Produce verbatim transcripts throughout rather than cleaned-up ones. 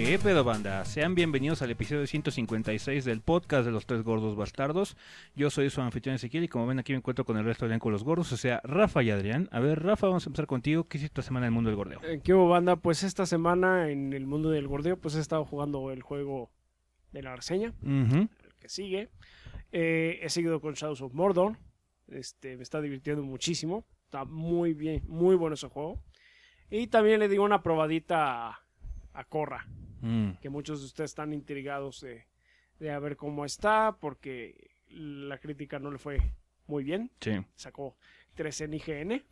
¿Qué pedo, banda? Sean bienvenidos al episodio ciento cincuenta y seis del podcast de los tres gordos bastardos. Yo soy su anfitrión Ezequiel y como ven aquí me encuentro con el resto del elenco de los gordos, o sea, Rafa y Adrián. A ver, Rafa, vamos a empezar contigo. ¿Qué hiciste esta semana en el mundo del gordeo? ¿Qué hubo, banda? Pues esta semana en el mundo del gordeo pues he estado jugando el juego de la reseña, Uh-huh. el que sigue. Eh, he seguido con Shadows of Mordor. Este, me está divirtiendo muchísimo. Está muy bien, muy bueno ese juego. Y también le digo una probadita a, a Corra, Mm. que muchos de ustedes están intrigados de, de a ver cómo está, porque la crítica no le fue muy bien. Sí. Sacó tres en I G N.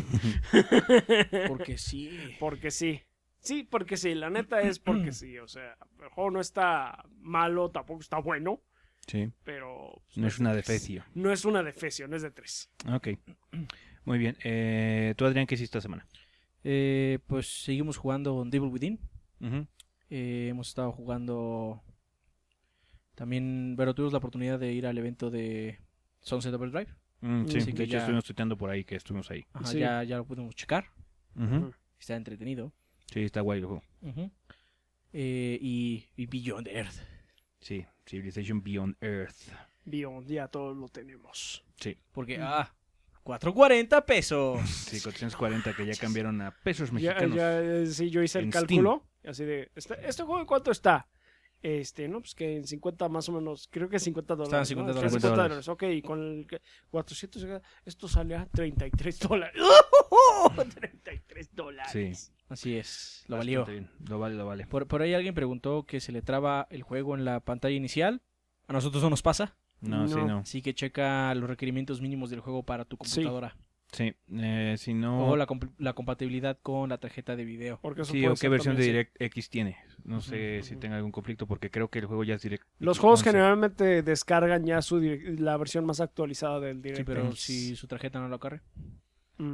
Porque sí. Porque sí. Sí, porque sí. La neta es porque sí. O sea, el juego no está malo, tampoco está bueno, Sí. pero... No es una de tres. defecio. No es una defecio, no es de tres. Ok. Muy bien. Eh, ¿Tú, Adrián, qué hiciste esta semana? Eh, pues seguimos jugando Devil Within. Uh-huh. Eh, hemos estado jugando también, pero tuvimos la oportunidad de ir al evento de Sunset Overdrive. Mm, sí, Así de que hecho ya- estuvimos tuiteando por ahí que estuvimos ahí. Ajá, Sí. ya, ya lo pudimos checar. Uh-huh. Está entretenido. Sí, está guay el juego. Ujú. Eh, y, y Beyond Earth. Sí, Civilization Beyond Earth. Beyond, ya todos lo tenemos. Sí, Porque, ah, cuatrocientos cuarenta pesos. sí, cuatrocientos cuarenta que ya cambiaron a pesos Ya, mexicanos. ya, eh, sí, yo hice el En cálculo. Así de, ¿este, ¿este juego en cuánto está? Este, no, pues que en cincuenta más o menos, creo que cincuenta dólares. Están ¿no? cincuenta Está en dólares. cincuenta dólares. Ok, y con el que- cuatrocientos, esto sale a treinta y tres dólares. treinta y tres dólares. Sí. Así es, lo valió. Bastante bien. Lo vale, lo vale. Por, por ahí alguien preguntó que se le traba el juego en la pantalla inicial. A nosotros no nos pasa. No, sí, No. no. Así que checa los requerimientos mínimos del juego para tu computadora. Sí, eh, si no... O la, comp- la compatibilidad con la tarjeta de video. Porque eso Sí, puede o qué ser versión de también, sí. DirectX tiene. No sé si Ujú. tenga algún conflicto porque creo que el juego ya es DirectX. Los juegos once. generalmente descargan ya su direc- la versión más actualizada del Sí, DirectX. pero si su tarjeta no lo corre. Mm.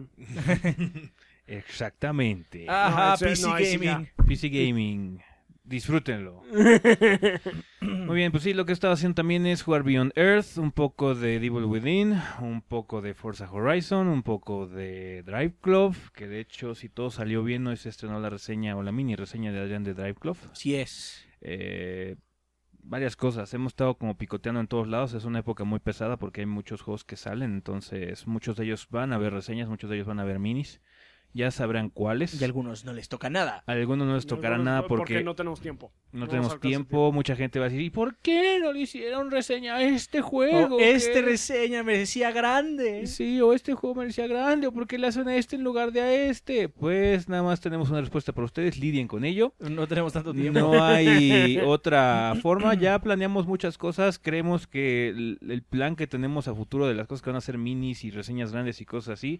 Exactamente. Ajá, ese- P C no, ahí sí Gaming. P C Gaming. Disfrútenlo. Muy bien, pues sí, lo que he estado haciendo también es jugar Beyond Earth, un poco de Devil Within, un poco de Forza Horizon, un poco de Drive Club, que de hecho, si todo salió bien, hoy se estrenó la reseña o la mini reseña de Adrián de Drive Club. Así es. Eh, varias cosas, hemos estado como picoteando en todos lados, es una época muy pesada porque hay muchos juegos que salen, entonces muchos de ellos van a ver reseñas, muchos de ellos van a ver minis, ya sabrán cuáles. Y a algunos no les toca nada. A algunos no les tocará Algunos- nada porque no tenemos tiempo. no no tenemos nos alcanza tiempo, mucha gente va a decir, ¿y por qué no le hicieron reseña a este juego? O este ¿Qué? reseña merecía grande. Sí, o este juego merecía grande, o por qué le hacen a este en lugar de a este. Pues nada más tenemos una respuesta para ustedes, lidien con ello. No tenemos tanto tiempo. No hay otra forma, ya planeamos muchas cosas, creemos que el, el plan que tenemos a futuro de las cosas que van a ser minis y reseñas grandes y cosas así,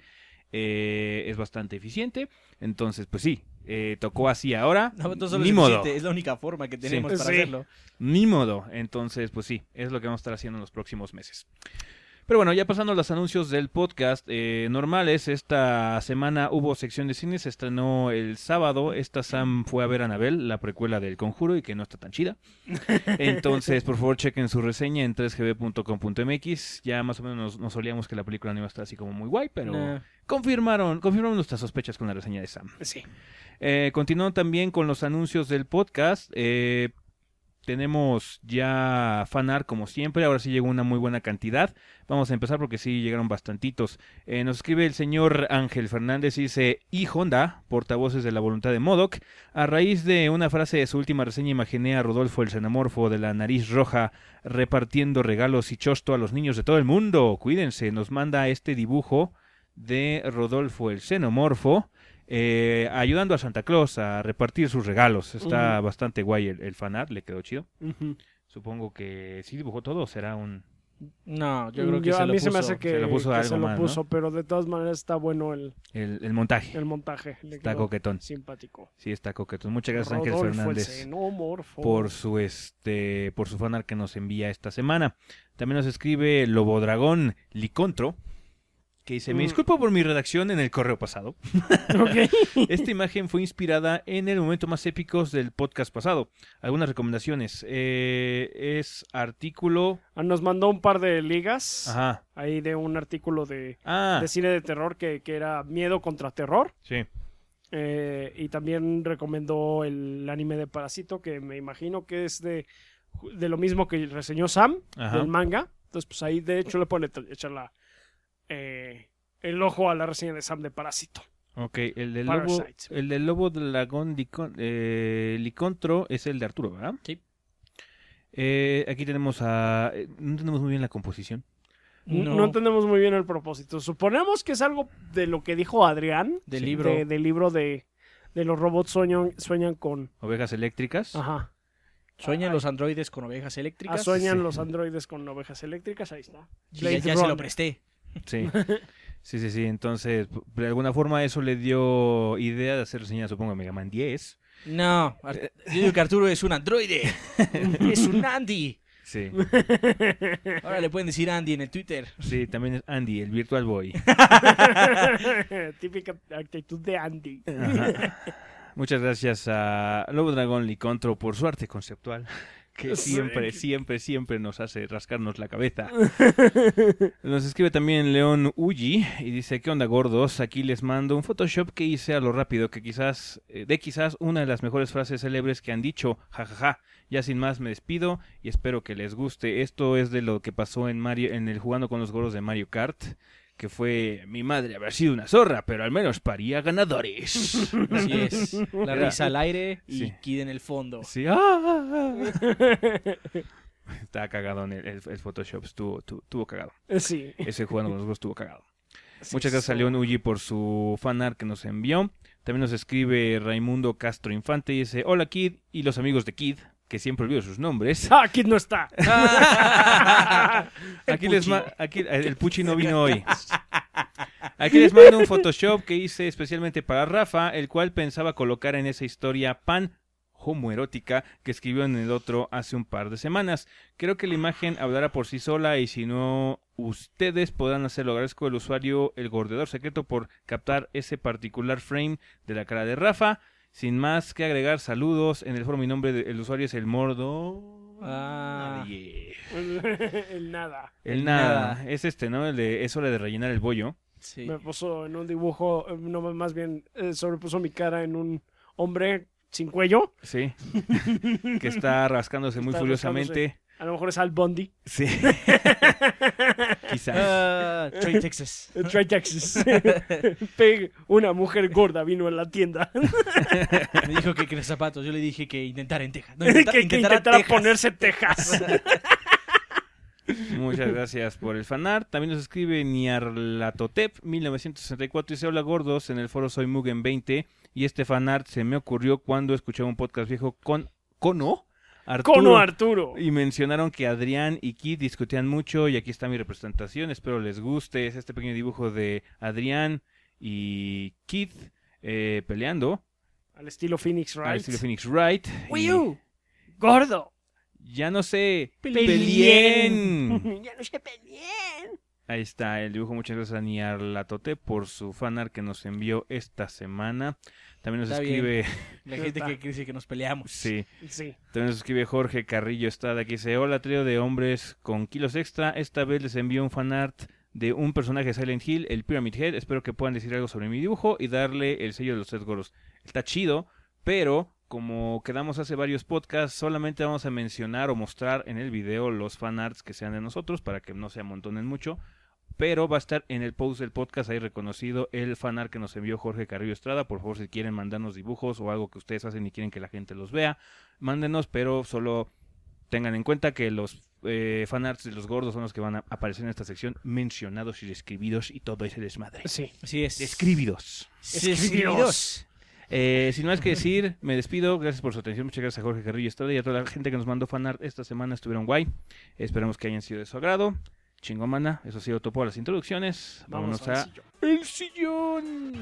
eh, es bastante eficiente. Entonces, pues sí, eh, tocó así ahora, No, no solo ni es modo. suficiente, es la única forma que tenemos Sí. para Sí. hacerlo. Ni modo. Entonces, pues sí, es lo que vamos a estar haciendo en los próximos meses. Pero bueno, ya pasando a los anuncios del podcast eh, normales, esta semana hubo sección de cine, se estrenó el sábado, esta Sam fue a ver a Annabelle, la precuela del Conjuro, y que no está tan chida. Entonces, por favor, chequen su reseña en tres g b punto com punto m x, ya más o menos nos, nos olíamos que la película no iba a estar así como muy guay, pero Nah. confirmaron, confirmaron nuestras sospechas con la reseña de Sam. Sí. Eh, continuando también con los anuncios del podcast, eh, tenemos ya fanart como siempre, ahora sí llegó una muy buena cantidad. Vamos a empezar porque sí llegaron bastantitos. Eh, nos escribe el señor Ángel Fernández y dice, y Honda, portavoces de la voluntad de MODOK, a raíz de una frase de su última reseña imaginé a Rodolfo el xenomorfo de la nariz roja repartiendo regalos y chosto a los niños de todo el mundo. Cuídense, nos manda este dibujo de Rodolfo el xenomorfo. Eh, ayudando a Santa Claus a repartir sus regalos. Está Ujú. bastante guay el, el fanart, le quedó chido. Ujú. Supongo que sí dibujó todo, será un... No, yo creo que Yo- se a lo mí puso. se me hace que se lo puso que algo se lo más, puso, ¿no? pero de todas maneras está bueno el, el, el montaje. el montaje. Le Está quedó coquetón. simpático. Sí, está coquetón. Muchas gracias Ángel Rodolfo el Fernández xenomorfo. por su este por su fanart que nos envía esta semana. También nos escribe Lobo Dragón Licontro, que dice, me Mm. disculpo por mi redacción en el correo pasado. Ok. Esta imagen fue inspirada en el momento más épicos del podcast pasado. Algunas recomendaciones. Eh, es artículo... Ah, Nos mandó un par de ligas Ajá. ahí de un artículo de, Ah, de cine de terror que, que era Miedo contra Terror. sí. Eh, y también recomendó el anime de Parásito, que me imagino que es de, de lo mismo que reseñó Sam, Ajá. del manga. Entonces, pues ahí de hecho le pueden echar la, eh, el ojo a la reseña de Sam de Parásito. Ok, el del lobo, Parasites. el del lobo del dragón Licon- eh, Licontro es el de Arturo, ¿verdad? Sí. Eh, aquí tenemos a... eh, no tenemos muy bien la composición. No. No. entendemos muy bien el propósito. Suponemos que es algo de lo que dijo Adrián. Del Sí, libro. de- del libro de, de los robots sueñan, sueñan con... Ovejas eléctricas. Ajá. Sueñan Ah, los androides con ovejas ah, eléctricas. sueñan Sí. los androides con ovejas eléctricas. Ahí está. Sí, ya, Blade ya se lo Runner. presté. Sí. Sí, sí, sí. Entonces, de alguna forma eso le dio idea de hacer reseña, supongo, a Mega Man diez. No, Ar- yo digo que Arturo es un androide. Es un Andy. Sí. Ahora le pueden decir Andy en el Twitter. Sí, también es Andy, el Virtual Boy. Típica actitud de Andy. Ajá. Muchas gracias a Lobo Dragón Licontro por su arte conceptual, que Sí. siempre, siempre, siempre nos hace rascarnos la cabeza. Nos escribe también León Uji y dice, ¿qué onda, gordos? Aquí les mando un Photoshop que hice a lo rápido, que quizás, eh, de quizás una de las mejores frases célebres que han dicho, jajaja. Ya sin más me despido y espero que les guste. Esto es de lo que pasó en Mario, en el jugando con los gordos de Mario Kart, que fue, mi madre habrá sido una zorra, pero al menos paría ganadores. Así es. La Era- risa al aire y Sí. Kid en el fondo. Sí, ¡ah! Estaba cagado en el, el- el Photoshop, estuvo, estuvo, estuvo cagado. Sí. Ese jugando con los gordos estuvo cagado. Sí, Muchas gracias a so- León Uji por su fanart que nos envió. También nos escribe Raimundo Castro Infante y dice, hola Kid y los amigos de Kid, que siempre olvido sus nombres. Ah, Kid no está. Aquí les ma- aquí el Puchi no vino hoy. Aquí les mando un Photoshop que hice especialmente para Rafa, el cual pensaba colocar en esa historia pan homoerótica que escribió en el otro hace un par de semanas. Creo que la imagen hablará por sí sola y si no, ustedes podrán hacerlo. Agradezco al usuario El Gordeador Secreto por captar ese particular frame de la cara de Rafa. Sin más que agregar, saludos. En el foro mi nombre del usuario es El Mordo. Ah. Nadie. El nada. El El nada. nada. Es este, ¿no? El de, es hora de rellenar el bollo. Sí. Me puso en un dibujo, eh, no más bien eh, sobrepuso mi cara en un hombre sin cuello. Sí. Que está rascándose muy Está furiosamente. A lo mejor es Al Bundy. Sí. Quizás. Ah, Troy, Texas. Eh, Try Texas. Peg, una mujer gorda vino a la tienda. Me dijo que quería zapatos. Yo le dije que intentara en Texas. No, que, intenta- que intentara intentara Texas. ponerse Texas. Muchas gracias por el fanart. También nos escribe Niarlatotep mil novecientos sesenta y cuatro. Dice, hola gordos, en el foro soy Mugen veinte. Y este fanart se me ocurrió cuando escuchaba un podcast viejo con... ¿Cono? Arturo. Cono Arturo. Y mencionaron que Adrián y Kid discutían mucho y aquí está mi representación, espero les guste. Es este pequeño dibujo de Adrián y Kid eh, peleando Al estilo Phoenix Wright. al estilo Phoenix Wright. Wii Y U. Gordo. ya no sé, Pelien. Pelien. Ya no sé peleen. Ahí está el dibujo, muchas gracias a Niarlatote por su fanart que nos envió esta semana. También nos Está escribe, La gente que dice que nos peleamos. sí, Sí. también nos escribe Jorge Carrillo Estrada, que dice, hola trío de hombres con kilos extra, esta vez les envío un fanart de un personaje de Silent Hill, el Pyramid Head, espero que puedan decir algo sobre mi dibujo y darle el sello de los tres gordos. Está chido, pero como quedamos hace varios podcasts, solamente vamos a mencionar o mostrar en el video los fanarts que sean de nosotros para que no se amontonen mucho. Pero va a estar en el post del podcast ahí reconocido el fanart que nos envió Jorge Carrillo Estrada. Por favor, si quieren mandarnos dibujos o algo que ustedes hacen y quieren que la gente los vea, mándenos, pero solo tengan en cuenta que los eh, fanarts de los gordos son los que van a aparecer en esta sección, mencionados y describidos y todo ese desmadre. Sí. Así es. Describidos. Escribidos. Eh, sin más que decir, me despido. Gracias por su atención. Muchas gracias a Jorge Carrillo Estrada y a toda la gente que nos mandó fanart esta semana. Estuvieron guay. Esperemos que hayan sido de su agrado. Chingomana, eso ha sido todo por las introducciones. Vamos Vámonos al a sillón. El Sillón.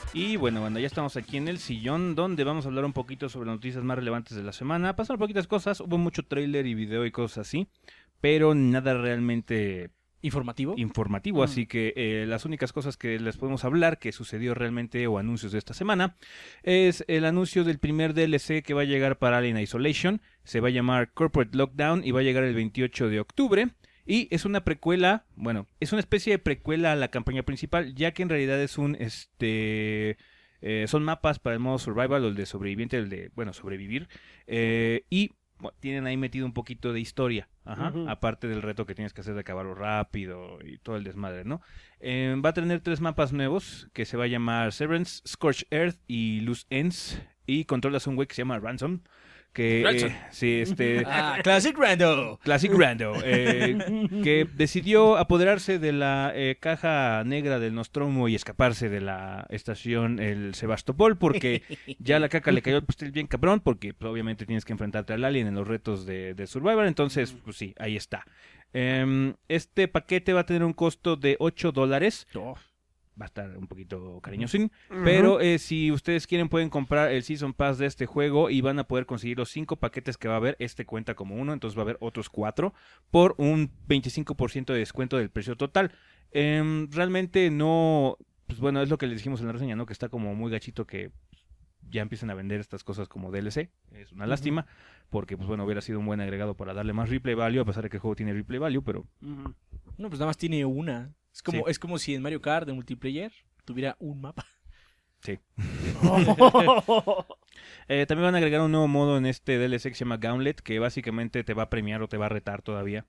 Y bueno, bueno, ya estamos aquí en el sillón donde vamos a hablar un poquito sobre las noticias más relevantes de la semana. Pasaron poquitas cosas, hubo mucho tráiler y video y cosas así, pero nada realmente ¿Informativo? informativo, Mm. así que eh, las únicas cosas que les podemos hablar que sucedió realmente o anuncios de esta semana es el anuncio del primer D L C que va a llegar para Alien Isolation. Se va a llamar Corporate Lockdown y va a llegar el veintiocho de octubre. Y es una precuela, bueno, es una especie de precuela a la campaña principal, ya que en realidad es un, este, eh, son mapas para el modo survival, o el de sobreviviente, el de, bueno, sobrevivir, eh, y bueno, tienen ahí metido un poquito de historia, ajá, Ujú. aparte del reto que tienes que hacer de acabarlo rápido y todo el desmadre, ¿no? Eh, va a tener tres mapas nuevos, que se va a llamar Severance, Scorched Earth y Loose Ends, y controlas un güey que se llama Ransom, que, Ransom. eh, sí, este... Ah, Classic Rando. Classic Rando, eh, que decidió apoderarse de la eh, caja negra del Nostromo y escaparse de la estación el Sebastopol, porque ya la caca le cayó el pastel bien cabrón, porque pues, obviamente tienes que enfrentarte al alien en los retos de, de Survivor, entonces, pues sí, ahí está. Em, este paquete va a tener un costo de ocho dólares. Va a estar un poquito cariñosín, Ujú. pero eh, si ustedes quieren pueden comprar el Season Pass de este juego y van a poder conseguir los cinco paquetes que va a haber. Este cuenta como uno, entonces va a haber otros cuatro por un veinticinco por ciento de descuento del precio total. Em, realmente no, pues bueno, es lo que les dijimos en la reseña, ¿no? Que está como muy gachito que ya empiezan a vender estas cosas como D L C. Es una lástima, porque pues bueno, hubiera sido un buen agregado para darle más replay value, a pesar de que el juego tiene replay value, pero Ujú. No, pues nada más tiene una. Es como, Sí. es como si en Mario Kart de multiplayer tuviera un mapa. sí. Eh, también van a agregar un nuevo modo en este D L C que se llama Gauntlet, que básicamente te va a premiar o te va a retar todavía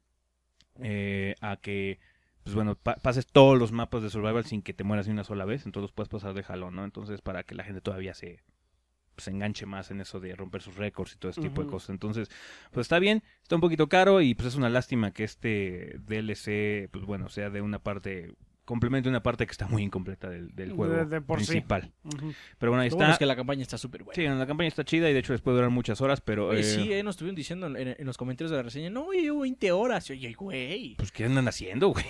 eh, a que, pues bueno, pa- pases todos los mapas de Survival sin que te mueras ni una sola vez, entonces los puedes pasar de jalón, ¿no? Entonces para que la gente todavía se, se enganche más en eso de romper sus récords y todo ese tipo de Ujú. cosas. Entonces, pues está bien, está un poquito caro y pues es una lástima que este D L C, pues bueno, sea de una parte... complemente una parte que está muy incompleta del, del juego De- de por sí. principal. Ujú. Pero bueno, ahí Lo está. bueno es que la campaña está súper buena. Sí, la campaña está chida y de hecho les puede durar muchas horas, pero... Oye, eh, sí, eh, nos estuvieron diciendo en, en los comentarios de la reseña, no, llevo veinte horas. Y Oye, güey. Pues, ¿qué andan haciendo, güey?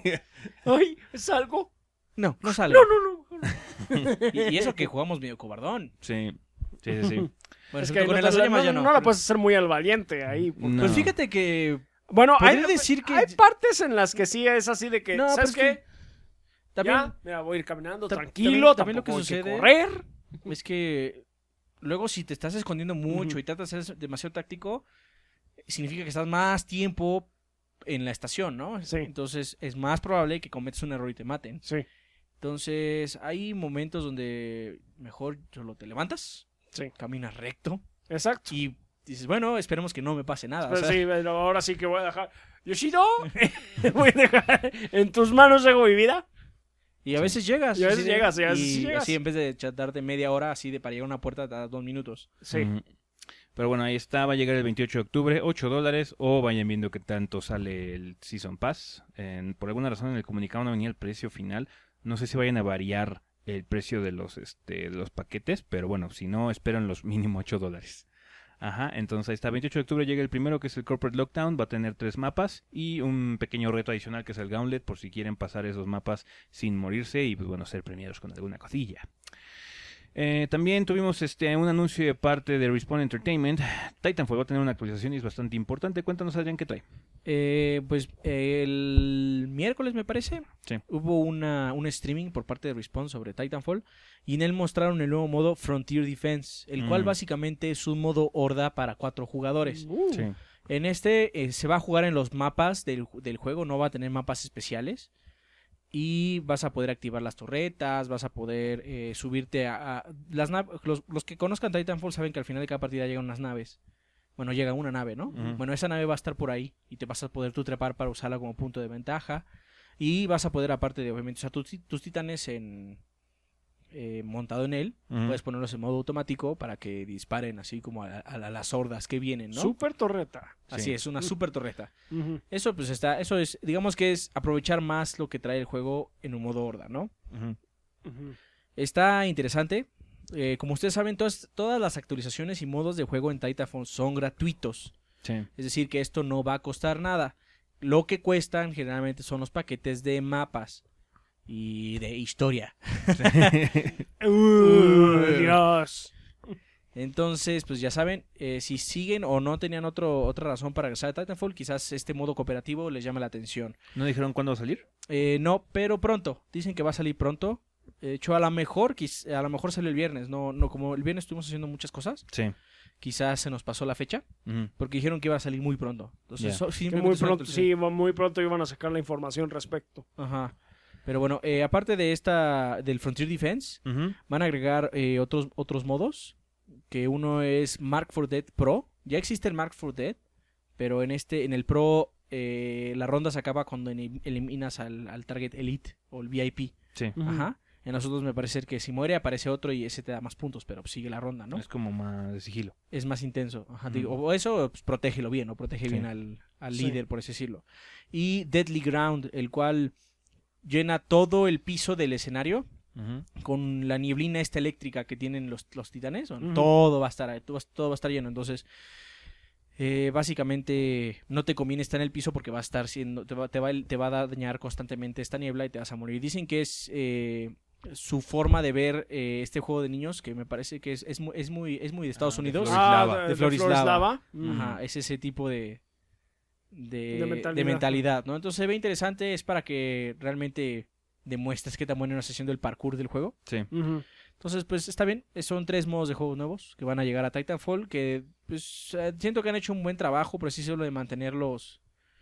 Ay, ¿es algo? No, no sale. No, no, no. Y, y eso que jugamos medio cobardón. Sí, sí, sí. sí. Bueno, Es excepto que con no, el te- lasaña más no, ya no, no. no la pero- puedes hacer muy al valiente ahí. porque- No. Pues fíjate que... Bueno, hay, Podría decir que- hay partes en las que sí es así de que, No, ¿sabes pero es qué? También, Ya, mira, voy a ir caminando ta- tranquilo, también- también lo que tampoco hay sucede- correr. es que luego si te estás escondiendo mucho Ujú. y tratas de ser demasiado táctico, significa que estás más tiempo en la estación, ¿no? Sí. Entonces es más probable que cometas un error y te maten. Sí, Entonces hay momentos donde mejor solo te levantas, sí, caminas recto exacto. y dices, bueno, esperemos que no me pase nada. Pero o sea, sí, pero ahora sí que voy a dejar. Yoshiro, voy a dejar en tus manos dejo mi vida. y a veces llegas. Y a veces así de- llegas, y a veces y llegas. así en vez de chatarte media hora, así de para llegar a una puerta, te das dos minutos. Sí. Ujú. Pero bueno, ahí está, va a llegar el veintiocho de octubre, ocho dólares, o vayan viendo qué tanto sale el Season Pass. En- por alguna razón en el comunicado no venía el precio final. No sé si vayan a variar el precio de los, este, de los paquetes, pero bueno, si no, esperan los mínimo ocho dólares. Ajá, entonces ahí está, veintiocho de octubre llega el primero, que es el Corporate Lockdown, va a tener tres mapas y un pequeño reto adicional que es el Gauntlet, por si quieren pasar esos mapas sin morirse y pues bueno, ser premiados con alguna cosilla. Eh, también tuvimos este un anuncio de parte de Respawn Entertainment. Titanfall va a tener una actualización y es bastante importante. Cuéntanos, Adrián, qué trae. Eh, pues eh, el miércoles me parece Sí. hubo una, un streaming por parte de Respawn sobre Titanfall y en él mostraron el nuevo modo Frontier Defense, el cual Mm. básicamente es un modo horda para cuatro jugadores. Uh, Sí. En este eh, se va a jugar en los mapas del, ju- del juego, no va a tener mapas especiales y vas a poder activar las torretas, vas a poder eh, subirte a... a- las nav- los, los que conozcan Titanfall saben que al final de cada partida llegan unas naves. Bueno, llega una nave, ¿no? Ujú. Bueno, esa nave va a estar por ahí y te vas a poder tú trepar para usarla como punto de ventaja. Y vas a poder, aparte de, obviamente, usar tus, tus titanes en eh, montado en él. Ujú. Puedes ponerlos en modo automático para que disparen así como a, a- a las hordas que vienen, ¿no? Super torreta. Así Sí. es, una super torreta. Ujú. Eso pues está, eso es, digamos que es aprovechar más lo que trae el juego en un modo horda, ¿no? Ujú. Ujú. Está interesante. Eh, como ustedes saben, todas, todas las actualizaciones y modos de juego en Titanfall son gratuitos. Sí. Es decir, que esto no va a costar nada. Lo que cuestan generalmente son los paquetes de mapas. y de historia. Uh, Dios. Entonces, pues ya saben, eh, si siguen o no tenían otro, otra razón para regresar a Titanfall, quizás este modo cooperativo les llame la atención. ¿No dijeron cuándo va a salir? Eh, no, pero pronto. Dicen que va a salir pronto. De hecho, a lo mejor, quiz- a lo mejor sale el viernes. No, no, como el viernes estuvimos haciendo muchas cosas, Sí. quizás se nos pasó la fecha, Ujú. porque dijeron que iba a salir muy pronto. Entonces, Ya. so- Que simplemente muy es una pronto, actualización. sí, muy pronto iban a sacar la información respecto. Ajá. Pero bueno, eh, aparte de esta, del Frontier Defense, Ujú. van a agregar eh, otros, otros modos. Que uno es Mark for Dead Pro. Ya existe el Mark for Dead, pero en este, en el Pro, eh, la ronda se acaba cuando elim- eliminas al, al Target Elite o el V I P. Sí. Ujú. Ajá. En los otros me parece que si muere aparece otro y ese te da más puntos, pero sigue la ronda, ¿no? Es como más de sigilo. Es más intenso. Ajá, Ujú. digo, o eso, pues, protégelo bien, ¿no? Protege Sí. bien al, al Sí. líder, por así decirlo. Y Deadly Ground, el cual llena todo el piso del escenario Ujú. con la nieblina esta eléctrica que tienen los, los titanes. Ujú. Todo va a estar ahí, todo, va- todo va a estar lleno. Entonces, eh, básicamente no te conviene estar en el piso porque va a estar siendo, te va, te va, te va a dañar constantemente esta niebla y te vas a morir. Dicen que es eh, su forma de ver eh, este juego de niños, que me parece que es, es, muy, es, muy, es muy de Estados Ah, de Unidos. Florislava. Ah, De Florislava. Mm. Ajá, es ese tipo de, de, De de mentalidad. mentalidad. ¿no? Entonces se ve interesante, es para que realmente demuestres qué tan buena es haciendo el parkour del juego. Sí. Ujú. Entonces, pues está bien. Son tres modos de juegos nuevos que van a llegar a Titanfall. Que pues eh, siento que han hecho un buen trabajo, preciso lo de mantener los,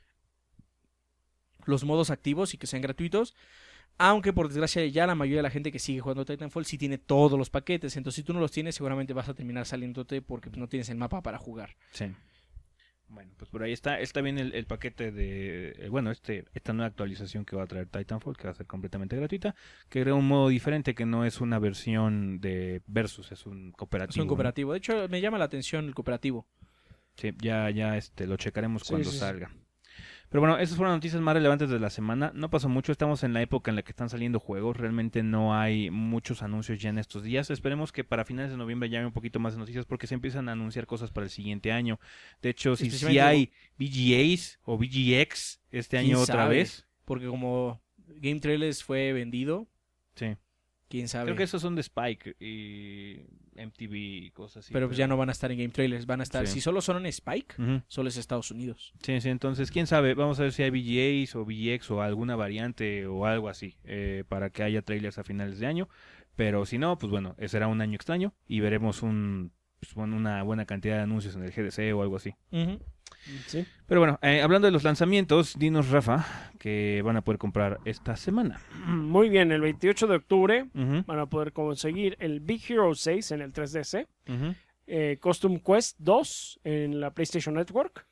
los modos activos y que sean gratuitos. Aunque por desgracia ya la mayoría de la gente que sigue jugando Titanfall sí tiene todos los paquetes. Entonces, si tú no los tienes, seguramente vas a terminar saliéndote porque pues, no tienes el mapa para jugar. Sí. Bueno, pues por ahí está. Está bien el, el paquete de... eh, bueno, este esta nueva actualización que va a traer Titanfall, que va a ser completamente gratuita, que crea un modo diferente, que no es una versión de Versus, es un cooperativo. Es un ¿no? cooperativo. De hecho, me llama la atención el cooperativo. Sí, ya, ya este, lo checaremos Sí, cuando sí, sí. salga. Pero bueno, esas fueron las noticias más relevantes de la semana. No pasó mucho, estamos en la época en la que están saliendo juegos. Realmente no hay muchos anuncios ya en estos días. Esperemos que para finales de noviembre ya haya un poquito más de noticias porque se empiezan a anunciar cosas para el siguiente año. De hecho, si, si Especialmente hay V G As o V G X este año ¿Quién otra sabe? vez. Porque como Game Trailers fue vendido, Sí. quién sabe. Creo que esos son de Spike y M T V y cosas así. pero pues ya no van a estar en Game Trailers. Van a estar, Sí. si solo son en Spike, Ujú. solo es Estados Unidos. Sí, sí, entonces, quién sabe, vamos a ver si hay V G As o V G X o alguna variante o algo así, eh, para que haya trailers a finales de año, pero si no, pues bueno, eh, será un año extraño y veremos un, pues, bueno, una buena cantidad de anuncios en el G D C o algo así. Ujú. Sí. Pero bueno, eh, hablando de los lanzamientos, dinos, Rafa, que van a poder comprar esta semana. Muy bien, el veintiocho de octubre Ujú, van a poder conseguir el Big Hero seis en el tres D S, ujú. eh, Custom Quest dos en la PlayStation Network,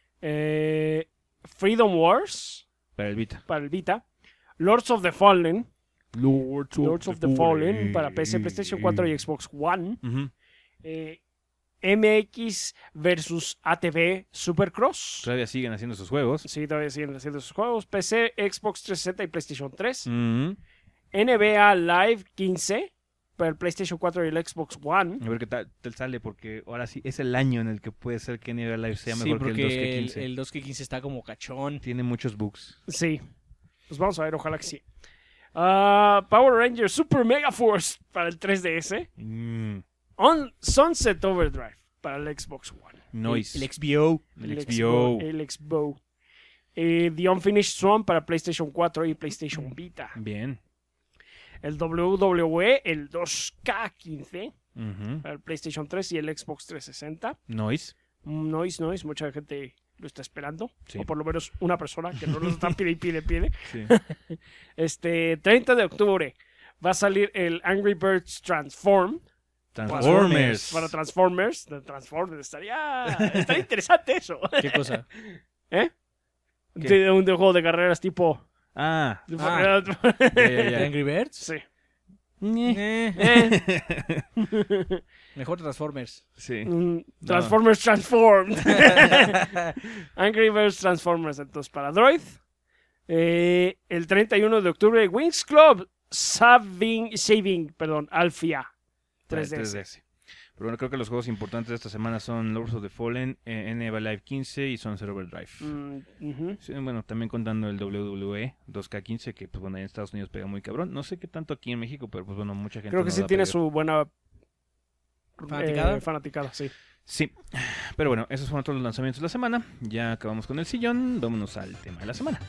eh, Freedom Wars Para el Vita. para el Vita, Lords of the Fallen, Lords, Lords of the Fallen para P C, PlayStation cuatro y Xbox One, Ujú. eh, M X versus A T V Supercross. Todavía siguen haciendo sus juegos. Sí, todavía siguen haciendo sus juegos. P C, Xbox trescientos sesenta y PlayStation tres. Ujú. N B A Live quince para el PlayStation cuatro y el Xbox One. A ver qué tal te sale, porque ahora sí es el año en el que puede ser que N B A Live sea Sí, mejor que el porque dos K el, quince. el dos K quince está como cachón. Tiene muchos bugs. Sí. Pues vamos a ver, ojalá que sí. Ah, Power Rangers Super Mega Force para el tres D S. Mm, On Sunset Overdrive para el Xbox One. noise. El, el X B O. El X B O. El X B O. Eh, The Unfinished Swan para PlayStation cuatro y PlayStation Vita. Bien. El W W E, el dos K quince Ujú. para el PlayStation tres y el Xbox trescientos sesenta. Noise. Noise, noise, mucha gente lo está esperando. Sí. O por lo menos una persona que no lo está pide y pide, pide. Sí. Este, treinta de octubre va a salir el Angry Birds Transform. Transformers. Para Transformers. De Transformers. Estaría, estaría interesante eso. ¿Qué cosa? ¿Eh? ¿Qué? De un de juego de carreras tipo... Ah. de- Ah. Ya, ya, ya. ¿Angry Birds? Sí. Eh, Eh, mejor Transformers. Sí. mm, Transformers Transformed. Angry Birds Transformers. Entonces, para Droid. Eh, el treinta y uno de octubre, Wings Club Saving, Saving perdón, Alphia Para el tres D S. tres D S. Pero bueno, creo que los juegos importantes de esta semana son Lords of the Fallen, eh, N B A Live quince y Sunset Overdrive. Mm, uh-huh. Sí, bueno, también contando el W W E dos K quince, que pues bueno, en Estados Unidos pega muy cabrón. No sé qué tanto aquí en México, pero pues bueno, mucha gente Creo que no sí da tiene pegar. su buena ¿Fanaticada? eh, fanaticada, sí. Sí, pero bueno, esos fueron todos los lanzamientos de la semana. Ya acabamos con el sillón, vámonos al tema de la semana.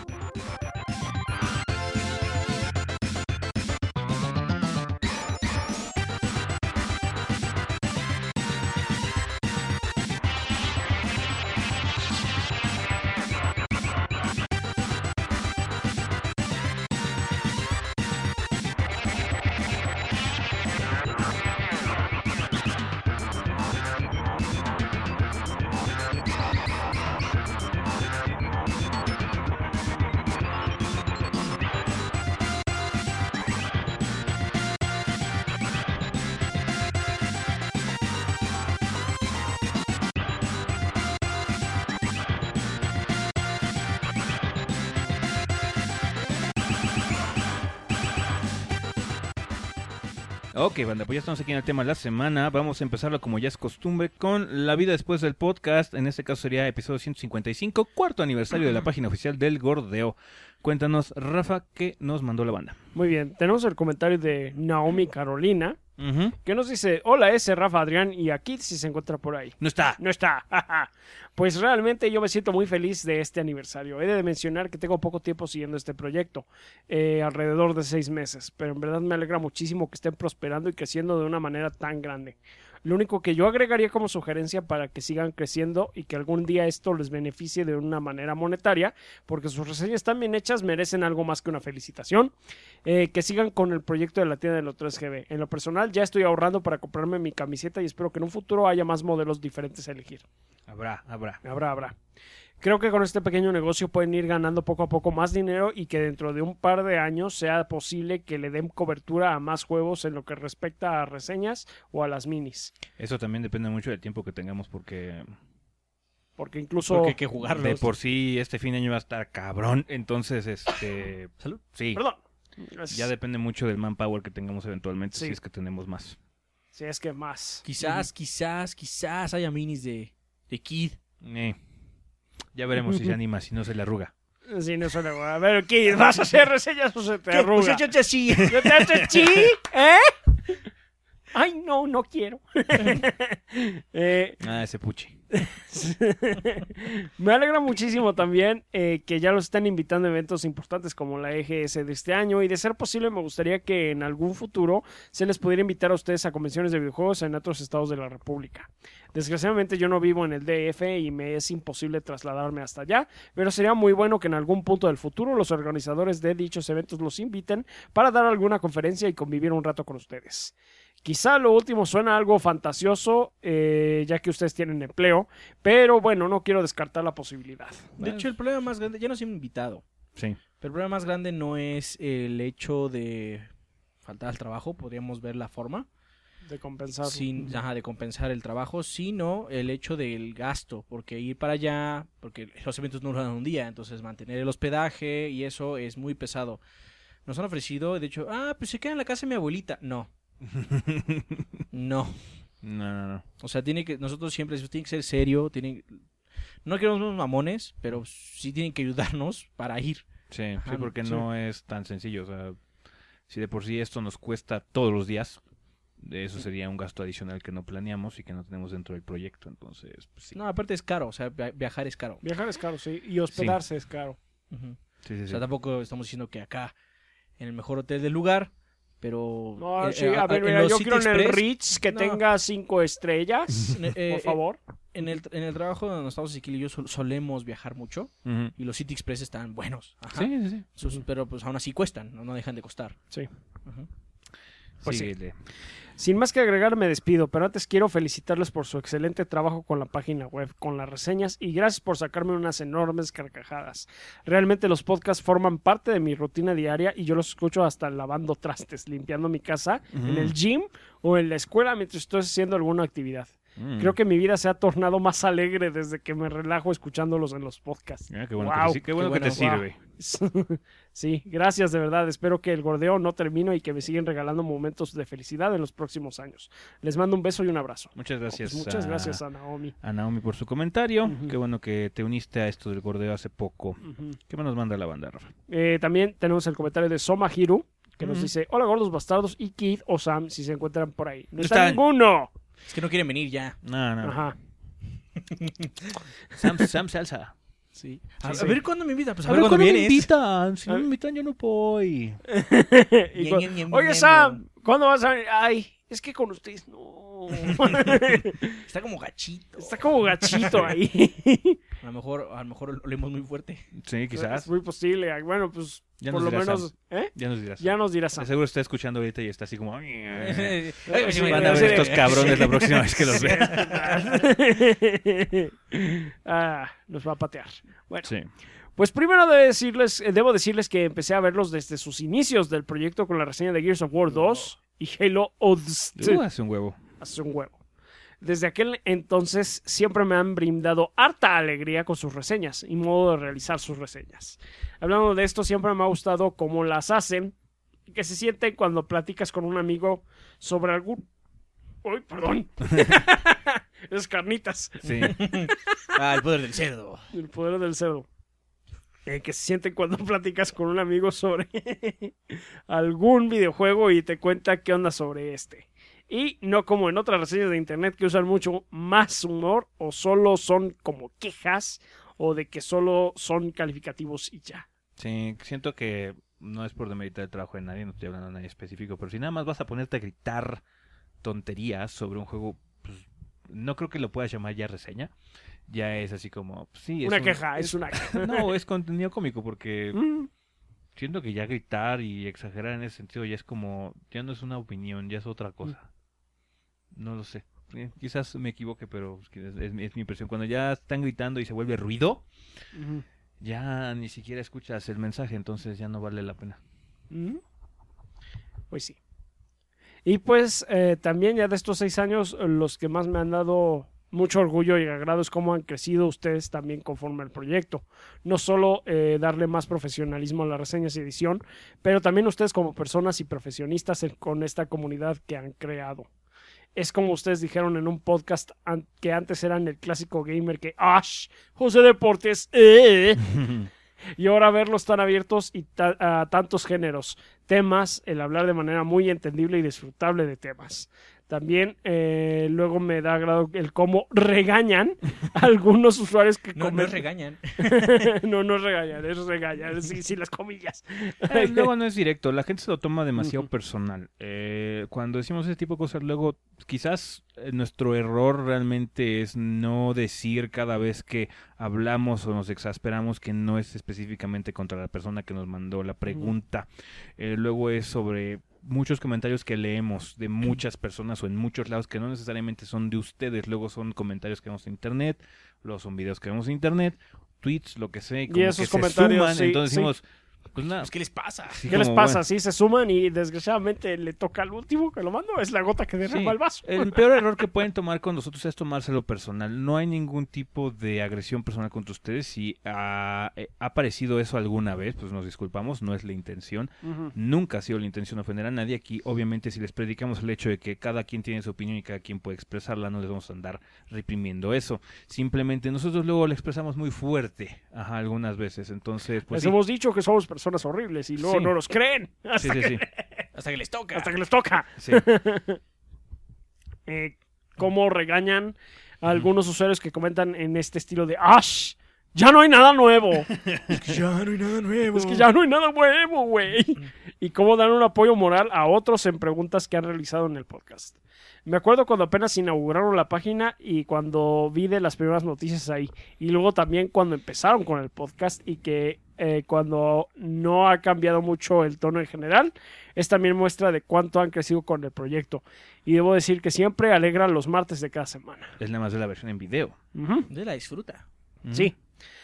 Ok, banda, pues ya estamos aquí en el tema de la semana. Vamos a empezarlo como ya es costumbre con la vida después del podcast. En este caso sería episodio ciento cincuenta y cinco, cuarto aniversario de la página oficial del Gordeo. Cuéntanos, Rafa, ¿qué nos mandó la banda? Muy bien, tenemos el comentario de Naomi Carolina, Uh-huh. que nos dice: hola, ese Rafa Adrián y aquí si se encuentra por ahí. No está. No está. Pues realmente yo me siento muy feliz de este aniversario. He de mencionar que tengo poco tiempo siguiendo este proyecto, eh, alrededor de seis meses, pero en verdad me alegra muchísimo que estén prosperando y creciendo de una manera tan grande. Lo único que yo agregaría como sugerencia para que sigan creciendo y que algún día esto les beneficie de una manera monetaria, porque sus reseñas tan bien hechas merecen algo más que una felicitación, eh, que sigan con el proyecto de la tienda de los tres G B. En lo personal ya estoy ahorrando para comprarme mi camiseta y espero que en un futuro haya más modelos diferentes a elegir. Habrá, habrá. Habrá, habrá. Creo que con este pequeño negocio pueden ir ganando poco a poco más dinero y que dentro de un par de años sea posible que le den cobertura a más juegos en lo que respecta a reseñas o a las minis. Eso también depende mucho del tiempo que tengamos porque Porque incluso... Porque hay que jugarlos. de por sí este fin de año va a estar cabrón. Entonces, este... Salud. Sí, Perdón. ya depende mucho del manpower que tengamos eventualmente, Sí. si es que tenemos más. Si es que más. Quizás, quizás, quizás haya minis de, de Kid. Eh, ya veremos si se anima, si no se le arruga. Sí, no suena bueno. A ver, ¿qué? ¿Vas a hacer reseñas o se te arruga? Pues yo sí. ¿Se te hace chi? ¿Eh? Ay, no, no quiero. eh, Ah, ese puchi. Me alegra muchísimo también eh, que ya los están invitando a eventos importantes como la E G S de este año, y de ser posible me gustaría que en algún futuro se les pudiera invitar a ustedes a convenciones de videojuegos en otros estados de la República. Desgraciadamente yo no vivo en el D F y me es imposible trasladarme hasta allá, pero sería muy bueno que en algún punto del futuro los organizadores de dichos eventos los inviten para dar alguna conferencia y convivir un rato con ustedes. Quizá lo último suena algo fantasioso, eh, ya que ustedes tienen empleo, pero bueno, no quiero descartar la posibilidad. De hecho, el problema más grande, ya nos han invitado, Sí. pero el problema más grande no es el hecho de faltar al trabajo, podríamos ver la forma, De compensar. sin, ajá, de compensar el trabajo, sino el hecho del gasto, porque ir para allá, porque los eventos no duran un día, entonces mantener el hospedaje y eso es muy pesado. Nos han ofrecido, de hecho, ah, pues se queda en la casa de mi abuelita. No. No. No, no, no. O sea, tiene que, nosotros siempre decimos, tiene que ser serio, tienen, no queremos unos mamones, pero sí tienen que ayudarnos para ir. Sí, Ajá, sí, porque sí. no es tan sencillo. O sea, si de por sí esto nos cuesta todos los días, de eso sería un gasto adicional que no planeamos y que no tenemos dentro del proyecto. Entonces, pues sí. No, aparte es caro, o sea, via- viajar es caro. Viajar es caro, sí, y hospedarse es caro. Ujú. Sí, sí, O sí. sea, tampoco estamos diciendo que acá, en el mejor hotel del lugar, pero... No, eh, sí, eh, a ver, en mira, los yo City quiero en el Express, Ritz que no. tenga cinco estrellas, en, eh, por favor. En el, en el trabajo donde estamos Ezequiel y yo sol- solemos viajar mucho, Ujú. y los City Express están buenos. Ajá. Sí, sí, sí. Sus- pero pues aún así cuestan, no, no dejan de costar. Sí. Ujú. Pues sí. Síguele. Sin más que agregar, me despido, pero antes quiero felicitarles por su excelente trabajo con la página web, con las reseñas, y gracias por sacarme unas enormes carcajadas. Realmente los podcasts forman parte de mi rutina diaria y yo los escucho hasta lavando trastes, limpiando mi casa, Ujú. en el gym o en la escuela mientras estoy haciendo alguna actividad. Mm. Creo que mi vida se ha tornado más alegre desde que me relajo escuchándolos en los podcasts. Ah, qué bueno, Wow. que, te, sí, qué bueno Qué que te bueno, sirve. Sí, gracias de verdad. Espero que el gordeo no termine y que me sigan regalando momentos de felicidad en los próximos años. Les mando un beso y un abrazo. Muchas gracias. Pues muchas a, gracias a Naomi. a Naomi por su comentario. Ujú. Qué bueno que te uniste a esto del gordeo hace poco. Ujú. ¿Qué más nos manda la banda, Rafa? Eh, también tenemos el comentario de Soma Hiru, que nos Ujú. dice: hola gordos bastardos y Kid o Sam si se encuentran por ahí. No No está están. ninguno. Es que no quieren venir ya. No, no. Ajá. Sam, Sam Salsa. Sí. Sí, A, sí. a ver cuándo me invitan. Pues a, A ver ver, cuándo ¿cuándo me vienes. invitan? Si no A me ver. invitan, yo no voy. Y Ñe, cu- Ñe, Ñe, Oye Ñe, Sam, ¿cuándo vas a venir? Ay, es que con ustedes no. Está como gachito. Está como gachito ahí. A lo mejor, a lo mejor olemos muy fuerte. Sí, Es quizás. muy posible. Bueno, pues Ya por nos lo dirá menos, ¿eh? Ya nos dirás. Ya nos dirá Sam. De seguro está escuchando ahorita y está así como... Sí, Van a ver sí. estos cabrones la próxima vez que los Sí, vean. ah, nos va a patear. Bueno, Sí. pues primero debo decirles, eh, debo decirles que empecé a verlos desde sus inicios del proyecto con la reseña de Gears of War dos y Halo Odds. Uh, hace un huevo. Hace un huevo. Desde aquel entonces siempre me han brindado harta alegría con sus reseñas y modo de realizar sus reseñas. Hablando de esto, siempre me ha gustado cómo las hacen y que se sienten cuando platicas con un amigo sobre algún... ¡Uy, perdón! Es carnitas. Sí. Ah, el poder del cerdo. El poder del cerdo. Eh, que se sienten cuando platicas con un amigo sobre algún videojuego y te cuenta qué onda sobre este. Y no como en otras reseñas de internet que usan mucho más humor o solo son como quejas o de que solo son calificativos y ya. Sí, siento que no es por demeritar el trabajo de nadie, no estoy hablando de nadie específico, pero si nada más vas a ponerte a gritar tonterías sobre un juego, pues no creo que lo puedas llamar ya reseña. Ya es así como, pues, sí, es Una un- queja, es una queja. No, es contenido cómico porque Mm, siento que ya gritar y exagerar en ese sentido ya es como, ya no es una opinión, ya es otra cosa. No lo sé. Eh, quizás me equivoque, pero es, que es- es mi es mi impresión. Cuando ya están gritando y se vuelve ruido, ujú, ya ni siquiera escuchas el mensaje, entonces ya no vale la pena. ujú. Pues sí. Y pues eh, también ya de estos seis años, los que más me han dado mucho orgullo y agrado es cómo han crecido ustedes también conforme al proyecto. No solo eh, darle más profesionalismo a las reseñas y edición, pero también ustedes como personas y profesionistas en- con esta comunidad que han creado. Es como ustedes dijeron en un podcast an- que antes eran el clásico gamer que ¡Ash! José Deportes, ¡eh! Y ahora verlos tan abiertos y ta- a tantos géneros, temas, el hablar de manera muy entendible y disfrutable de temas. También eh, luego me da agrado el cómo regañan a algunos usuarios que No, no comen- regañan. no, no es regañar, es regañar, sí, sí, las comillas. Eh, luego no es directo, la gente se lo toma demasiado Ujú. personal. Eh, cuando decimos ese tipo de cosas, luego quizás eh, nuestro error realmente es no decir cada vez que hablamos o nos exasperamos que no es específicamente contra la persona que nos mandó la pregunta. Eh, luego es sobre muchos comentarios que leemos de muchas personas o en muchos lados que no necesariamente son de ustedes. Luego son comentarios que vemos en internet, luego son videos que vemos en internet, tweets, lo que sea, y como esos que se comentarios, suman, sí, entonces sí. decimos, pues nada. Pues, ¿qué les pasa? sí, ¿Qué les como, pasa? bueno, Sí, se suman y desgraciadamente le toca al último que lo mando. Es la gota que derrama Sí, el vaso. el peor error que pueden tomar con nosotros es tomárselo personal. No hay ningún tipo de agresión personal contra ustedes. Si ha, eh, ha aparecido eso alguna vez, pues nos disculpamos, no es la intención. Ujú. Nunca ha sido la intención ofender a nadie. Aquí, obviamente, si les predicamos el hecho de que cada quien tiene su opinión y cada quien puede expresarla, no les vamos a andar reprimiendo eso. Simplemente nosotros luego le expresamos muy fuerte, ajá, algunas veces. Entonces, pues Les sí, hemos dicho que somos personas horribles y luego Sí. no nos creen sí, hasta, sí, que, sí, Hasta que les toca. hasta que les toca. sí. Eh, cómo regañan a algunos usuarios que comentan en este estilo de ¡Ash! ¡Ya no hay nada nuevo! Ya no hay nada nuevo. Es que ya no hay nada nuevo, güey. Y cómo dan un apoyo moral a otros en preguntas que han realizado en el podcast. Me acuerdo cuando apenas inauguraron la página y cuando vi de las primeras noticias ahí. Y luego también cuando empezaron con el podcast y que eh, cuando no ha cambiado mucho el tono en general, es también muestra de cuánto han crecido con el proyecto. Y debo decir que siempre alegran los martes de cada semana. Es nada más de la versión en video. Ujú. De la disfruta. Sí.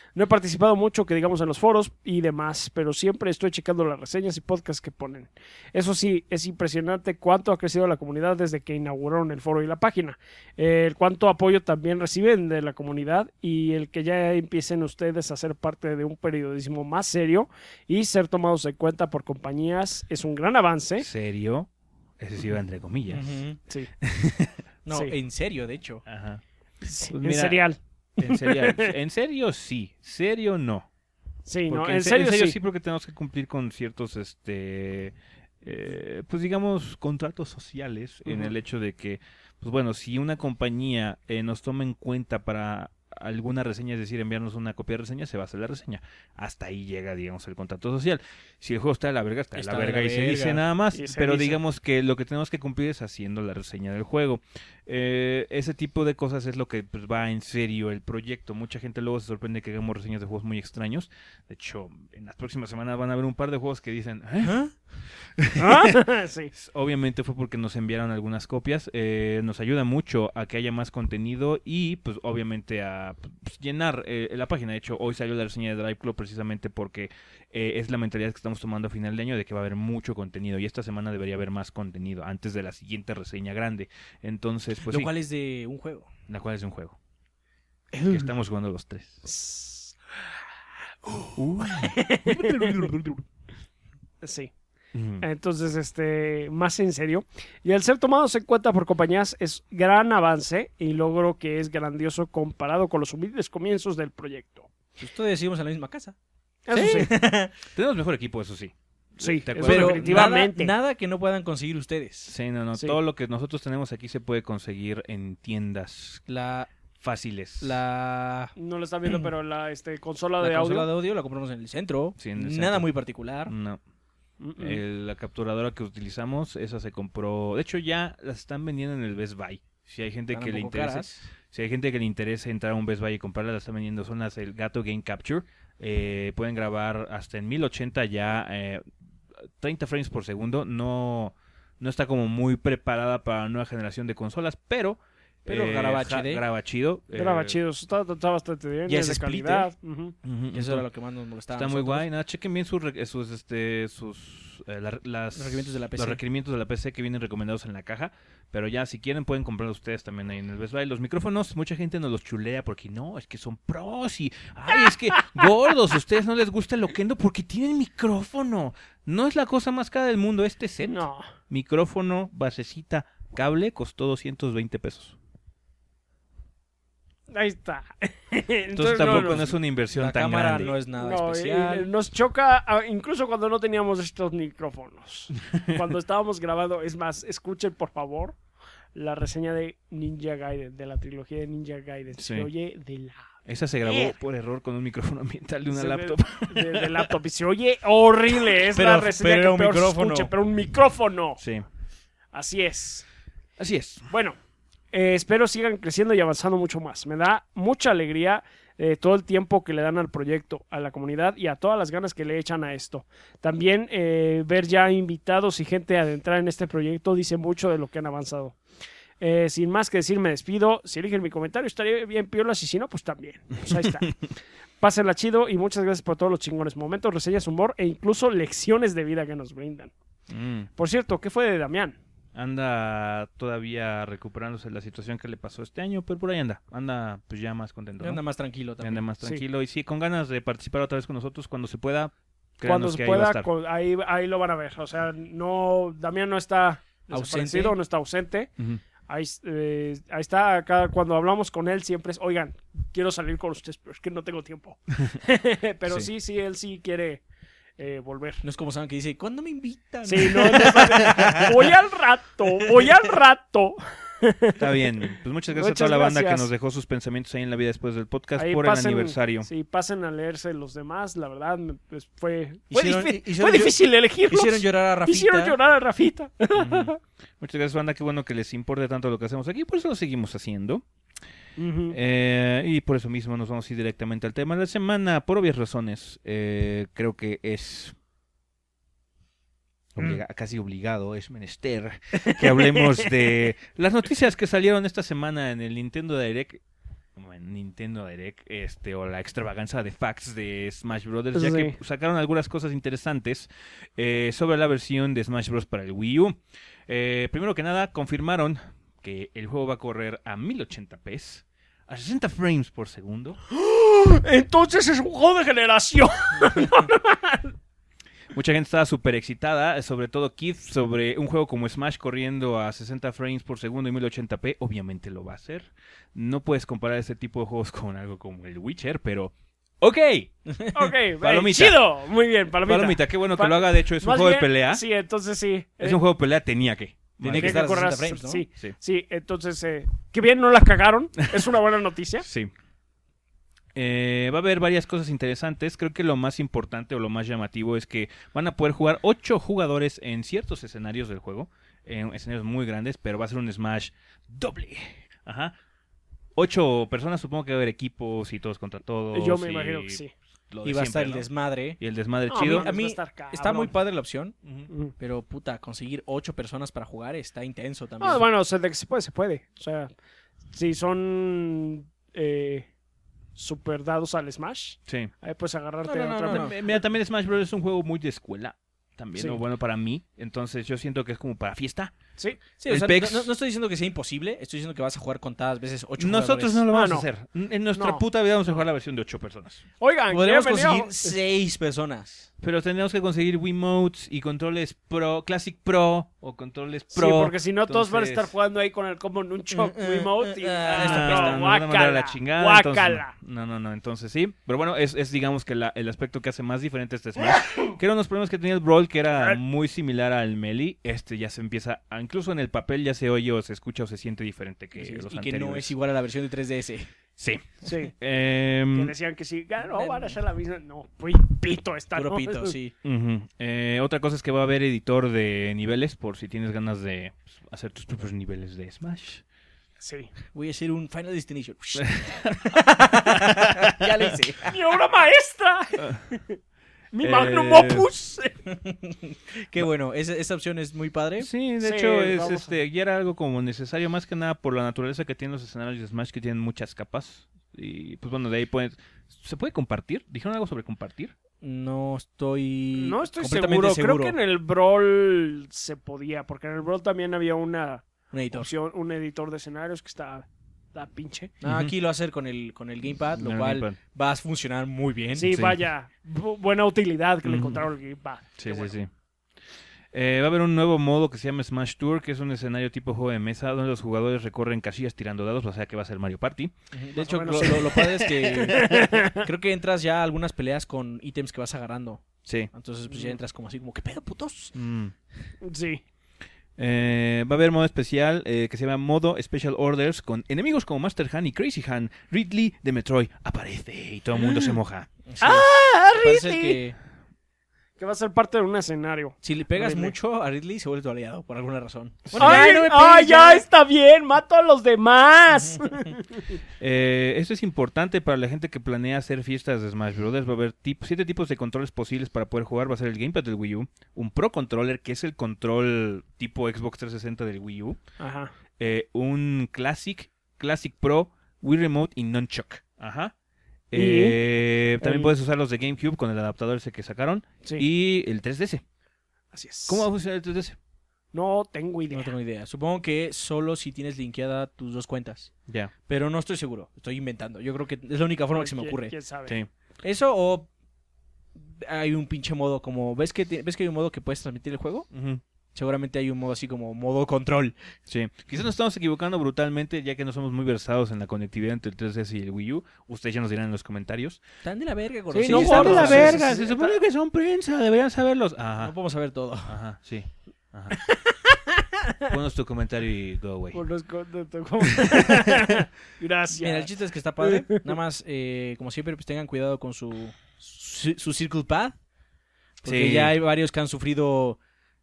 No he participado mucho, que digamos, en los foros y demás, pero siempre estoy checando las reseñas y podcasts que ponen. Eso sí, es impresionante cuánto ha crecido la comunidad desde que inauguraron el foro y la página. Eh, cuánto apoyo también reciben de la comunidad y el que ya empiecen ustedes a ser parte de un periodismo más serio y ser tomados en cuenta por compañías es un gran avance. ¿Serio? Ese sí va entre comillas. Ujú. Sí. No, Sí. en serio, de hecho. Ajá. Sí, Pues en mira, serial. En serio, en serio sí, serio no. Sí, no, Porque en se- serio, sí. sí porque tenemos que cumplir con ciertos, este, eh, pues digamos, contratos sociales en Ujú. el hecho de que, pues bueno, si una compañía eh, nos toma en cuenta para alguna reseña, es decir, enviarnos una copia de reseña, se va a hacer la reseña. Hasta ahí llega, digamos, el contrato social. Si el juego está de la verga, está de Está la de verga la y se verga. dice nada más, Y se pero dice. digamos que lo que tenemos que cumplir es haciendo la reseña del juego. Eh, ese tipo de cosas es lo que pues, va en serio el proyecto. Mucha gente luego se sorprende que hagamos reseñas de juegos muy extraños. De hecho, en las próximas semanas van a haber un par de juegos que dicen, ¿eh? ¿Ah? ¿Ah? Sí. Obviamente fue porque nos enviaron algunas copias. Eh, nos ayuda mucho a que haya más contenido y, pues, obviamente a pues, llenar eh, la página. De hecho, hoy salió la reseña de Drive Club precisamente porque eh, es la mentalidad que estamos tomando a final de año de que va a haber mucho contenido. Y esta semana debería haber más contenido antes de la siguiente reseña grande. Entonces, pues Lo sí, cual es de un juego. la cual es de un juego. Que estamos jugando los tres. Sí. Ujú. Entonces, este, más en serio. Y al ser tomados en cuenta por compañías es gran avance y logro que es grandioso comparado con los humildes comienzos del proyecto. Pues todos decimos en la misma casa. Eso sí. Tenemos mejor equipo, eso sí. Sí, ¿Te eso acuerdas? Pero definitivamente. nada, nada que no puedan conseguir ustedes. Sí, no, no. Sí. Todo lo que nosotros tenemos aquí se puede conseguir en tiendas La, fáciles. la, No lo están viendo, pero la este, consola la de consola audio. de audio la compramos en el centro. Sí, en el Nada centro. muy particular. No. Mm, mm. El- la capturadora que utilizamos, esa se compró. De hecho, ya las están vendiendo en el Best Buy. Si hay gente Están que un le poco interese, caras. si hay gente que le interese entrar a un Best Buy y comprarla, las están vendiendo. Son las el Gato Game Capture. Eh, pueden grabar hasta en mil ochenta ya, eh, treinta frames por segundo. No, no está como muy preparada para la nueva generación de consolas, pero Pero eh, graba ja- H D. graba chido. Graba eh, chido, está, está bastante bien. Ya es de es splitter. calidad. Ujú. ujú, Eso era lo que más nos molestaba. Está a muy nosotros. guay. Nada, chequen bien sus, re- sus, este, sus eh, la- las, Los requerimientos de la P C. los requerimientos de la P C que vienen recomendados en la caja. Pero ya, si quieren, pueden comprarlos ustedes también ahí en el Best Buy. Los micrófonos, mucha gente nos los chulea porque no, es que son pros y, ay, es que gordos, a ustedes no les gusta el Loquendo porque tienen micrófono. No es la cosa más cara del mundo este set. No. Micrófono, basecita, cable, costó doscientos veinte pesos. Ahí está. Entonces, no, tampoco no, nos- es una inversión La tan cámara grande. no es nada no, especial. y- nos choca, ah, incluso cuando no teníamos estos micrófonos. Cuando estábamos grabando, es más, escuchen por favor la reseña de Ninja Gaiden, de la trilogía de Ninja Gaiden. Sí. Se oye de la Esa se grabó Eh. por error con un micrófono ambiental de una se ve laptop. De, de laptop. Y se oye horrible. Es Pero- la reseña pero que era un peor se micrófono. escuche, pero un micrófono. Sí, Así es. así es. Bueno, eh, espero sigan creciendo y avanzando mucho más. Me da mucha alegría eh, todo el tiempo que le dan al proyecto, a la comunidad y a todas las ganas que le echan a esto. También eh, ver ya invitados y gente a adentrar en este proyecto dice mucho de lo que han avanzado. Eh, sin más que decir, me despido. Si eligen mi comentario, estaría bien piolas y si no, pues también. Pues ahí está. Pásenla chido y muchas gracias por todos los chingones momentos, reseñas, humor e incluso lecciones de vida que nos brindan. Mm. Por cierto, ¿qué fue de Damián? Anda todavía recuperándose de la situación que le pasó este año, pero por ahí anda. Anda pues ya más contento, ¿no? Anda más tranquilo Ya también. anda más Sí. tranquilo y sí, con ganas de participar otra vez con nosotros cuando se pueda. Cuando créanos se que ahí va a pueda, estar. con- ahí, ahí lo van a ver. O sea, no, Damián no está Ausente. desaparecido, no está ausente. Ujú. Ahí, eh, ahí está, acá cuando hablamos con él siempre es, oigan, quiero salir con ustedes, pero es que no tengo tiempo. Pero Sí. sí, sí, él sí quiere eh, volver. No es como Sam que dice, ¿cuándo me invitan? Sí, no, no está- voy al rato, voy al rato. Está bien. Pues muchas gracias Muchas a toda la banda que gracias. nos dejó sus pensamientos ahí en la vida después del podcast Ahí por pasen- el aniversario. Sí, pasen a leerse los demás, la verdad, me- pues, fue, fue, Hicieron- difí- hicieron fue llo- difícil elegirlos. Hicieron llorar a Rafita. Hicieron llorar a Rafita. Ujú. Muchas gracias, banda. Qué bueno que les importe tanto lo que hacemos aquí. Por eso lo seguimos haciendo. Ujú. Eh, y por eso mismo nos vamos a ir directamente al tema de la semana. Por obvias razones, eh, creo que es obliga- casi obligado, es menester que hablemos de las noticias que salieron esta semana en el Nintendo Direct. bueno, Nintendo Direct este, o la extravaganza de facts de Smash Bros. Ya Sí. que sacaron algunas cosas interesantes eh, sobre la versión de Smash Bros. Para el Wii U. Eh, primero que nada, confirmaron que el juego va a correr a mil ochenta p a sesenta frames por segundo. Entonces es un juego de generación. Mucha gente estaba súper excitada, sobre todo Keith, sobre un juego como Smash corriendo a sesenta frames por segundo y mil ochenta p. Obviamente lo va a hacer. No puedes comparar este tipo de juegos con algo como el Witcher, pero... ¡Ok! Ok, Palomita. eh, chido. Muy bien, palomita. Palomita, qué bueno que Pa- lo haga. De hecho, es un Más juego de bien, pelea. Sí, entonces sí. Es Eh, un juego de pelea, tenía que. Tiene que tiene estar a correr sesenta a- frames, ¿no? Sí, Sí. sí, entonces, eh, qué bien, no la cagaron. Es una buena noticia. Sí. Eh, va a haber varias cosas interesantes. Creo que lo más importante o lo más llamativo es que van a poder jugar ocho jugadores en ciertos escenarios del juego. En escenarios muy grandes, pero va a ser un Smash doble. Ajá. Ocho personas, supongo que va a haber equipos y todos contra todos. Yo me y imagino que sí. lo de Y va a siempre, estar el ¿no? desmadre. Y el desmadre No, chido. mames, A mí va a estar cabrón. Está muy padre la opción, Ujú. Ujú. pero puta, conseguir ocho personas para jugar está intenso también. Ah, bueno, o sea, de que se puede, se puede. O sea, si son eh, super dados al Smash, Sí. ahí puedes agarrarte No, no, a no, otra. no, no. Eh, Mira, también Smash Bros. Es un juego muy de escuela. También, Sí. o bueno, para mí. Entonces yo siento que es como para fiesta. Sí. Sí, o el sea, Pex- no, no estoy diciendo que sea imposible, estoy diciendo que vas a jugar contadas veces ocho Nosotros jugadores. no lo vamos Ah, a no. hacer. En nuestra No. puta vida vamos a jugar la versión de ocho personas. Oigan, Podremos ¿quieren venir a- conseguir seis personas. Pero tendríamos que conseguir Wiimotes y controles Pro, Classic Pro o controles Sí, Pro. porque si no, todos van a Entonces- estar jugando ahí con el combo Nunchuk Mm, mm, Remote y... mm, ah, ah, esto Ah, apesta. nos van a mandar a la guácala, chingada, guácala. entonces, no, no, no, entonces sí. Pero bueno, es, es digamos que la- el aspecto que hace más diferente este Smash. Que eran unos problemas que tenía el Brawl, que era muy similar al Melee. Este ya se empieza, a- incluso en el papel ya se oye o se escucha o se siente diferente que Sí, los y que anteriores. no es igual a la versión de tres D S. Sí. Sí. Em, Que decían que sí, ah, no, van a ser la misma. No, pi- pito está. Puro ¿no? pito, sí. Ujú. Eh, otra cosa es que va a haber editor de niveles por si tienes ganas de pues, hacer tus propios niveles de Smash. Sí. Voy a hacer un Final Destination. Ya lo hice. ¡Mi obra maestra! ¡Mi Eh, magnum opus! Qué bueno, esa, esa opción es muy padre. Sí, de Sí, hecho es vamos a- este ya era algo como necesario más que nada por la naturaleza que tienen los escenarios de Smash que tienen muchas capas y pues bueno, de ahí pueden ¿se puede compartir? ¿Dijeron algo sobre compartir? No estoy. No estoy completamente seguro. Creo que en el Brawl se podía, porque en el Brawl también había una Un editor. opción, un editor de escenarios que está, está pinche. Ah, Ujú. aquí lo va a hacer con el, con el Gamepad, lo El cual Gamepad. va a funcionar muy bien. Sí, Sí. vaya, bu- buena utilidad que le Ujú. encontraron el Gamepad. Sí, Qué sí, bueno. sí. Eh, va a haber un nuevo modo que se llama Smash Tour, que es un escenario tipo juego de mesa donde los jugadores recorren casillas tirando dados, o sea que va a ser Mario Party. Ujú. De Más hecho, o menos, lo, sí. lo- lo padre es que creo que entras ya a algunas peleas con ítems que vas agarrando. Sí. Entonces, pues ya entras como así, como, ¿qué pedo, putos? Mm. Sí. Eh, va a haber modo especial eh, que se llama modo Special Orders con enemigos como Master Han y Crazy Han. Ridley de Metroid aparece y todo el mundo se moja. Sí. ¡Ah, Parece Ridley! que Que va a ser parte de un escenario. si le pegas Ridley. mucho a Ridley, se vuelve tu aliado, por alguna razón. ¡Ay, ya, no me ay, pegues, ya está bien! ¡Mato a los demás! Eh, esto es importante para la gente que planea hacer fiestas de Smash Bros. Va a haber tip- siete tipos de controles posibles para poder jugar. Va a ser el Gamepad del Wii U, un Pro Controller, que es el control tipo Xbox trescientos sesenta del Wii U, Ajá. eh, un Classic, Classic Pro, Wii Remote y Nunchuck. Ajá. Y Eh, también el- puedes usar los de GameCube con el adaptador ese que sacaron. Sí. Y el tres D S. Así es. ¿Cómo va a funcionar el tres D S? No tengo idea. No tengo idea. Supongo que solo si tienes linkeada tus dos cuentas. Ya. Pero no estoy seguro. Estoy inventando. Yo creo que es la única forma que se me ¿Quién- ocurre. ¿Quién sabe? Sí. Eso o hay un pinche modo como... ¿Ves que, ti- ¿Ves que hay un modo que puedes transmitir el juego? Ujú. Seguramente hay un modo así como modo control. Sí, quizás nos estamos equivocando brutalmente ya que no somos muy versados en la conectividad entre el tres D S y el Wii U. Ustedes ya nos dirán en los comentarios. Están de la verga, gordo. Sí, Sí, no están gordos, de la sí, verga. sí, sí. se supone que son prensa, deberían saberlos. Ajá, No podemos saber todo. ajá, sí. Ajá. Ponos tu comentario y go away. Conozco- no tengo- Gracias. Mira, el chiste es que está padre. Nada más, eh, como siempre, pues tengan cuidado con su, su, su Circle Pad. Porque Sí. ya hay varios que han sufrido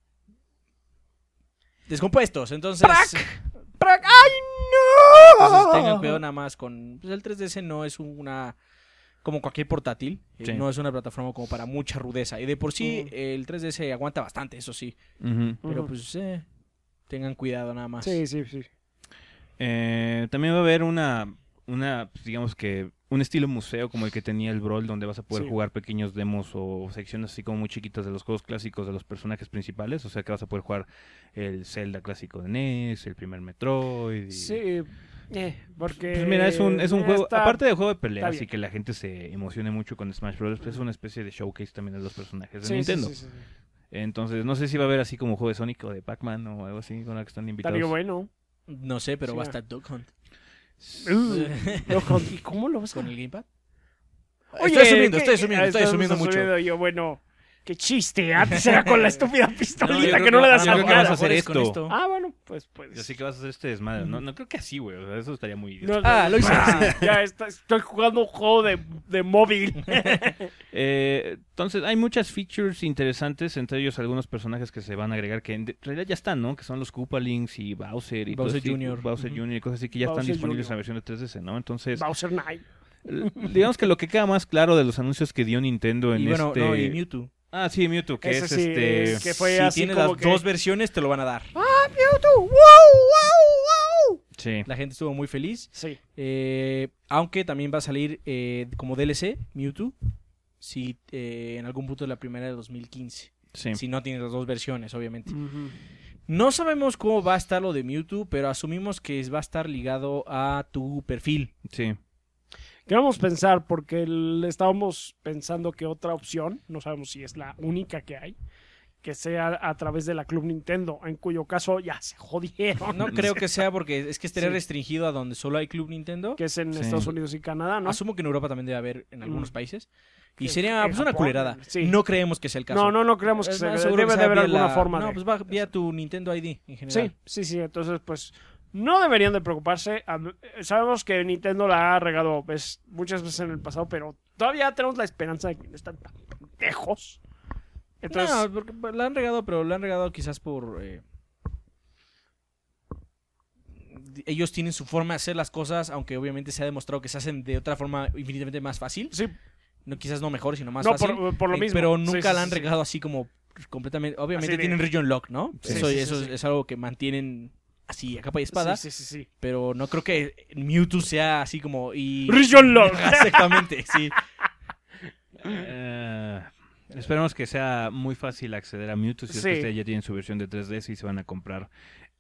descompuestos. Entonces, ¡Prac! ¡Ay, no! entonces tengan cuidado nada más con... Pues el tres D S no es una... Como cualquier portátil. eh, Sí. No es una plataforma como para mucha rudeza. Y de por sí, Ujú. el tres D S aguanta bastante, eso sí. Ujú. Pero Ujú. pues, eh, tengan cuidado nada más. Sí, sí, sí. Eh, también va a haber una una, pues, digamos que un estilo museo como el que tenía el Brawl, donde vas a poder Sí. jugar pequeños demos o secciones así como muy chiquitas de los juegos clásicos de los personajes principales. O sea que vas a poder jugar el Zelda clásico de N E S, el primer Metroid. Y... Sí, eh, porque... Pues mira, es un, es un eh, juego, está- aparte de juego de está peleas bien. y que la gente se emocione mucho con Smash Bros., pues es una especie de showcase también de los personajes de Sí, sí, Nintendo. sí, sí, sí. Entonces, no sé si va a haber así como juego de Sonic o de Pac-Man o algo así con la que están invitados. Estaría bueno. No sé, pero Sí, va a ah. estar Duck Hunt. Uh, pero con- ¿Y cómo lo vas a ¿Con el gamepad? Oye, estoy asumiendo, ¿qué- estoy asumiendo, ah, estoy estamos asumiendo mucho. asumiendo yo, bueno, qué chiste. Antes era con la estúpida pistolita yo creo que no le que- das yo a creo que nada. vas a hacer Mejores con esto. Ah, bueno, pues puedes. Así que vas a hacer este desmadre. No, no creo que así, güey. O sea, eso estaría muy idiota. No, no, Ah, lo hice. ah, ya está, estoy jugando un juego de, de móvil. Eh, entonces, hay muchas features interesantes, entre ellos algunos personajes que se van a agregar que en de- realidad ya están, ¿no? Que son los Koopalings y Bowser y todo Bowser ese- junior Bowser Ujú. junior y cosas así que ya están Bowser disponibles junior en la versión de tres D S, ¿no? Entonces, Bowser Knight. l- digamos que lo que queda más claro de los anuncios que dio Nintendo en Y bueno, este... no, y Mewtwo. Ah, sí, Mewtwo, que Ese es sí, este... es que fue si así tienes como las que- dos versiones, te lo van a dar. ¡Ah, Mewtwo! ¡Wow, wow, wow! Sí. La gente estuvo muy feliz. Sí. Eh, aunque también va a salir eh, como D L C, Mewtwo. Si eh, en algún punto de la primera de dos mil quince. Sí. Si no tienes las dos versiones, obviamente. Ujú. No sabemos cómo va a estar lo de Mewtwo, pero asumimos que va a estar ligado a tu perfil. Sí. Queremos pensar, porque el- estábamos pensando que otra opción, no sabemos si es la única que hay, que sea a través de la Club Nintendo, en cuyo caso ya se jodieron. No creo que sea porque es que estaría Sí. restringido a donde solo hay Club Nintendo. Que es en Sí. Estados Unidos y Canadá, ¿no? Asumo que en Europa también debe haber en algunos Mm. países. Y En- sería en pues, una Japón, culerada. sí. No creemos que sea el caso. No, no, no creemos que Es se más seguro debe que de sea haber vía alguna la- forma No, de... pues va vía tu Nintendo I D en Sí, general. sí, sí. Entonces, pues, no deberían de preocuparse. A- Sabemos que Nintendo la ha regado pues, muchas veces en el pasado, pero todavía tenemos la esperanza de que no están tan pendejos. Entonces, No, porque pues, la han regado, pero la han regado quizás por... eh, Ellos tienen su forma de hacer las cosas, aunque obviamente se ha demostrado que se hacen de otra forma infinitamente más fácil. sí, No, quizás no mejor, sino más no, fácil. por, por lo Eh, mismo. Pero Sí, nunca sí, la han sí, sí. regado así como completamente. Obviamente Así de- tienen region lock, ¿no? Sí, eso sí, sí, eso sí. Es, es algo que mantienen así a capa y espada. Sí, sí, sí, sí. Pero no creo que Mewtwo sea así como... Y... Region lock. Exactamente, sí. Eh, esperemos que sea muy fácil acceder a Mewtwo si es Sí. que ustedes ya tienen su versión de tres D S y se van a comprar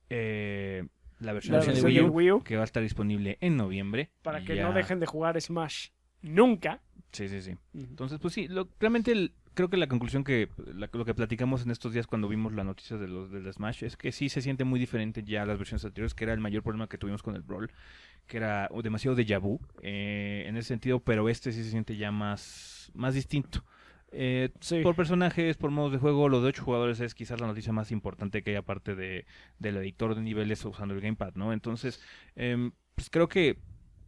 eh, la versión, La de versión versión de de Wii U. Wii U, que va a estar disponible en noviembre. para Y que ya- no dejen de jugar Smash nunca. Sí, sí, sí. Entonces, pues sí, lo- realmente el- creo que la conclusión que la- lo que platicamos en estos días cuando vimos las noticias de los del Smash es que sí se siente muy diferente ya a las versiones anteriores, que era el mayor problema que tuvimos con el Brawl, que era uh, demasiado déjà vu eh, en ese sentido, pero este sí se siente ya más, más distinto. Eh, Sí. Por personajes, por modos de juego, lo de ocho jugadores es quizás la noticia más importante que hay aparte de, del editor de niveles usando el gamepad, ¿no? Entonces, em, pues creo que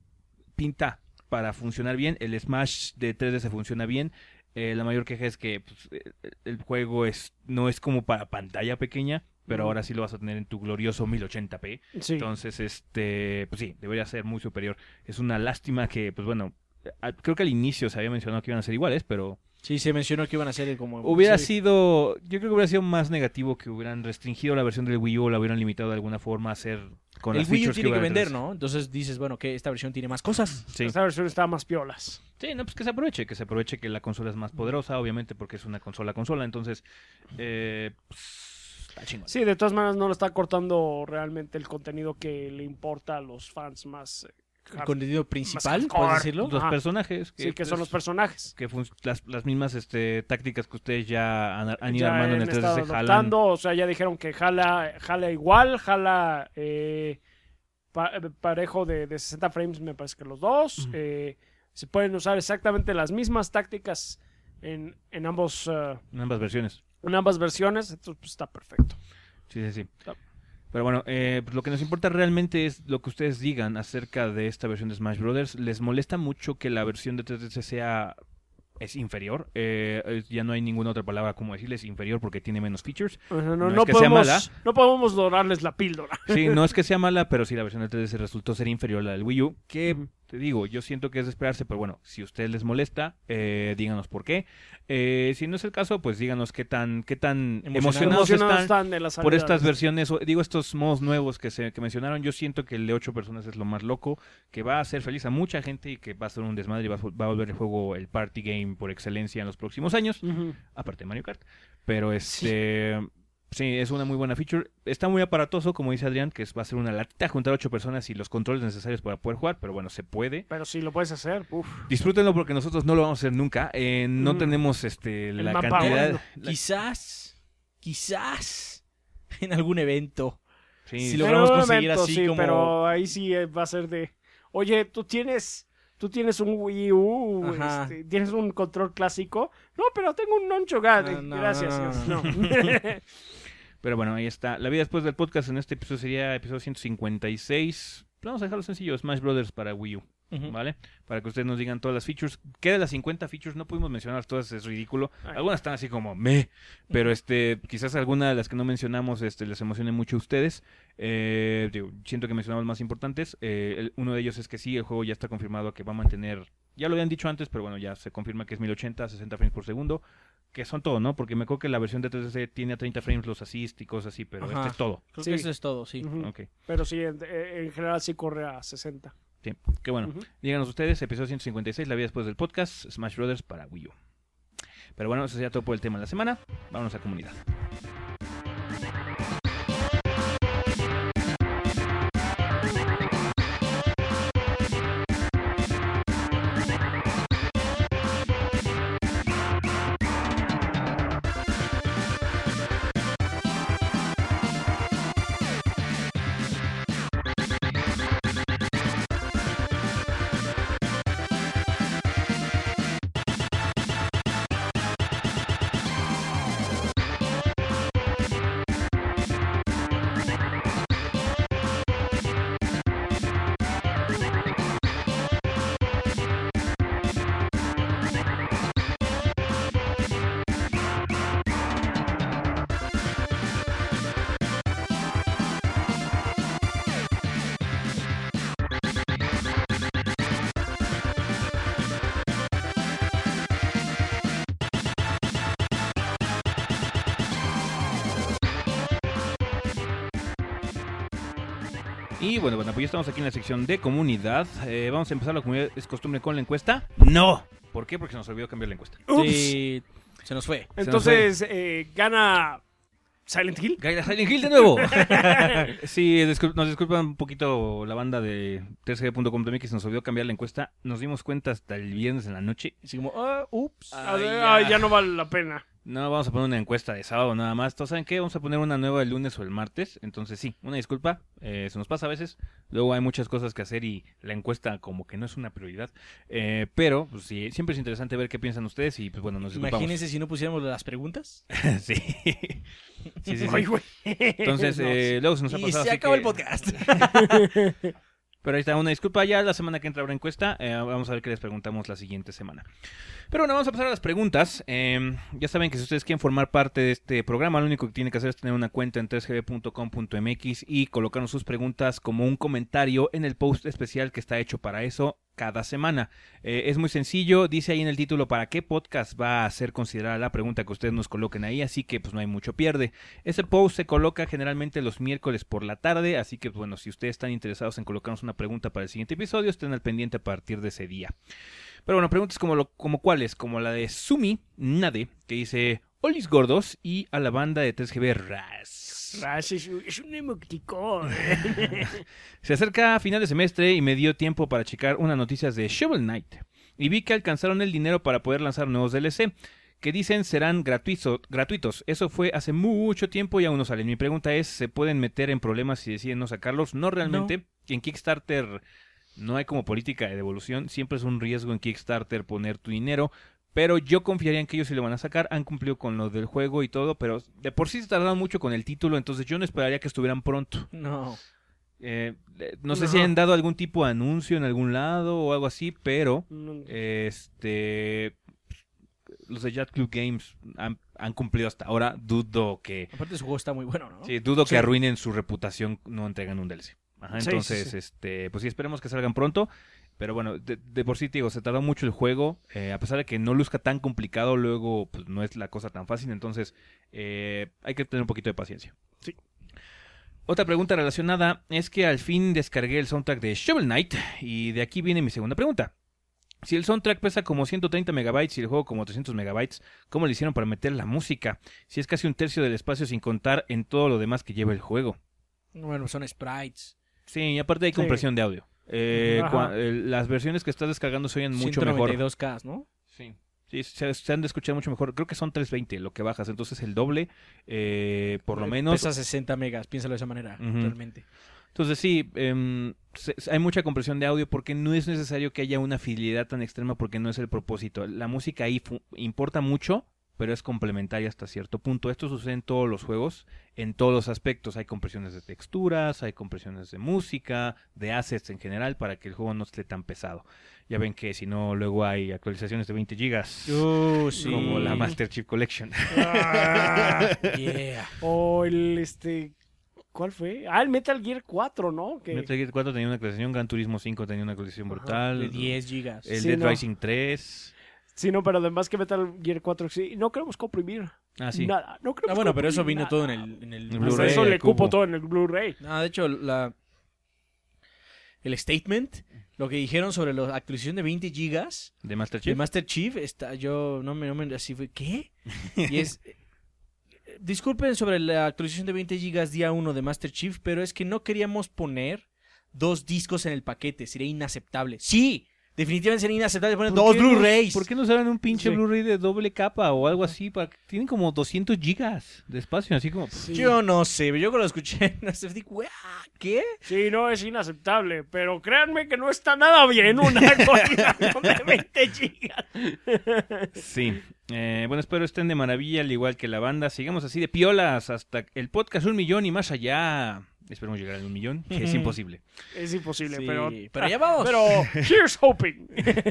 pinta para funcionar bien. El Smash de tres D se funciona bien. Eh, la mayor queja es que pues, eh, el juego es no es como para pantalla pequeña, pero Ujú. ahora sí lo vas a tener en tu glorioso mil ochenta p. Sí. Entonces, este, pues sí, debería ser muy superior. Es una lástima que, pues bueno, a- creo que al inicio se había mencionado que iban a ser iguales, pero Sí, se mencionó que iban a ser como... hubiera sí. sido, yo creo que hubiera sido más negativo que hubieran restringido la versión del Wii U o la hubieran limitado de alguna forma a hacer con El las Wii U features tiene que hubiera vender, detrás. ¿no? Entonces dices, bueno, que esta versión tiene más cosas. Sí. Esta versión está más piolas. Sí, no, pues que se aproveche, que se aproveche que la consola es más poderosa, obviamente, porque es una consola consola, entonces, eh, pues, está chingón. Sí, de todas maneras no le está cortando realmente el contenido que le importa a los fans más... eh, El hard- contenido principal, hardcore. puedes decirlo. Los Ajá. personajes, Sí, que pues, son los personajes. que fun- las, las mismas este, tácticas que ustedes ya han, han ido Ya armando en han el tres D estado S jalan. adoptando, o sea, ya dijeron que jala, jala igual, jala eh, pa- eh, parejo de, de sesenta frames, me parece que los dos. Ujú. eh, se pueden usar exactamente las mismas tácticas en, en, ambos, eh, En ambas versiones. en ambas versiones, entonces pues, está perfecto. Sí, sí, sí. Ah. Pero bueno, eh, pues lo que nos importa realmente es lo que ustedes digan acerca de esta versión de Smash Brothers. ¿Les molesta mucho que la versión de tres D S sea es inferior? Eh, es- ya no hay ninguna otra palabra como decirles inferior porque tiene menos features. O sea, no, No es no que sea podemos, mala. no podemos dorarles la píldora. Sí, no es que sea mala, pero sí la versión de tres D S resultó ser inferior a la del Wii U, que Ujú. te digo, yo siento que es de esperarse, pero bueno, si a ustedes les molesta, eh, díganos por qué. Eh, si no es el caso, pues díganos qué tan qué tan emocionados, Emocionados están, están de la salida por estas de- versiones, o- digo, estos modos nuevos que se que mencionaron. Yo siento que el de ocho personas es lo más loco, que va a hacer feliz a mucha gente y que va a ser un desmadre y va a, va a volver el juego el party game por excelencia en los próximos años, Ujú. aparte de Mario Kart. Pero este... Sí, es una muy buena feature. Está muy aparatoso, como dice Adrián, que es- va a ser una latita juntar ocho personas y los controles necesarios para poder jugar, pero bueno, se puede. Pero si lo puedes hacer, uff. Disfrútenlo porque nosotros no lo vamos a hacer nunca. Eh, no Mm. tenemos este la mapa cantidad. uno. la- Quizás, quizás, en algún evento. sí, si sí. lo- logramos conseguir Momento, así sí, como- pero ahí sí eh, va a ser de, oye, tú tienes, tú tienes un Wii U, Ajá. este, tienes un control clásico. No, pero tengo un Nunchuck. No, no, Gracias. no, no, no. Pero bueno, ahí está. La vida después del podcast en este episodio sería episodio ciento cincuenta y seis. Vamos a dejarlo sencillo, Smash Brothers para Wii U. Ujú. ¿Vale? Para que ustedes nos digan todas las features. ¿Qué de las cincuenta features? No pudimos mencionar todas, es ridículo. Ay. Algunas están así como meh. Pero este, quizás alguna de las que no mencionamos este, les emocione mucho a ustedes. Eh, digo, siento que mencionamos más importantes. Eh, el- uno de ellos es que sí, el juego ya está confirmado que va a mantener. Ya lo habían dicho antes, pero bueno, ya se confirma que es mil ochenta, sesenta frames por segundo. Que son todo, ¿no? Porque me acuerdo que la versión de tres D S tiene a treinta frames los assist y cosas así, pero Ajá. este es todo. Creo Sí. que eso es todo, sí. Ujú. Ok. Pero sí, en, en general sí corre a sesenta. Sí, qué bueno. Ujú. Díganos ustedes, episodio ciento cincuenta y seis, la vida después del podcast, Smash Brothers para Wii U. Pero bueno, eso sería todo por el tema de la semana. Vámonos a comunidad. Y bueno, bueno, pues ya estamos aquí en la sección de comunidad. Eh, vamos a empezar la comunidad, es costumbre, con la encuesta. ¡No! ¿Por qué? Porque se nos olvidó cambiar la encuesta. Ups. Sí, se nos fue. nos Entonces, eh, gana Silent Hill. ¡Gaila Silent Hill de nuevo! Sí, discul- nos disculpan un poquito la banda de tres G punto com punto m x, se nos olvidó cambiar la encuesta. Nos dimos cuenta hasta el viernes en la noche. Así como, ah, ups. A Ay, ver, ya. ay, ya no vale la pena. No, vamos a poner una encuesta de sábado nada más. ¿Todos saben qué? Vamos a poner una nueva el lunes o el martes. Entonces sí, una disculpa. Eh, se nos pasa a veces. Luego hay muchas cosas que hacer y la encuesta como que no es una prioridad. Eh, pero, pues sí, siempre es interesante ver qué piensan ustedes y pues bueno, nos disculpamos. Imagínense si no pusiéramos las preguntas. sí. sí, sí, sí. Ay, güey. Entonces, No, eh, luego se nos ha Y pasado. se así acabó que- el podcast. Pero ahí está, una disculpa. Ya la semana que entra habrá encuesta. Eh, vamos a ver qué les preguntamos la siguiente semana. Pero bueno, vamos a pasar a las preguntas. Eh, ya saben que si ustedes quieren formar parte de este programa, lo único que tienen que hacer es tener una cuenta en tres g b punto com punto m x y colocarnos sus preguntas como un comentario en el post especial que está hecho para eso cada semana. Eh, es muy sencillo, dice ahí en el título para qué podcast va a ser considerada la pregunta que ustedes nos coloquen ahí, así que pues no hay mucho pierde. Ese post se coloca generalmente los miércoles por la tarde, así que bueno, si ustedes están interesados en colocarnos una pregunta para el siguiente episodio, estén al pendiente a partir de ese día. Pero bueno, preguntas como, lo, como cuáles, como la de Sumi Nade, que dice, Olis gordos y a la banda de tres G B Ras. Rash es, un- es un emoticón. Se acerca a final de semestre y me dio tiempo para checar unas noticias de Shovel Knight. Y vi que alcanzaron el dinero para poder lanzar nuevos D L C, que dicen serán gratuitos. gratuitos. Eso fue hace mucho tiempo y aún no salen. Mi pregunta es, ¿se pueden meter en problemas si deciden no sacarlos? No realmente. En Kickstarter no hay como política de devolución. Siempre es un riesgo en Kickstarter poner tu dinero. Pero yo confiaría en que ellos sí lo van a sacar. Han cumplido con lo del juego y todo, pero de por sí se tardaron mucho con el título, entonces yo no esperaría que estuvieran pronto. No. Eh, eh, no sé No. si han dado algún tipo de anuncio en algún lado o algo así, pero No, este los de Yacht Club Games han, han cumplido hasta ahora. Dudo que Aparte su juego está muy bueno, ¿no? sí, dudo Sí. que arruinen su reputación no entregan un D L C. Ajá, Sí, entonces, sí, sí. este, pues sí, esperemos que salgan pronto. Pero bueno, de, de por sí, te digo, se tardó mucho el juego. Eh, a pesar de que no luzca tan complicado, luego pues no es la cosa tan fácil. Entonces, eh, hay que tener un poquito de paciencia. Sí. Otra pregunta relacionada es que al fin descargué el soundtrack de Shovel Knight. Y de aquí viene mi segunda pregunta. Si el soundtrack pesa como ciento treinta megabytes y el juego como trescientos megabytes, ¿cómo le hicieron para meter la música? Si es casi un tercio del espacio sin contar en todo lo demás que lleva el juego. Bueno, son sprites. Sí, y aparte hay Sí. compresión de audio. Eh, Ajá. cua- eh, las versiones que estás descargando se oyen mucho mejor. ciento noventa y dos K, ¿no? Sí. Sí, se, se han de escuchar mucho mejor. Creo que son trescientos veinte lo que bajas. Entonces el doble, eh, por lo menos. Pesa sesenta megas, piénsalo de esa manera, Ujú. realmente. Entonces sí, em, se- hay mucha compresión de audio porque no es necesario que haya una fidelidad tan extrema porque no es el propósito. La música ahí fu- importa mucho, pero es complementaria hasta cierto punto. Esto sucede en todos los juegos, en todos los aspectos. Hay compresiones de texturas, hay compresiones de música, de assets en general, para que el juego no esté tan pesado. Ya ven que si no, luego hay actualizaciones de veinte gigas, Uh, sí. como la Master Chief Collection. Ah, Yeah. o el este. ¿Cuál fue? Ah, el Metal Gear cuatro, ¿no? Que... Metal Gear cuatro tenía una actualización, Gran Turismo cinco tenía una actualización Ajá, brutal. De diez gigas. El Sí, Dead no. Rising tres. Sí, no, pero además que Metal Gear cuatro, sí, no queremos comprimir Ah, sí. nada. No queremos Ah, bueno, pero eso comprimir vino nada. todo en el, en el El Hasta Blu-ray, eso el le cupo cubo. todo en el Blu-ray. Ah, de hecho, la, el statement, lo que dijeron sobre la actualización de veinte gigas De Master de Chief. Master Chief, está, yo no me, no me así fue, ¿qué? Y es, eh, disculpen sobre la actualización de veinte gigas día uno de Master Chief, pero es que no queríamos poner dos discos en el paquete, sería inaceptable. Sí, definitivamente sería inaceptable poner ¿Por dos qué no- Blu-rays. ¿Por qué no saben un pinche Sí. Blu-ray de doble capa o algo así? Para... Tienen como doscientos gigas de espacio, así como... Sí. Yo no sé, yo cuando lo escuché, digo, "Güey, ¿qué? Sí, no, es inaceptable, pero créanme que no está nada bien una actualización de veinte gigas. Sí. Eh, bueno, espero estén de maravilla, al igual que la banda. Sigamos así de piolas hasta el podcast un millón y más allá. Esperemos llegar al un millón, que es Ujú. imposible. Es imposible, Sí, pero... pero ya vamos. Pero, here's hoping.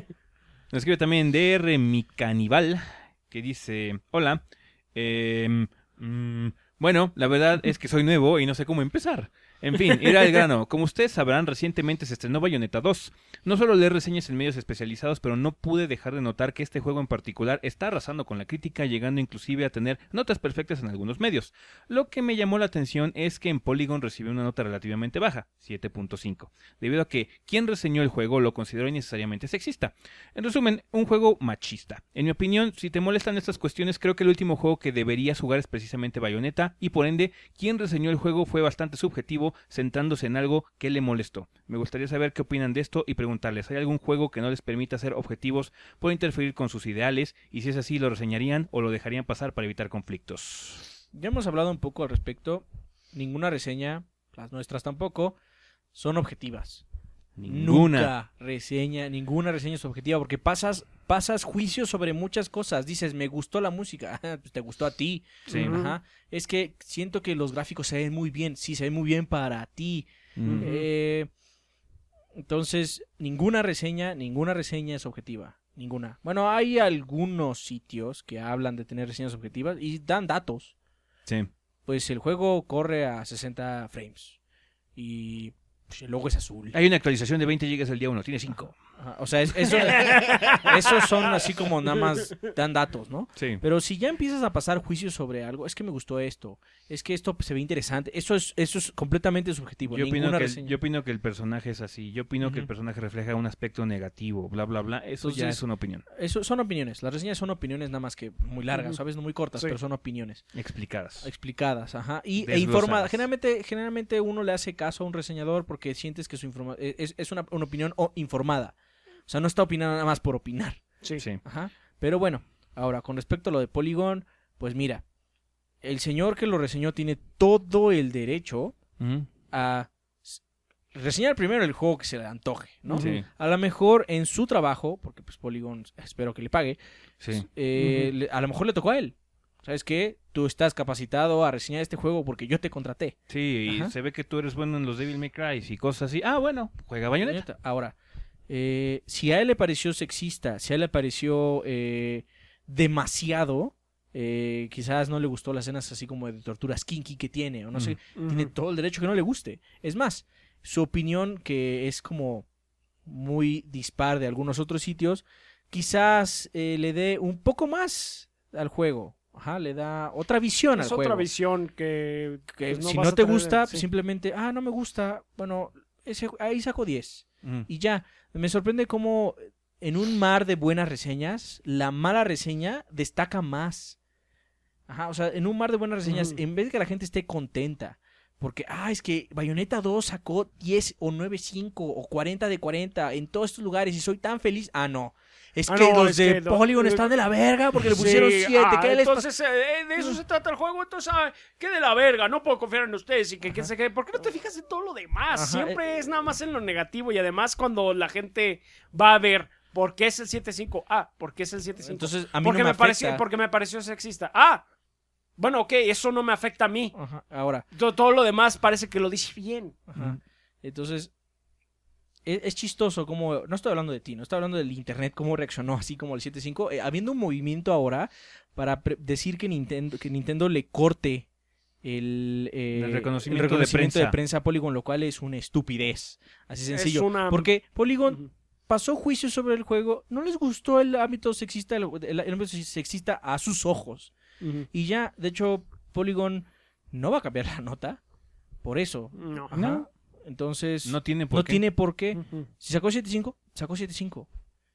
Nos escribe también D R Mi Canibal, que dice, hola, em, mm, bueno, la verdad es que soy nuevo y no sé cómo empezar. En fin, ir al grano. Como ustedes sabrán, recientemente se estrenó Bayonetta dos. No solo leer reseñas en medios especializados, pero no pude dejar de notar que este juego en particular está arrasando con la crítica, llegando inclusive a tener notas perfectas en algunos medios. Lo que me llamó la atención es que en Polygon recibió una nota relativamente baja, siete punto cinco, debido a que quien reseñó el juego lo consideró innecesariamente sexista. En resumen, un juego machista. En mi opinión, si te molestan estas cuestiones, creo que el último juego que deberías jugar es precisamente Bayonetta, y por ende, quien reseñó el juego fue bastante subjetivo, centrándose en algo que le molestó. Me gustaría saber qué opinan de esto y preguntarles, ¿hay algún juego que no les permita ser objetivos por interferir con sus ideales? Y si es así, ¿lo reseñarían o lo dejarían pasar para evitar conflictos? Ya hemos hablado un poco al respecto. Ninguna reseña, las nuestras tampoco, son objetivas. Ninguna. Nunca reseña, ninguna reseña es objetiva porque pasas, pasas juicios sobre muchas cosas. Dices, me gustó la música, pues te gustó a ti. Sí. Ujú. Ajá. Es que siento que los gráficos se ven muy bien. Sí, se ven muy bien para ti. Mm. Eh, entonces, ninguna reseña, ninguna reseña es objetiva. Ninguna. Bueno, hay algunos sitios que hablan de tener reseñas objetivas y dan datos. Sí. Pues el juego corre a sesenta frames. Y pues, el logo es azul. Hay una actualización de veinte gigas el día uno, tiene cinco. Ajá, o sea, es- eso, esos son así como nada más dan datos, ¿no? Sí. Pero si ya empiezas a pasar juicios sobre algo, es que me gustó esto, es que esto se ve interesante, eso es eso es completamente subjetivo. Yo opino, ninguna que el, reseña. yo opino que el personaje es así. Yo opino que el Ujú. personaje refleja un aspecto negativo, bla, bla, bla. Eso ya Entonces, es una opinión. Eso son opiniones. Las reseñas son opiniones nada más que muy largas, Ujú. ¿sabes? No muy cortas, Sí. pero son opiniones Explicadas. explicadas, ajá. Y e Desglosadas. informadas. Generalmente, generalmente uno le hace caso a un reseñador porque sientes que su informa es, es una, una opinión o- informada. O sea, no está opinando nada más por opinar. Sí. Sí. Ajá. Pero bueno, ahora, con respecto a lo de Polygon, pues mira, el señor que lo reseñó tiene todo el derecho Ujú. a s- reseñar primero el juego que se le antoje, ¿no? Sí. A lo mejor en su trabajo, porque pues Polygon espero que le pague, Sí. eh, Ujú. le- a lo mejor le tocó a él. ¿Sabes qué? Tú estás capacitado a reseñar este juego porque yo te contraté. Sí, y Ajá. se ve que tú eres bueno en los Devil May Cry y cosas así. Ah, bueno, juega Bayonetta. Ahora, eh, si a él le pareció sexista, si a él le pareció eh, demasiado, eh, quizás no le gustó las escenas así como de torturas kinky que tiene, o no sé, Ujú. tiene todo el derecho que no le guste. Es más, su opinión que es como muy dispar de algunos otros sitios, quizás eh, le dé un poco más al juego. Ajá, le da otra visión es al otra juego. visión que, Que pues, si vas no a te tener- gusta, sí. simplemente, ah, no me gusta, bueno, ese, ahí saco diez. Mm. Y ya, me sorprende cómo en un mar de buenas reseñas, la mala reseña destaca más. Ajá, o sea, en un mar de buenas reseñas, Ujú. en vez de que la gente esté contenta, porque, ah, es que Bayonetta dos sacó diez o nueve punto cinco o cuarenta de cuarenta en todos estos lugares y soy tan feliz. Ah, no. Es Ah, que no, los es de que lo- Polygon están de la verga porque le pusieron Sí, siete. ah, ¿Qué les pasa? entonces eh, de eso se trata el juego, entonces ah, qué de la verga, no puedo confiar en ustedes y que quién se quede. ¿Por qué no te fijas en todo lo demás? Ajá, Siempre eh, es nada más en lo negativo y además cuando la gente va a ver por qué es el siete punto cinco, ah, ¿por qué es el siete punto cinco? Entonces, a mí porque no me, pareció, afecta. porque me pareció sexista. Ah, bueno, ok, eso no me afecta a mí. Ajá, ahora, Todo, todo lo demás parece que lo dice bien. ajá. Entonces, es, es chistoso como, no estoy hablando de ti, no estoy hablando del internet, cómo reaccionó así como el siete punto cinco, eh, habiendo un movimiento ahora para pre- decir que Nintendo, que Nintendo le corte el, eh, El reconocimiento el reconocimiento de de, prensa. prensa a Polygon, lo cual es una estupidez, así sencillo. Es una... Porque Polygon Ujú. pasó juicio sobre el juego, no les gustó el ámbito sexista, el, el ámbito sexista a sus ojos. Ujú. Y ya, de hecho, Polygon no va a cambiar la nota por eso. No. Ajá. No. Entonces, No tiene por no qué. tiene por qué. Ujú. Si sacó siete punto cinco, sacó siete punto cinco.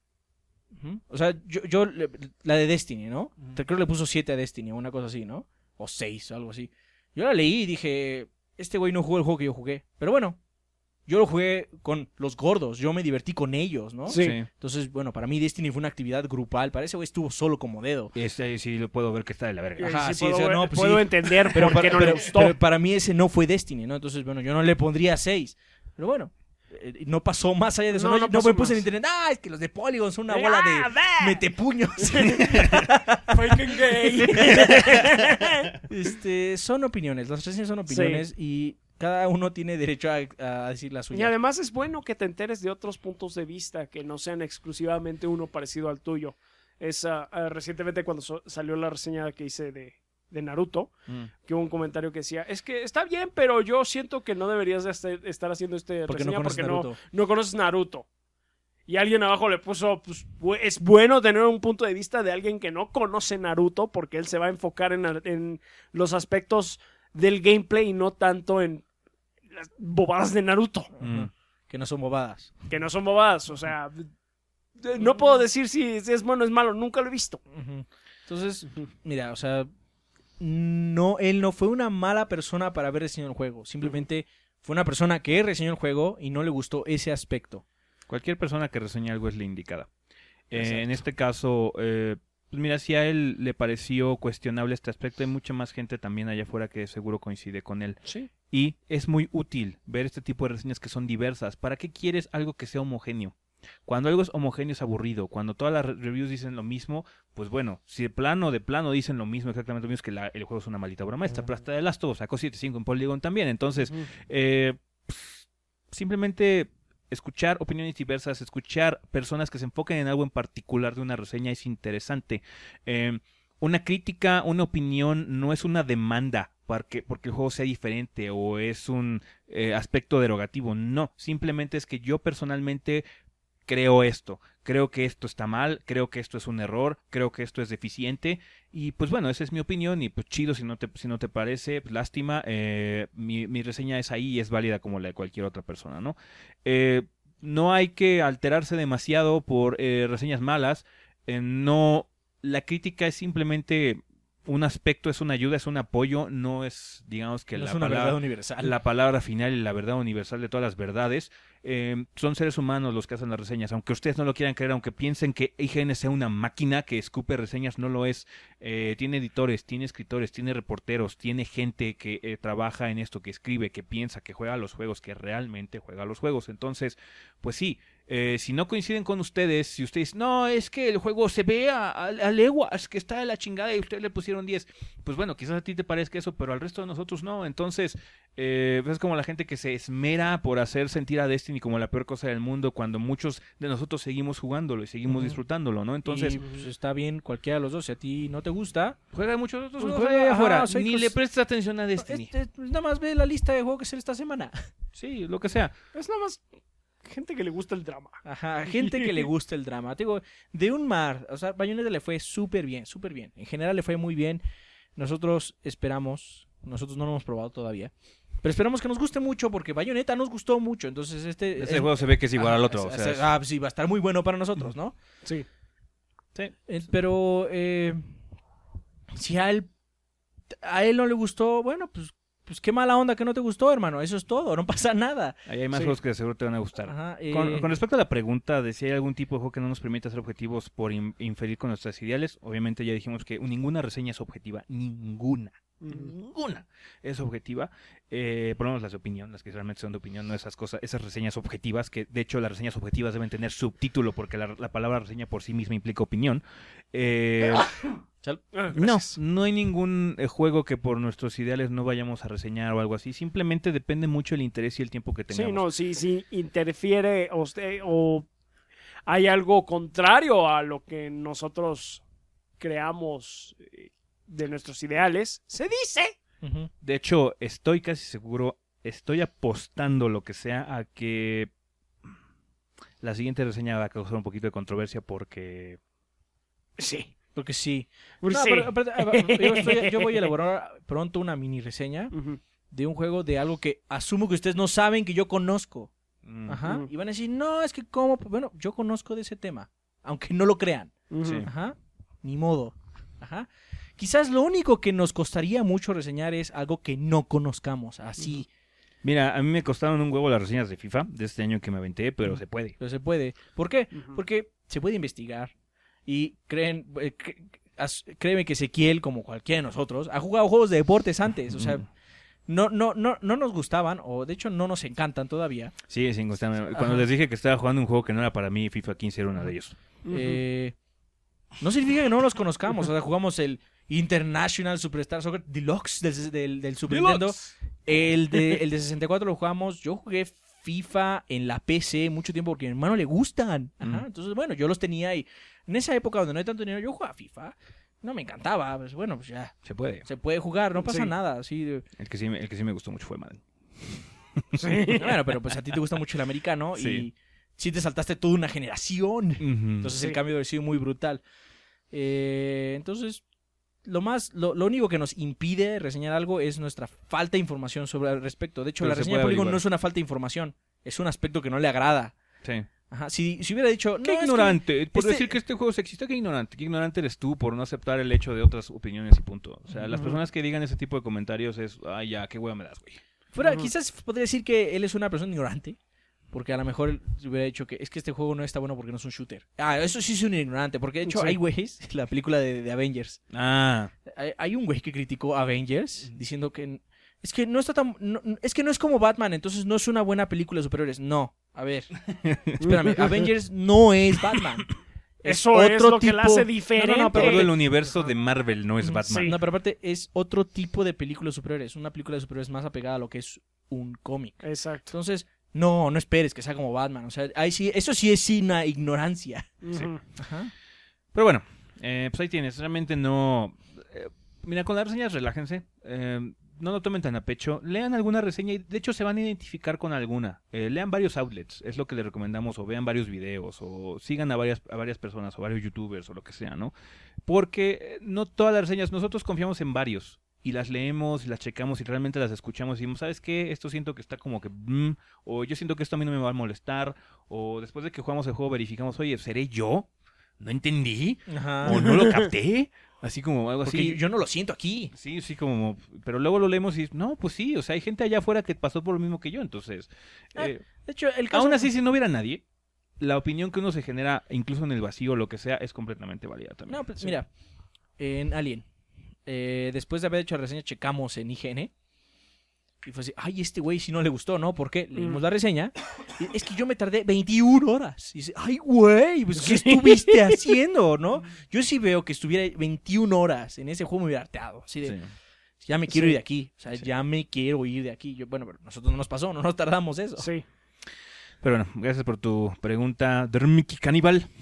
Ujú. O sea, yo, yo, le- la de Destiny, ¿no? Ujú. Creo que le puso siete a Destiny o una cosa así, ¿no? O seis o algo así. Yo la leí y dije, este güey no jugó el juego que yo jugué. Pero bueno, yo lo jugué con los gordos, yo me divertí con ellos, ¿no? Sí. Entonces, bueno, para mí Destiny fue una actividad grupal. Para ese güey estuvo solo como dedo. Este ahí sí lo puedo ver que está de la verga. Ajá, Sí, sí, puedo, o sea, no, pues puedo sí. entender Pero por para, qué no pero- le gustó. pero para mí ese no fue Destiny, ¿no? Entonces, bueno, yo no le pondría seis. Pero bueno, eh, no pasó más allá de eso. No, No, no no pasó me puse en más. internet, ah, es que los de Polygon son una ¡Ah, bola de ve! metepuños. Fucking gay. este, son opiniones, las reseñas son opiniones y cada uno tiene derecho a, a decir la Y suya. además es bueno que te enteres de otros puntos de vista que no sean exclusivamente uno parecido al tuyo. Es ah, ah, recientemente cuando so- salió la reseña que hice de, de Naruto, Mm. que hubo un comentario que decía, es que está bien, pero yo siento que no deberías de estar, estar haciendo este Porque no reseña conoces porque no, Naruto. no conoces Naruto. Y alguien abajo le puso, pues bu- es bueno tener un punto de vista de alguien que no conoce Naruto porque él se va a enfocar en, en los aspectos del gameplay y no tanto en las bobadas de Naruto, Mm. Que no son bobadas. que no son bobadas. O sea, eh, no puedo decir si es bueno o es malo, nunca lo he visto. Ujú. Entonces, mira, o sea, no, él no fue una mala persona para haber reseñado el juego. Simplemente fue una persona que reseñó el juego y no le gustó ese aspecto. Cualquier persona que reseñe algo es la indicada. Eh, Exacto. en este caso, eh, pues mira, si a él le pareció cuestionable este aspecto, hay mucha más gente también allá afuera que seguro coincide con él. Sí. Y es muy útil ver este tipo de reseñas que son diversas. ¿Para qué quieres algo que sea homogéneo? Cuando algo es homogéneo es aburrido. Cuando todas las re- reviews dicen lo mismo, pues bueno, si de plano, de plano dicen lo mismo, exactamente lo mismo, es que la- el juego es una maldita obra maestra. Pero hasta The Last of Us sacó siete punto cinco en Polygon también. Entonces, eh, pff, simplemente escuchar opiniones diversas, escuchar personas que se enfoquen en algo en particular de una reseña es interesante. Eh, una crítica, una opinión no es una demanda porque, porque el juego sea diferente o es un eh, aspecto derogativo. No, simplemente es que yo personalmente creo esto, creo que esto está mal, creo que esto es un error, creo que esto es deficiente y pues bueno, esa es mi opinión y pues chido si no te, si no te parece, pues, lástima, eh, mi, mi reseña es ahí y es válida como la de cualquier otra persona, ¿no? Eh, no hay que alterarse demasiado por eh, reseñas malas, eh, no, la crítica es simplemente un aspecto, es una ayuda, es un apoyo, no es, digamos que No la es una palabra, verdad universal. la palabra final y la verdad universal de todas las verdades. Eh, son seres humanos los que hacen las reseñas, aunque ustedes no lo quieran creer, aunque piensen que I G N sea una máquina que escupe reseñas, no lo es. Eh, tiene editores, tiene escritores, tiene reporteros, tiene gente que eh, trabaja en esto, que escribe, que piensa, que juega los juegos, que realmente juega los juegos. Entonces, pues sí, eh, si no coinciden con ustedes, si ustedes, no, es que el juego se ve a, a, a leguas, que está de la chingada y ustedes le pusieron diez, pues bueno, quizás a ti te parezca eso, pero al resto de nosotros no. Entonces, eh, pues es como la gente que se esmera por hacer sentir a Destiny como la peor cosa del mundo cuando muchos de nosotros seguimos jugándolo y seguimos Ujú. disfrutándolo, ¿no? Entonces, Y, pues, está bien cualquiera de los dos. Si a ti no te gusta, juega muchos otros Pues juegos juega, allá afuera, ajá, o sea, ni pues- le prestes atención a Destiny. este, pues, nada más ve la lista de juegos que sale esta semana. Sí, lo que sea. Es nada más gente que le gusta el drama. Ajá, gente que le gusta el drama. Te digo, de un mar, o sea, Bayonetta le fue súper bien, súper bien. En general le fue muy bien. Nosotros esperamos, nosotros no lo hemos probado todavía, pero esperamos que nos guste mucho porque Bayonetta nos gustó mucho. Entonces este... Ese es- juego se ve que es igual Ajá, al otro. es- o sea, es- es- ah, sí, va a estar muy bueno para nosotros, ¿no? Sí. sí. Eh, pero eh, si a él, a él no le gustó, bueno, pues, pues qué mala onda que no te gustó, hermano. Eso es todo, no pasa nada. Ahí hay más Sí. juegos que de seguro te van a gustar. Ajá, eh, Con, con respecto a la pregunta de si hay algún tipo de juego que no nos permita hacer objetivos por in- inferir con nuestras ideales, obviamente ya dijimos que ninguna reseña es objetiva, ninguna, Ujú. ninguna es objetiva. Eh, por lo menos las de opinión, las que realmente son de opinión, no esas cosas, esas reseñas objetivas, que de hecho las reseñas objetivas deben tener subtítulo porque la, la palabra reseña por sí misma implica opinión. Eh, Ah, no, gracias. no hay ningún eh, juego que por nuestros ideales no vayamos a reseñar o algo así. Simplemente depende mucho el interés y el tiempo que tengamos. Sí, no, si, si interfiere o, usted- o hay algo contrario a lo que nosotros creamos eh, de nuestros ideales, se dice. ujú. De hecho, estoy casi seguro, estoy apostando lo que sea a que la siguiente reseña va a causar un poquito de controversia porque... Sí. Porque sí. Pues No, sí. pero, pero, a ver, yo, estoy- yo voy a elaborar pronto una mini reseña Ujú. de un juego de algo que asumo que ustedes no saben que yo conozco. mm, Ajá. Ujú. Y van a decir, no, es que cómo. Bueno, yo conozco de ese tema. Aunque no lo crean. Ujú. Sí. Ajá. Ni modo. Ajá. Quizás lo único que nos costaría mucho reseñar es algo que no conozcamos. Así. Mira, a mí me costaron un huevo las reseñas de FIFA de este año que me aventé, pero Mm. se puede. Pero se puede. ¿Por qué? Ujú. Porque se puede investigar. Y creen, eh, cre- as- créeme que Ezequiel, como cualquiera de nosotros, ha jugado juegos de deportes antes. O sea, Mm. no, no, no, no nos gustaban, o de hecho no nos encantan todavía. Sí, sin gustarme. Cuando Ajá. les dije que estaba jugando un juego que no era para mí, FIFA quince era uno de ellos. Ujú. Eh, no significa que no los conozcamos. O sea, jugamos el International Superstar Soccer Deluxe del, del, del Super Nintendo. El de, el de sesenta y cuatro lo jugamos. Yo jugué FIFA en la P C mucho tiempo porque a mi hermano le gustan. Ajá. Mm. Entonces, bueno, yo los tenía y en esa época donde no hay tanto dinero, yo jugaba FIFA. No me encantaba. Pues bueno, pues ya. Se puede. Se puede jugar, no pasa Sí. nasa. Así de- El que sí, me- el que sí me gustó mucho fue Madden. Sí. Bueno, pero pues a ti te gusta mucho el americano Sí. y sí te saltaste toda una generación. Entonces Sí. el cambio debe sido muy brutal. Eh, entonces, lo más, lo, lo único que nos impide reseñar algo es nuestra falta de información sobre el respecto. De hecho, Pero la se reseña de puede Polygon averiguar. no es una falta de información, es un aspecto que no le agrada. Sí. Ajá. Si, si hubiera dicho, Qué no, es que- ignorante. Por este- decir que este juego se existe, qué ignorante. Qué ignorante eres tú por no aceptar el hecho de otras opiniones y punto. O sea, las Ujú. personas que digan ese tipo de comentarios es, ay, ya, qué hueá me das, güey. fuera, Ujú. quizás podría decir que él es una persona ignorante. Porque a lo mejor él hubiera dicho que es que este juego no está bueno porque no es un shooter. Ah, eso sí es un ignorante. Porque de hecho Sí. hay güeyes, la película de, de Avengers. Ah, Hay, hay un güey que criticó Avengers diciendo que es que no está tan no- es que no es como Batman, entonces no es una buena película de superhéroes. No, a ver, espérame, Avengers no es Batman. Eso es lo que la hace diferente. No, no, no, pero todo el aparte- universo de Marvel no es Batman. Sí. no, pero aparte es otro tipo de película de superhéroes, una película de superhéroes más apegada a lo que es un cómic. Exacto. Entonces, no, no esperes que sea como Batman, o sea, ahí sí, eso sí es una ignorancia. Ujú. Ajá. Pero bueno, eh, pues ahí tienes. Realmente no... eh, mira, con las reseñas relájense. eh, no lo tomen tan a pecho. Lean alguna reseña y de hecho se van a identificar con alguna. Eh, lean varios outlets, es lo que les recomendamos. O vean varios videos. O sigan a varias, a varias personas o varios youtubers o lo que sea, ¿no? Porque eh, no todas las reseñas, nosotros confiamos en varios. Y las leemos y las checamos y realmente las escuchamos y decimos, ¿sabes qué? Esto siento que está como que... mm, o yo siento que esto a mí no me va a molestar. O después de que jugamos el juego verificamos, oye, ¿seré yo? ¿No entendí? Ajá. ¿O no lo capté? Así como algo Porque así. yo, yo no lo siento aquí. Sí, sí, como... Pero luego lo leemos y... No, pues sí, o sea, hay gente allá afuera que pasó por lo mismo que yo, entonces... Ah, eh, De hecho, el caso aún así, si no hubiera nadie, la opinión que uno se genera, incluso en el vacío o lo que sea, es completamente válida también. No, pues Sí. mira, en Alien, eh, después de haber hecho la reseña, checamos en I G N. Y fue así, ay, este güey si no le gustó, ¿no? ¿Por qué? Leímos Mm. la reseña. Y es que yo me tardé veintiuna horas. Y dice, ay, güey, pues ¿qué estuviste haciendo, no? Yo sí veo que estuviera veintiuna horas en ese juego me hubiera harteado. Así de, Sí. ya me quiero Sí. ir de aquí. O sea, Sí. ya me quiero ir de aquí. Yo, bueno, pero a nosotros no nos pasó, no nos tardamos eso. Sí. Pero bueno, gracias por tu pregunta, Drmiki Caníbal.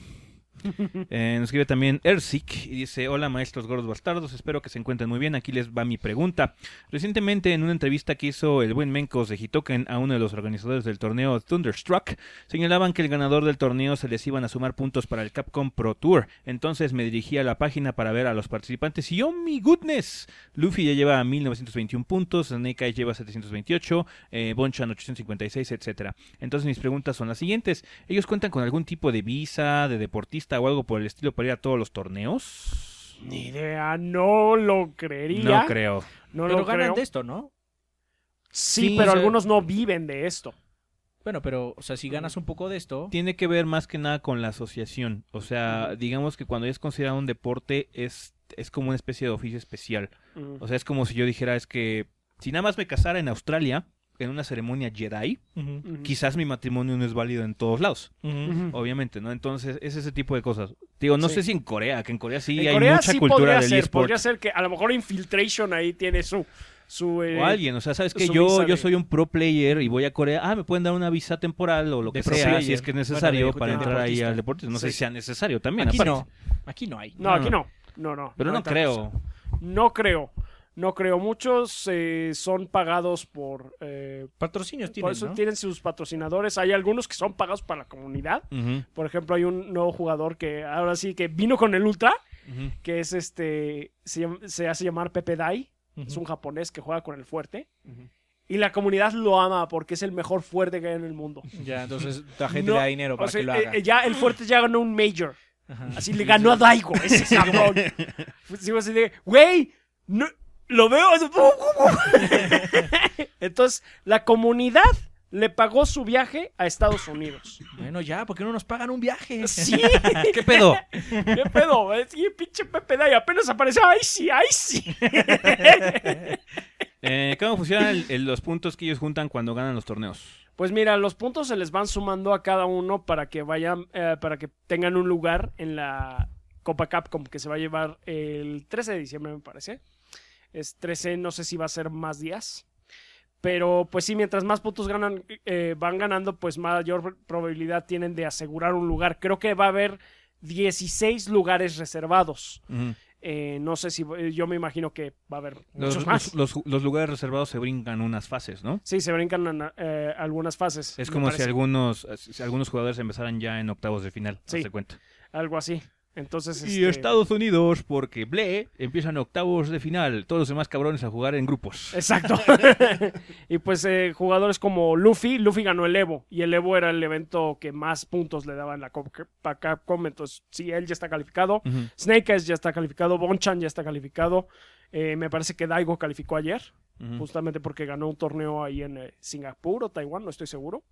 Eh, nos escribe también Erzik y dice: hola maestros gordos bastardos, espero que se encuentren muy bien. Aquí les va mi pregunta. Recientemente, en una entrevista que hizo el buen Mencos de Hitoken a uno de los organizadores del torneo Thunderstruck, señalaban que el ganador del torneo se les iban a sumar puntos para el Capcom Pro Tour. Entonces me dirigí a la página para ver a los participantes y ¡oh mi goodness! Luffy ya lleva mil novecientos veintiún puntos, Snake Eyes lleva setecientos veintiocho, eh, Bonchan ochocientos cincuenta y seis, etcétera. Entonces mis preguntas son las siguientes: ¿ellos cuentan con algún tipo de visa, de deportista o algo por el estilo para ir a todos los torneos? Ni idea, no lo creería. No creo. No Pero lo ganan creo. de esto, ¿no? Sí, Sí, pero o sea- algunos no viven de esto. Bueno, pero, o sea, si ganas un poco de esto... Tiene que ver más que nada con la asociación. O sea, digamos que cuando es considerado un deporte es, es como una especie de oficio especial. Mm. O sea, es como si yo dijera, es que si nada más me casara en Australia, en una ceremonia Jedi, Ujú, Ujú. quizás mi matrimonio no es válido en todos lados. ujú. Ujú. Obviamente, ¿no? Entonces, es ese tipo de cosas. Digo, no Sí. sé si en Corea, que en Corea sí En hay Corea mucha sí cultura podría del ser, eSport. podría ser que a lo mejor Infiltration ahí tiene su... su eh, O alguien, o sea, sabes que su yo, visa yo de- soy un pro player y voy a Corea, ah, me pueden dar una visa temporal o lo De que pro sea, player. si es que es Bueno, necesario de- para de entrar ahí deportista. al deporte. No sé Sí. si sea necesario también. Aquí aparte. no, aquí no hay. No, No, aquí no. no. No, no. Pero no hay tal creo. cosa. No creo. No creo. Muchos eh, son pagados por... eh, Patrocinios por tienen, eso ¿no? tienen sus patrocinadores. Hay algunos que son pagados para la comunidad. Ujú, Por ejemplo, hay un nuevo jugador que ahora sí que vino con el Ultra, ujú. que es este... Se, llama- se hace llamar Pepe Dai. Ujú. Es un japonés que juega con el fuerte. Y la comunidad lo ama porque es el mejor fuerte que hay en el mundo. Ya, entonces la gente No, le da dinero para O sea, que lo eh, haga. eh, ya el fuerte ya ganó un Major. Ajá. Así le ganó a Daigo, ese cabrón. Sigo así de, güey, no, lo veo. Entonces, la comunidad le pagó su viaje a Estados Unidos. Bueno, ya, ¿por qué no nos pagan un viaje? Sí, ¿Qué pedo? qué pedo. Sí, pinche Pepe Day apenas apareció. Ay, sí, ay, sí. Eh, ¿Cómo funcionan el- el- los puntos que ellos juntan cuando ganan los torneos? Pues mira, los puntos se les van sumando a cada uno para que vayan, eh, para que tengan un lugar en la Copa Capcom que se va a llevar el trece de diciembre, me parece. Es trece, no sé si va a ser más días. Pero pues sí, mientras más puntos ganan, eh, van ganando, pues mayor probabilidad tienen de asegurar un lugar. Creo que va a haber dieciséis lugares reservados. Ujú. Eh, no sé si, yo me imagino que va a haber muchos Los, más. los- los- los lugares reservados se brincan unas fases, ¿no? Sí, se brincan eh, algunas fases. Es me como si parece. algunos, si algunos jugadores empezaran ya en octavos de final, Sí. hazte cuenta. Algo así. Entonces, Y este, Estados Unidos, porque Ble empiezan octavos de final, todos los demás cabrones a jugar en grupos. Exacto. Y pues eh, jugadores como Luffy, Luffy ganó el Evo y el Evo era el evento que más puntos le daba en la Copa Capcom, entonces sí, él ya está calificado. Ujú. Snake Eyes ya está calificado, Bonchan ya está calificado. Eh, me parece que Daigo calificó ayer, Ujú. justamente porque ganó un torneo ahí en eh, Singapur o Taiwán, no estoy seguro.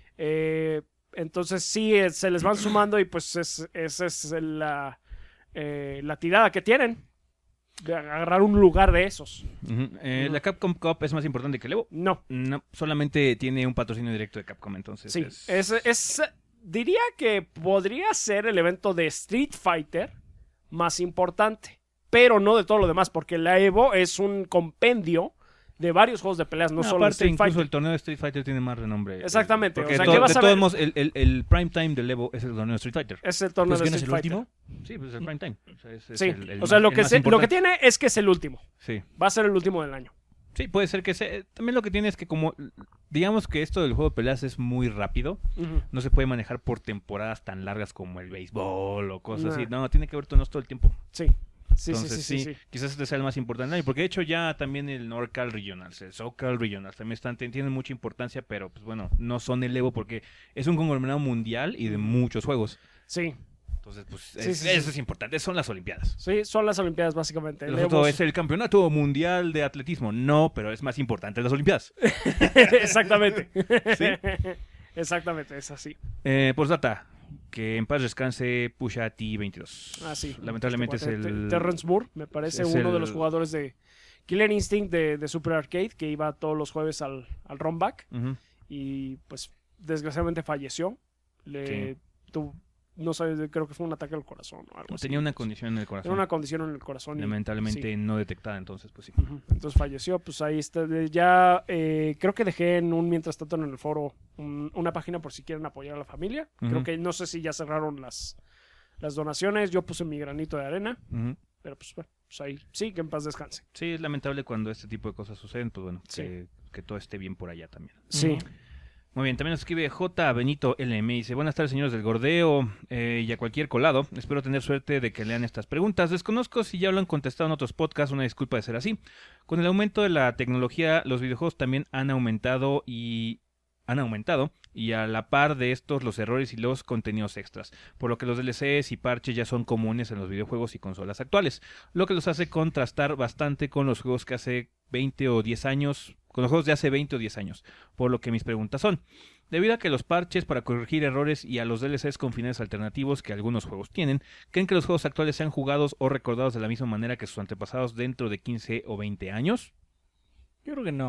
Eh, entonces sí, eh, se les van sumando y pues es- esa es la, eh, la tirada que tienen. De agarrar un lugar de esos. Ujú. Eh, La Capcom Cup es más importante que el Evo. No. No, solamente tiene un patrocinio directo de Capcom, entonces. Sí, es- es, es- diría que podría ser el evento de Street Fighter más importante, pero no de todo lo demás, porque la Evo es un compendio de varios juegos de peleas, no, No, solo de aparte, Street incluso Fighter. el torneo de Street Fighter tiene más renombre. Exactamente, Porque o sea, de, ¿qué to- vas de a todos ver? modos, el, el, el prime time del Evo es el torneo de Street Fighter. Es el torneo Pues, de ¿quién es Street el Fighter. último? Sí, pues es el prime time. O sea, es- es Sí, el- el o sea, más- lo el que, más se- lo que importante. tiene es que es el último. Sí. Va a ser el último del año. Sí, puede ser que sea. También lo que tiene es que como, digamos que esto del juego de peleas es muy rápido, Ujú. no se puede manejar por temporadas tan largas como el béisbol o cosas Nah. así. No, tiene que haber torneos todo el tiempo. Sí. Sí, Entonces, sí, sí, sí, sí, sí. quizás este sea el más importante del año, porque de hecho ya también el NorCal Regionals, el SoCal Regionals también están, tienen mucha importancia, pero pues bueno, no son el Evo porque es un conglomerado mundial y de muchos juegos. Sí, Entonces, pues Sí, es- sí, sí. eso es importante, son las Olimpiadas. sí, son las Olimpiadas básicamente. El El otro Evo es el campeonato mundial de atletismo. No, pero es más importante las Olimpiadas. Exactamente. Sí. Exactamente, es así. Eh, postdata, que en paz descanse Pusha T veintidós. Ah, sí. Lamentablemente Este es cuate, el... Te- Terrence Moore, me parece es uno de el- los jugadores de Killer Instinct de, de Super Arcade, que iba todos los jueves al, al Runback Ujú. y pues desgraciadamente falleció. Le Sí. tu- no sé, creo que fue un ataque al corazón o algo así. Tenía una condición en el Era corazón. una condición en el corazón. y- Lamentablemente sí. no detectada, entonces pues sí. Ujú. Entonces falleció, pues ahí está. de- Ya eh, creo que dejé en un mientras tanto en el foro un- una página por si quieren apoyar a la familia. Creo Ujú. que no sé si ya cerraron las las donaciones, yo puse mi granito de arena, Ujú. pero pues, bueno, pues ahí sí, que en paz descanse. Sí, es lamentable cuando este tipo de cosas suceden, pues bueno, Sí. que, que todo esté bien por allá también. Sí. Ujú. Muy bien, también nos escribe J. Benito L M. Dice, buenas tardes, señores del Gordeo eh, y a cualquier colado. Espero tener suerte de que lean estas preguntas. Desconozco si ya lo han contestado en otros podcasts, una disculpa de ser así. Con el aumento de la tecnología, los videojuegos también han aumentado y... han aumentado y a la par de estos los errores y los contenidos extras, por lo que los D L Cs y parches ya son comunes en los videojuegos y consolas actuales, lo que los hace contrastar bastante con los juegos que hace veinte o diez años, con los juegos de hace veinte o diez años, por lo que mis preguntas son, debido a que los parches para corregir errores y a los D L Cs con finales alternativos que algunos juegos tienen, ¿creen que los juegos actuales sean jugados o recordados de la misma manera que sus antepasados dentro de quince o veinte años? Yo creo que no.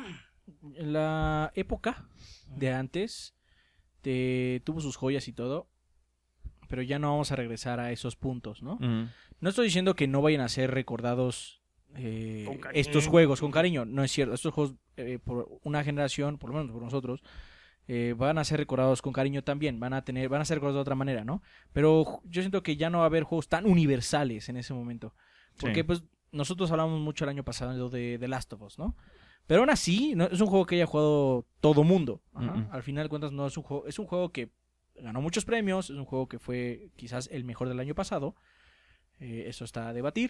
En la época de antes te, tuvo sus joyas y todo, pero ya no vamos a regresar a esos puntos, ¿no? Mm. No estoy diciendo que no vayan a ser recordados eh, Con cariño. estos juegos con cariño, no es cierto. Estos juegos, eh, por una generación, por lo menos por nosotros, eh, van a ser recordados con cariño también, van a tener, van a ser recordados de otra manera, ¿no? Pero yo siento que ya no va a haber juegos tan universales en ese momento, porque Sí. pues nosotros hablamos mucho el año pasado de The Last of Us, ¿no? Pero aún así, no, es un juego que haya jugado todo mundo. Ajá. Mm-mm. Al final de cuentas, no es un juego. Es un juego que ganó muchos premios. Es un juego que fue quizás el mejor del año pasado. Eh, eso está a debatir.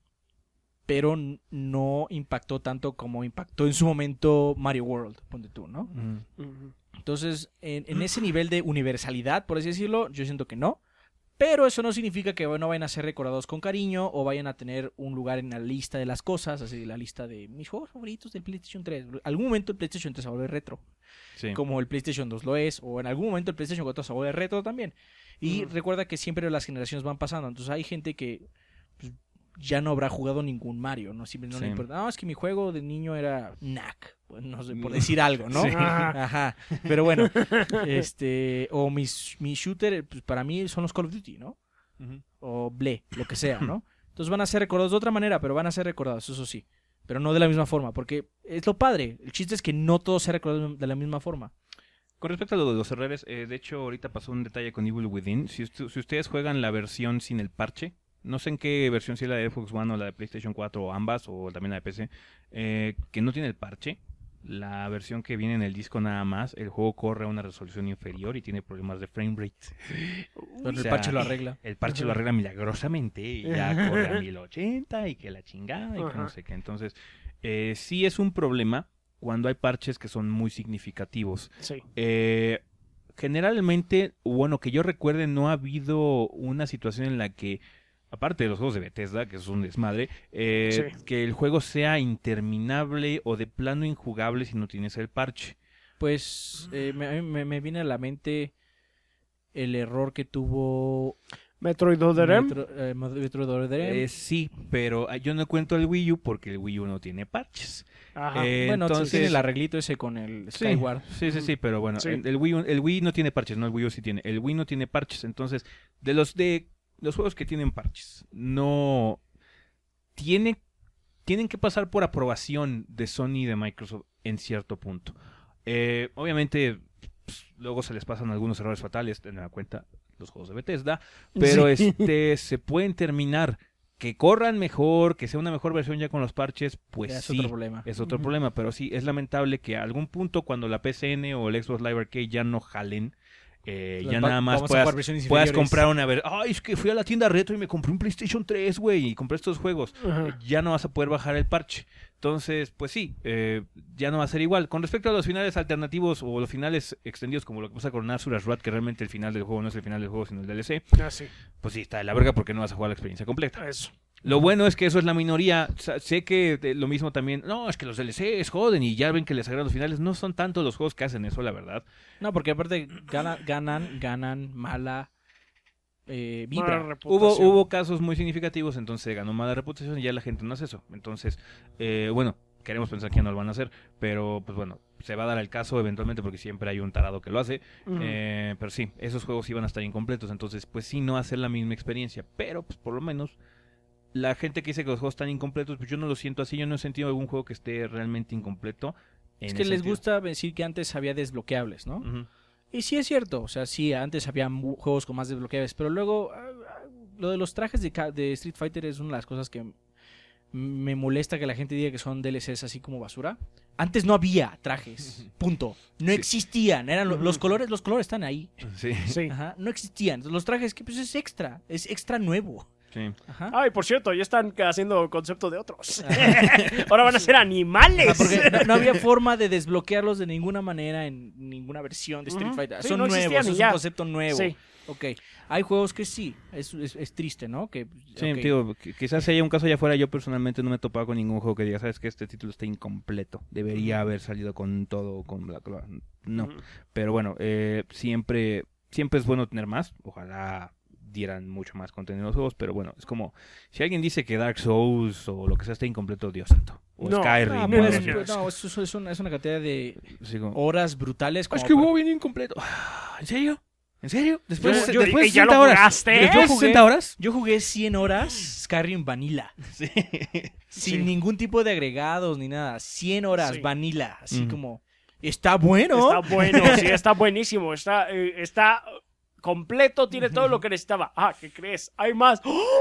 Pero n- no impactó tanto como impactó en su momento Mario World, ponte tú, ¿no? Mm. Ujú. Entonces, en, en ese nivel de universalidad, por así decirlo, yo siento que no. Pero eso no significa que no vayan a ser recordados con cariño o vayan a tener un lugar en la lista de las cosas, así la lista de mis juegos favoritos del PlayStation tres. Algún momento el PlayStation tres se va a volver retro, Sí. como el PlayStation dos lo es, o en algún momento el PlayStation cuatro se va a volver retro también. Y Ujú. recuerda que siempre las generaciones van pasando, entonces hay gente que pues, ya no habrá jugado ningún Mario, no siempre no Sí. le importa. No, es que mi juego de niño era N A C, pues, no sé, por decir algo, ¿no? Sí. Ah, Ajá, pero bueno, este, o mis, mi shooter, pues para mí son los Call of Duty, ¿no? Ujú. O Ble, lo que sea, ¿no? Entonces van a ser recordados de otra manera, pero van a ser recordados, eso sí. Pero no de la misma forma, porque es lo padre. El chiste es que no todo sea recordado de la misma forma. Con respecto a lo de los errores, eh, de hecho ahorita pasó un detalle con Evil Within. Si, ust- si ustedes juegan la versión sin el parche, no sé en qué versión, si es la de Xbox One o la de PlayStation cuatro o ambas, o también la de P C, eh, que no tiene el parche, la versión que viene en el disco nada más, el juego corre a una resolución inferior y tiene problemas de frame rate. Pero O el sea, parche lo arregla. El parche lo arregla milagrosamente y ya corre a mil ochenta y que la chingada y que no Ajá. sé qué. Entonces, eh, sí es un problema cuando hay parches que son muy significativos. sí. Eh, generalmente, bueno, que yo recuerde, no ha habido una situación en la que, aparte de los juegos de Bethesda, que es un desmadre, eh, Sí. que el juego sea interminable o de plano injugable si no tienes el parche. Pues eh, me, a mí me, me viene a la mente el error que tuvo Metroid Other M. Metro, eh, Metroid Other M. Eh, sí, pero ah, yo no cuento el Wii U porque el Wii U no tiene parches. Ajá. Eh, bueno, entonces- tiene el arreglito ese con el Sí, Skyward. Sí, sí, sí, pero bueno, Sí. el, el Wii, U- el Wii no tiene parches, no, el Wii U sí tiene. El Wii no tiene parches, entonces, de los de los juegos que tienen parches, no tiene, tienen que pasar por aprobación de Sony y de Microsoft en cierto punto. Eh, obviamente, pues, luego se les pasan algunos errores fatales, ten en cuenta los juegos de Bethesda, pero Sí. este se pueden terminar. Que corran mejor, que sea una mejor versión ya con los parches, pues Ya es sí. otro problema. Es otro Ujú. problema, pero sí, es lamentable que a algún punto cuando la P C N o el Xbox Live Arcade ya no jalen, eh, ya Va- nada más vamos a puedas, jugar versiones puedas inferiores. comprar una ver, ay, es que fui a la tienda retro y me compré un PlayStation tres, güey, y compré estos juegos. Ajá. Eh, ya no vas a poder bajar el parche. Entonces, pues sí, eh, ya no va a ser igual. Con respecto a los finales alternativos o los finales extendidos, como lo que pasa con Asura's Wrath, que realmente el final del juego no es el final del juego, sino el D L C, Ah, sí. pues sí, está de la verga porque no vas a jugar la experiencia completa. Eso. Lo bueno es que eso es la minoría. Sa- Sé que eh, lo mismo también. No, es que los D L Cs joden y ya ven que les agradan los finales. No son tantos los juegos que hacen eso, la verdad. No, porque aparte gana- ganan, ganan mala eh, vibra. Mala Hubo, reputación. hubo casos muy significativos, entonces ganó mala reputación y ya la gente no hace eso. Entonces, eh, bueno, queremos pensar que ya no lo van a hacer, pero pues bueno, se va a dar el caso eventualmente porque siempre hay un tarado que lo hace. Ujú. Eh, pero sí, esos juegos iban a estar incompletos, entonces pues sí, no va a ser la misma experiencia. Pero pues por lo menos la gente que dice que los juegos están incompletos, pues yo no lo siento así. Yo no he sentido algún juego que esté realmente incompleto. en Es que ese les sentido. gusta decir que antes había desbloqueables, ¿no? Ujú. Y sí es cierto, o sea, sí, antes había mu- juegos con más desbloqueables, pero luego ah, lo de los trajes de, de Street Fighter es una de las cosas que me molesta que la gente diga que son D L Cs así como basura. Antes no había trajes, punto. No Sí. existían, eran lo, los colores, los colores están ahí. Sí, Sí. Ajá, no existían. Los trajes que pues es extra, es extra nuevo. sí. Ajá. Ay, por cierto, ya están haciendo concepto de otros. Ahora van a ser animales. Ah, porque no, no había forma de desbloquearlos de ninguna manera en ninguna versión de Street Ujú. Fighter. Sí, Son no nuevos, existían y es ya. un concepto nuevo. Sí. Ok, hay juegos que sí, es, es, es triste, ¿no? Que, Sí, ok. digo, qu- quizás si haya un caso allá afuera, yo personalmente no me he topado con ningún juego que diga, sabes que este título está incompleto, debería haber salido con todo, con bla, bla. No, Ujú. pero bueno, eh, siempre, siempre es bueno tener más, ojalá dieran mucho más contenido en los juegos, pero bueno, es como, si alguien dice que Dark Souls o lo que sea está incompleto, Dios santo, o No, Skyrim, Ah, o no, algo pues, así. no, pues, no, eso, eso es, una, es una cantidad de Así como, horas brutales. es como que para- hubo bien incompleto. ¿En serio? ¿En serio? Después, Yo- yo- después de ¿y ya lo sesenta horas. jugaste? Después Yo de jugué- sesenta horas. Yo jugué cien horas Skyrim Vanilla. Sí. Sin Sí. ningún tipo de agregados ni nada. cien horas Sí. Vanilla. Así Ujú. como, está bueno. Está bueno, sí, está buenísimo. Está, eh, está completo, tiene todo lo que necesitaba. Ah, ¿qué crees? Hay más.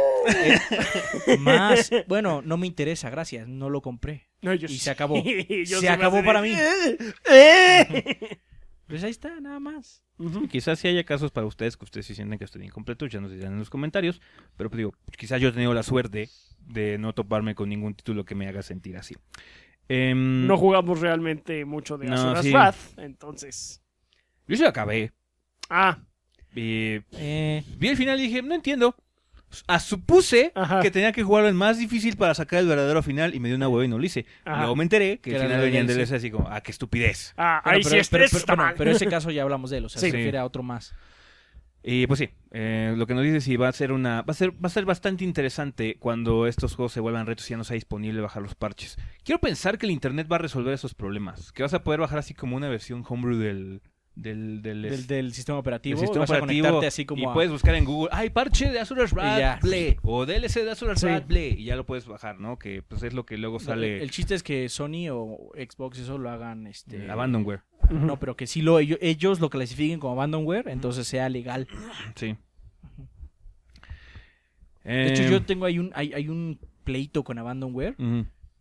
Más. Bueno, no me interesa, gracias. No lo compré. No, yo Y sí. se acabó. Yo Se sí me acabó así para de- mí. ¡Eh! Pues ahí está, nada más. Ujú. Quizás sí haya casos para ustedes que ustedes sí sienten que estén incompletos, ya nos dirán en los comentarios, pero pues digo, quizás yo he tenido la suerte de no toparme con ningún título que me haga sentir así. Em, No jugamos realmente mucho de No, Asura's sí. Wrath, entonces. yo sí lo acabé. Ah, Eh, Eh, vi el final y dije, no entiendo. Ah, supuse Ajá. que tenía que jugarlo en más difícil para sacar el verdadero final y me dio una hueva y no lo hice. Ajá. Luego me enteré que Que el era final de venía en D L C. D L C así como, ah, qué estupidez. ah bueno, ahí pero, sí es pero, esto pero, está bueno, mal. pero ese caso ya hablamos de él. O sea, Sí. se refiere a otro más. Y pues sí, eh, lo que nos dice si va a ser una, va a ser, va a ser bastante interesante cuando estos juegos se vuelvan retos y ya no sea disponible bajar los parches. Quiero pensar que el internet va a resolver esos problemas, que vas a poder bajar así como una versión homebrew del del, del, Del, del sistema operativo. del sistema vas a operativo conectarte así como y a- puedes buscar en Google, hay parche de Asura's ya. Wrath Play o D L C de Asura's Sí. Wrath Play y ya lo puedes bajar, ¿no? Que pues es lo que luego sale El chiste es que Sony o Xbox eso lo hagan este eh, Abandonware. Ujú. no, pero que sí lo ellos, ellos lo clasifiquen como abandonware, entonces sea legal. Sí. De hecho, Eh, yo tengo ahí un hay, hay un pleito con abandonware. ujú.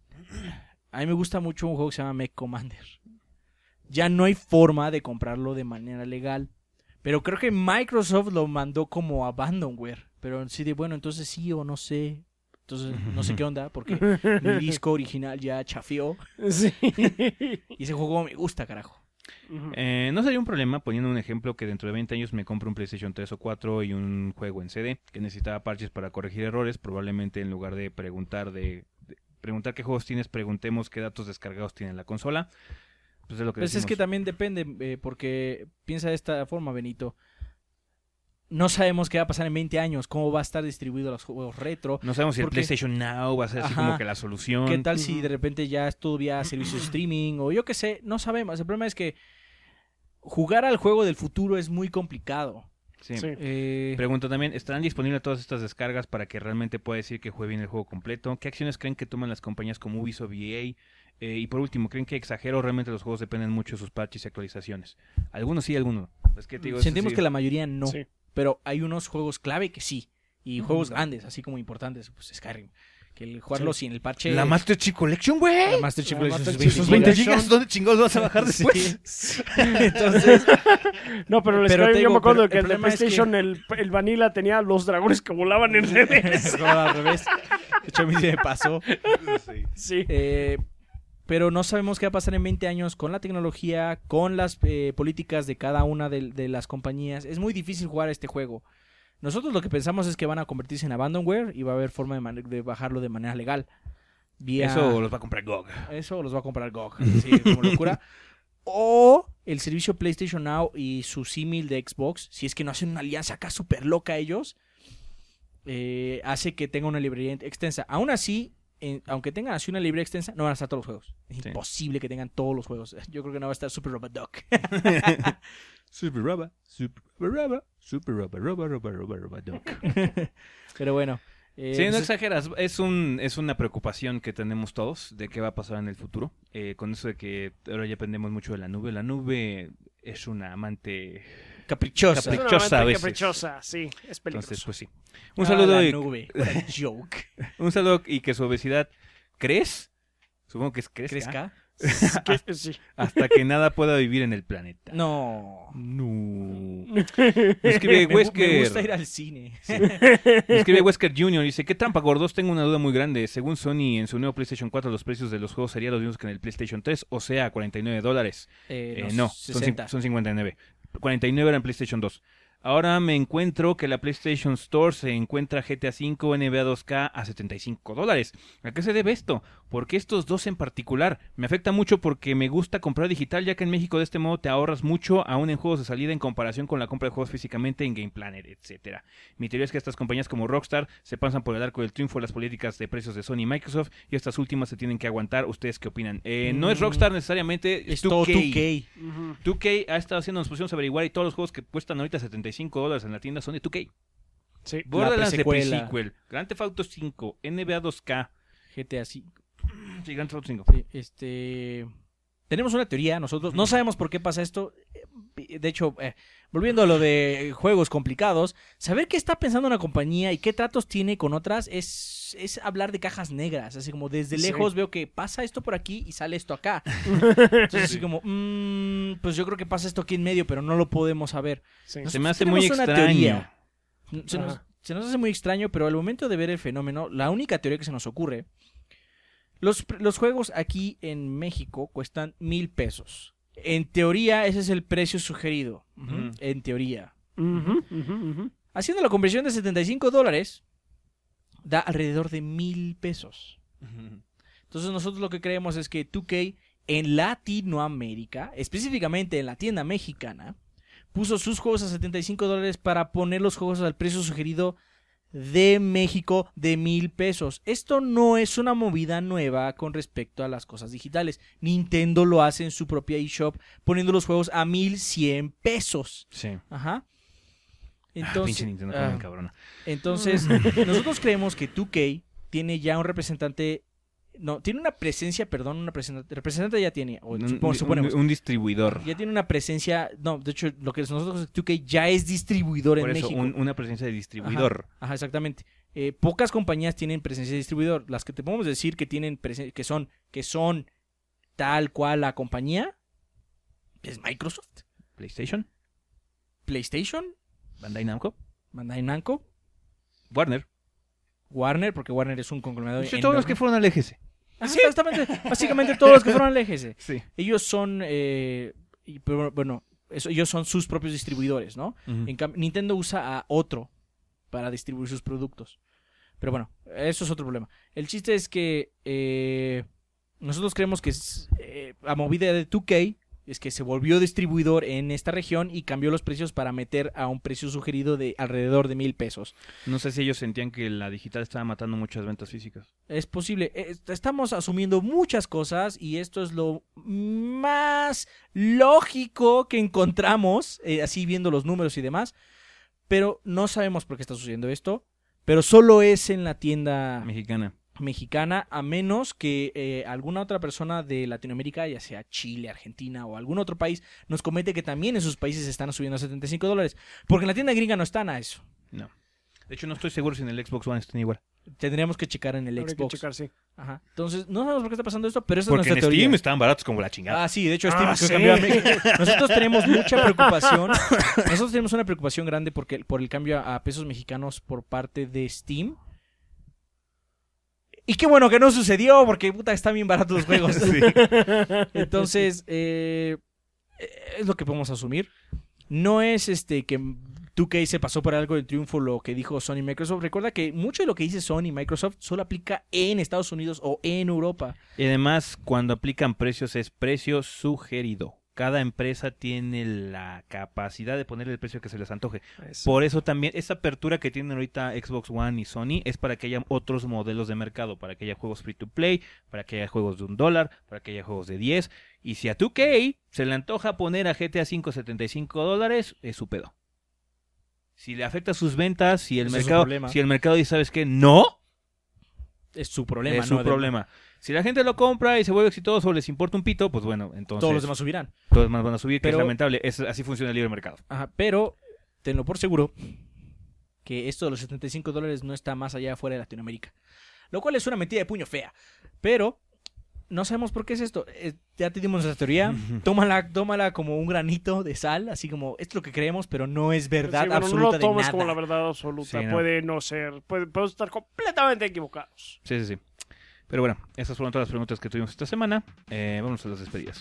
A mí me gusta mucho un juego que se llama Mech Commander. Ya no hay forma de comprarlo de manera legal. Pero creo que Microsoft lo mandó como abandonware. Pero sí de bueno, entonces sí o no sé. Entonces no sé qué onda porque mi disco original ya chafió. Sí. Y ese juego me gusta, carajo. Ujú. Eh, no sería un problema poniendo un ejemplo que dentro de veinte años me compro un PlayStation tres o cuatro y un juego en C D que necesitaba parches para corregir errores. Probablemente en lugar de preguntar de, de preguntar qué juegos tienes, preguntemos qué datos descargados tiene la consola. Pues es lo que Pues es decimos. que también depende, eh, porque piensa de esta forma, Benito. No sabemos qué va a pasar en veinte años, cómo va a estar distribuido los juegos retro. No sabemos si el porque- PlayStation Now va a ser así Ajá. como que la solución. ¿Qué tal si Ujú. de repente ya estuvo vía servicio de streaming o yo qué sé? No sabemos. El problema es que jugar al juego del futuro es muy complicado. Sí. Sí. Eh, Pregunta también, ¿estarán disponibles todas estas descargas para que realmente pueda decir que juegue bien el juego completo? ¿Qué acciones creen que toman las compañías como Ubisoft y E A? Eh, y por último, ¿creen que exagero o realmente los juegos dependen mucho de sus parches y actualizaciones? Algunos sí, algunos no. Es que te digo, eso sentimos sí. que la mayoría no, Sí. pero hay unos juegos clave que sí. Y juegos grandes, así como importantes, pues Skyrim. Que el jugarlo sin el parche... La Master Chief Collection, güey. la Master Chief La Collection Master es Chief Esos veinte veinte gigas. gigas, ¿dónde chingados vas a bajar después? Sí. Entonces, No, pero el Pero Skyrim, te yo digo, me acuerdo pero que el el de problema es que- PlayStation, el, el Vanilla tenía los dragones que volaban en revés. no, al revés. De hecho, a mí se me pasó. Sí. Eh, pero no sabemos qué va a pasar en veinte años con la tecnología, con las eh, políticas de cada una de, de las compañías. Es muy difícil jugar este juego. Nosotros lo que pensamos es que van a convertirse en abandonware y va a haber forma de, man- de bajarlo de manera legal. Vía... Eso los va a comprar G O G. Eso los va a comprar G O G, sí, como locura. O el servicio PlayStation Now y su símil de Xbox, si es que no hacen una alianza acá súper loca ellos, eh, hace que tenga una librería extensa. Aún así, en- aunque tengan así una librería extensa, no van a estar todos los juegos. Es Sí. imposible que tengan todos los juegos. Yo creo que no va a estar Super Robot Duck. Super Rubber, Super Rubber, Super Rubber, Rubber, Rubber, Rubber, Rubber Duck. Pero bueno. eh, Sí, no pues, exageras, es un es una preocupación que tenemos todos de qué va a pasar en el futuro, eh, con eso de que ahora ya dependemos mucho de la nube. La nube es una amante Caprichosa. Es una caprichosa a mente veces. caprichosa, sí, es peligroso. Entonces, pues sí. Un Ah, saludo la y, nube. What a joke. un saludo y que su obesidad crezca. Supongo que es crezca. ¿Crezca? Que- sí. Hasta que nada pueda vivir en el planeta. No. No. Escribe me, gu- me Wesker. gusta ir al cine. Escribe Wesker junior Dice, ¿qué trampa, gordos? Tengo una duda muy grande. Según Sony, en su nuevo PlayStation cuatro, los precios de los juegos serían los mismos que en el PlayStation tres, o sea, cuarenta y nueve dólares. Eh, Eh, no, son, cin- sesenta. son cincuenta y nueve. cuarenta y nueve era en PlayStation dos. Ahora me encuentro que la PlayStation Store se encuentra G T A cinco N B A dos K a setenta y cinco dólares. ¿A qué se debe esto? Porque estos dos en particular me afecta mucho porque me gusta comprar digital, ya que en México de este modo te ahorras mucho aún en juegos de salida en comparación con la compra de juegos físicamente en Game Planner, etcétera. Mi teoría es que estas compañías como Rockstar se pasan por el arco del triunfo las políticas de precios de Sony y Microsoft y estas últimas se tienen que aguantar. ¿Ustedes qué opinan? Eh, no es Mm. Rockstar necesariamente, Es es todo dos K. dos K. Ujú. dos K ha estado haciendo, nos pusimos a averiguar y todos los juegos que cuestan ahorita setenta y cinco dólares en la tienda son de dos K. Sí. Borderlands de presecuela. pre-sequel, Grand Theft Auto cinco, N B A dos K, G T A cinco. sí, Grand Theft Auto cinco. Sí, este... Tenemos una teoría nosotros. No sabemos por qué pasa esto. De hecho, eh, volviendo a lo de juegos complicados, saber qué está pensando una compañía y qué tratos tiene con otras es, es hablar de cajas negras. Así como desde Sí. lejos veo que pasa esto por aquí y sale esto acá. Entonces así como, mm, pues yo creo que pasa esto aquí en medio, pero no lo podemos saber. Sí. Se me Nosotros hace muy tenemos una extraño. teoría. Se nos, Ajá. se nos hace muy extraño, pero al momento de ver el fenómeno, la única teoría que se nos ocurre, los, pr- los juegos aquí en México cuestan mil pesos. En teoría, ese es el precio sugerido. Ujú, Ujú. En teoría. Ujú, ujú, ujú. Haciendo la conversión de setenta y cinco dólares, da alrededor de mil pesos. Entonces nosotros lo que creemos es que dos K en Latinoamérica, específicamente en la tienda mexicana, puso sus juegos a setenta y cinco dólares para poner los juegos al precio sugerido de México de mil pesos. Esto no es una movida nueva con respecto a las cosas digitales. Nintendo lo hace en su propia eShop poniendo los juegos a mil cien pesos. Sí. Ajá. Ah, Entonces, pinche Nintendo, ah, joven, cabrona. entonces, nosotros creemos que dos K tiene ya un representante. No, tiene una presencia, perdón, una representante. Representante ya tiene, o Un, supo- un- suponemos. un distribuidor. Ya tiene una presencia. No, de hecho, lo que nosotros dos K ya es distribuidor Por en eso, México. un- una presencia de distribuidor. Ajá, exactamente. Eh, pocas compañías tienen presencia de distribuidor. Las que te podemos decir que tienen presen- que son que son tal cual la compañía es Microsoft, PlayStation, PlayStation, Bandai Namco, Bandai Namco, Warner. Warner, porque Warner es un conglomerado. Sí, todos los que fueron al E G S. Ajá, exactamente, básicamente todos los que fueron al E G S. Sí. Ellos son, eh, y- pero bueno, eso, ellos son sus propios distribuidores, ¿no? En cambio, Nintendo usa a otro para distribuir sus productos. Pero bueno, eso es otro problema. El chiste es que eh, nosotros creemos que es, eh, a movida de dos K es que se volvió distribuidor en esta región y cambió los precios para meter a un precio sugerido de alrededor de mil pesos. No sé si ellos sentían que la digital estaba matando muchas ventas físicas. Es posible. Eh, Estamos asumiendo muchas cosas y esto es lo más lógico que encontramos, eh, así viendo los números y demás. Pero no sabemos por qué está sucediendo esto. Pero solo es en la tienda Mexicana. mexicana, a menos que eh, alguna otra persona de Latinoamérica, ya sea Chile, Argentina o algún otro país, nos comente que también en sus países están subiendo a setenta y cinco dólares. Porque en la tienda gringa no están a eso. No. De hecho, no estoy seguro si en el Xbox One están igual. Tendríamos que checar en el Habrá que Xbox. checar, sí. Ajá. Entonces, no sabemos por qué está pasando esto, pero esa es Porque nuestra en teoría. Steam estaban baratos como la chingada. Ah, sí, de hecho Steam Ah, que sí. cambió a México. Nosotros tenemos mucha preocupación. Nosotros tenemos una preocupación grande porque, por el cambio a pesos mexicanos por parte de Steam. Y qué bueno que no sucedió, porque puta, están bien baratos los juegos. Sí. Entonces, eh, es lo que podemos asumir. No es este que dos K se pasó por algo del triunfo lo que dijo Sony y Microsoft. Recuerda que mucho de lo que dice Sony y Microsoft solo aplica en Estados Unidos o en Europa. Y además, cuando aplican precios, es precio sugerido. Cada empresa tiene la capacidad de ponerle el precio que se les antoje. Eso. Por eso también, esta apertura que tienen ahorita Xbox One y Sony es para que haya otros modelos de mercado, para que haya juegos free to play, para que haya juegos de un dólar, para que haya juegos de diez. Y si a dos K se le antoja poner a G T A cinco setenta y cinco dólares, es su pedo. Si le afecta sus ventas, si el Ese es su mercado, problema. si el mercado dice, ¿sabes qué? No, es su problema. Es su ¿no? De- problema. Si la gente lo compra y se vuelve exitoso o les importa un pito, pues bueno, entonces Todos los demás subirán. todos los demás van a subir, que Pero- es lamentable. Es, así funciona el libre mercado. Ajá, pero tenlo por seguro que esto de los setenta y cinco dólares no está más allá afuera de Latinoamérica. Lo cual es una mentira de puño fea. Pero no sabemos por qué es esto. Eh, ya te dimos nuestra teoría. tómala, tómala como un granito de sal, así como esto es lo que creemos, pero no es verdad Sí, bueno, absoluta no lo de tomes nada. como la verdad absoluta. Sí, no. Puede no ser, puede, podemos estar completamente equivocados. Sí, sí, sí. Pero bueno, esas fueron todas las preguntas que tuvimos esta semana. Eh, vamos a las despedidas.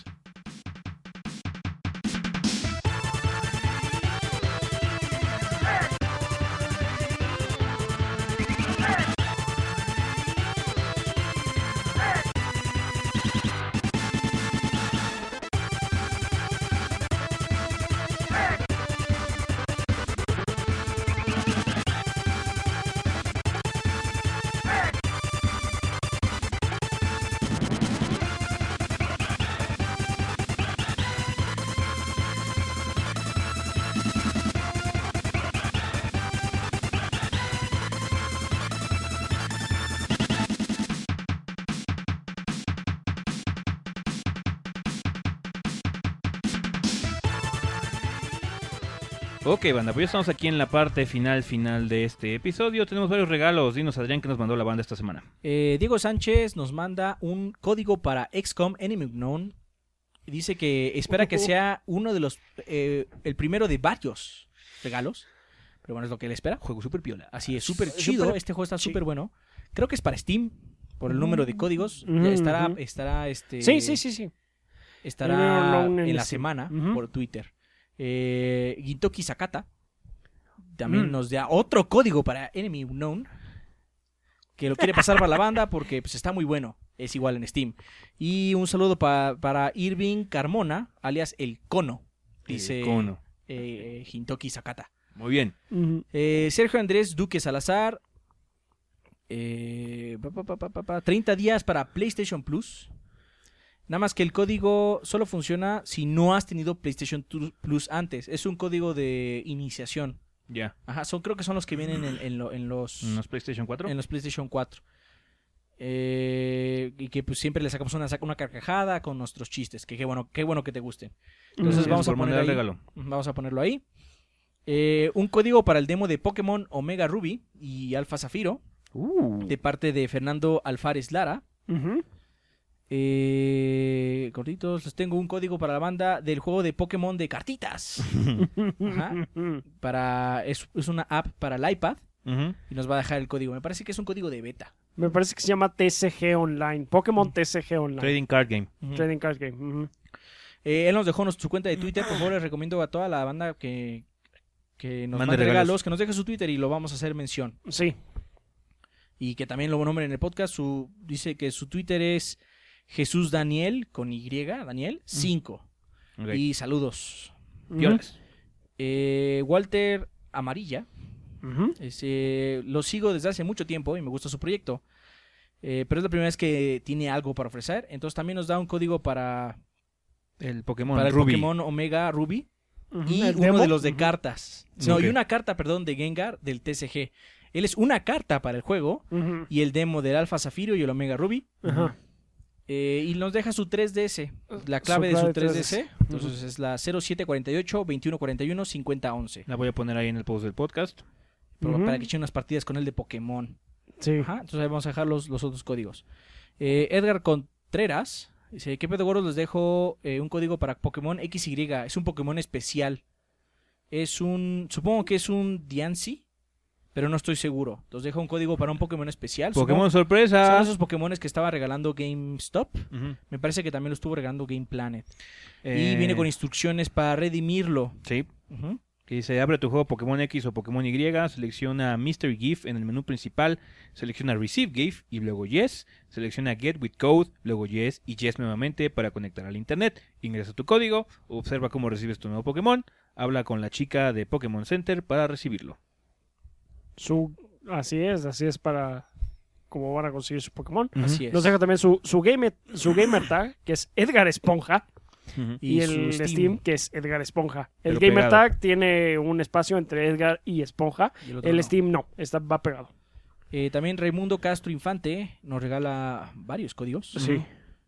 Ok, banda, pues ya estamos aquí en la parte final, final de este episodio. Tenemos varios regalos. Dinos, Adrián, ¿qué nos mandó la banda esta semana? Eh, Diego Sánchez nos manda un código para X COM Enemy Unknown. Dice que espera que sea uno de los... eh, el primero de varios regalos. Pero bueno, es lo que él espera. Juego super piola. Así es, súper Súper chido. Este juego está sí. súper bueno. Creo que es para Steam, por el número de códigos. Ujú, Ya estará, ujú. estará, este, Sí, sí, sí, sí. estará No, no, no, en la sí. semana Ujú. por Twitter. Eh, Gintoki Sakata también Mm. nos da otro código para Enemy Unknown, que lo quiere pasar para la banda porque pues, está muy bueno. Es igual en Steam. Y un saludo pa- para Irving Carmona, alias El Cono, dice El Cono. eh, Gintoki Sakata. Muy bien. Ujú. Eh, Sergio Andrés Duque Salazar. Eh, pa, pa, pa, pa, pa, pa, treinta días para PlayStation Plus. Nada más que el código solo funciona si no has tenido PlayStation Plus antes. Es un código de iniciación. Ya. Ajá, son, creo que son los que vienen en, en lo- en los, ¿Unos PlayStation cuatro? en los PlayStation cuatro. Eh, y que pues siempre le sacamos una, una carcajada con nuestros chistes. Que qué bueno, qué bueno que te gusten. Entonces Ujú. vamos a Por poner mandar ahí, el regalo. vamos a ponerlo ahí. Eh, un código para el demo de Pokémon Omega Ruby y Alpha Zafiro Uh. de parte de Fernando Alfares Lara. Ujú. Eh, gorditos, les tengo un código para la banda del juego de Pokémon de cartitas. Ajá. Para, es, es una app para el iPad Ujú. y nos va a dejar el código. Me parece que es un código de beta. Me parece que se llama T C G Online. Pokémon T C G Online. Trading Card Game. Ujú. Trading Card Game. Ujú. Eh, él nos dejó nos- su cuenta de Twitter. Por favor, les recomiendo a toda la banda que, que nos Mande mande regalos. regalos, que nos deje su Twitter y lo vamos a hacer mención. Sí. Y que también lo nombren en el podcast. Su, dice que su Twitter es Jesús Daniel, con Y, Daniel, cinco. Ok. Y saludos. Piolas. Eh, Walter Amarilla. Ujú. Este, lo sigo desde hace mucho tiempo y me gusta su proyecto. Eh, pero es la primera vez que tiene algo para ofrecer. Entonces también nos da un código para, El Pokémon para el Ruby. Pokémon Omega Ruby. Ujú. Y ¿El uno demo? de los de Ujú. cartas. No, Ok. y una carta, perdón, de Gengar del T C G. Él es una carta para el juego. Ujú. Y el demo del Alpha Zafiro y el Omega Ruby. Ajá. Eh, y nos deja su tres D S. La clave Su de su clave tres D tres D S. S. Entonces es la cero siete cuarenta y ocho, veintiuno cuarenta y uno, cincuenta once. La voy a poner ahí en el post del podcast. Para, Ujú. para que echen unas partidas con él de Pokémon. Sí. Ajá, entonces ahí vamos a dejar los, los otros códigos. Eh, Edgar Contreras dice: ¿Qué pedo, gordos? Les dejo eh, un código para Pokémon X Y. Es un Pokémon especial. Es un. Supongo que es un Diancie, pero no estoy seguro. Los dejo un código para un Pokémon especial. Pokémon Supongo- Son sorpresa. esos Pokémones que estaba regalando GameStop. Ujú. Me parece que también lo estuvo regalando Game Planet. Eh, Y viene con instrucciones para redimirlo. Sí. Ujú. Que dice, abre tu juego Pokémon X o Pokémon Y, selecciona Mystery GIF en el menú principal, selecciona Receive GIF y luego Yes, selecciona Get with Code, luego Yes y Yes nuevamente para conectar al internet, ingresa tu código, observa cómo recibes tu nuevo Pokémon, habla con la chica de Pokémon Center para recibirlo. Su, así es, así es para cómo van a conseguir su Pokémon. Así es. Nos deja también su, su, game, su gamer tag, que es Edgar Esponja, Ujú. y, Y el su Steam. Steam. que es Edgar Esponja. El Pero gamer pegado. tag tiene un espacio entre Edgar y Esponja. Y el otro El no. Steam no, está, va pegado. Eh, también Raimundo Castro Infante nos regala varios códigos. Sí.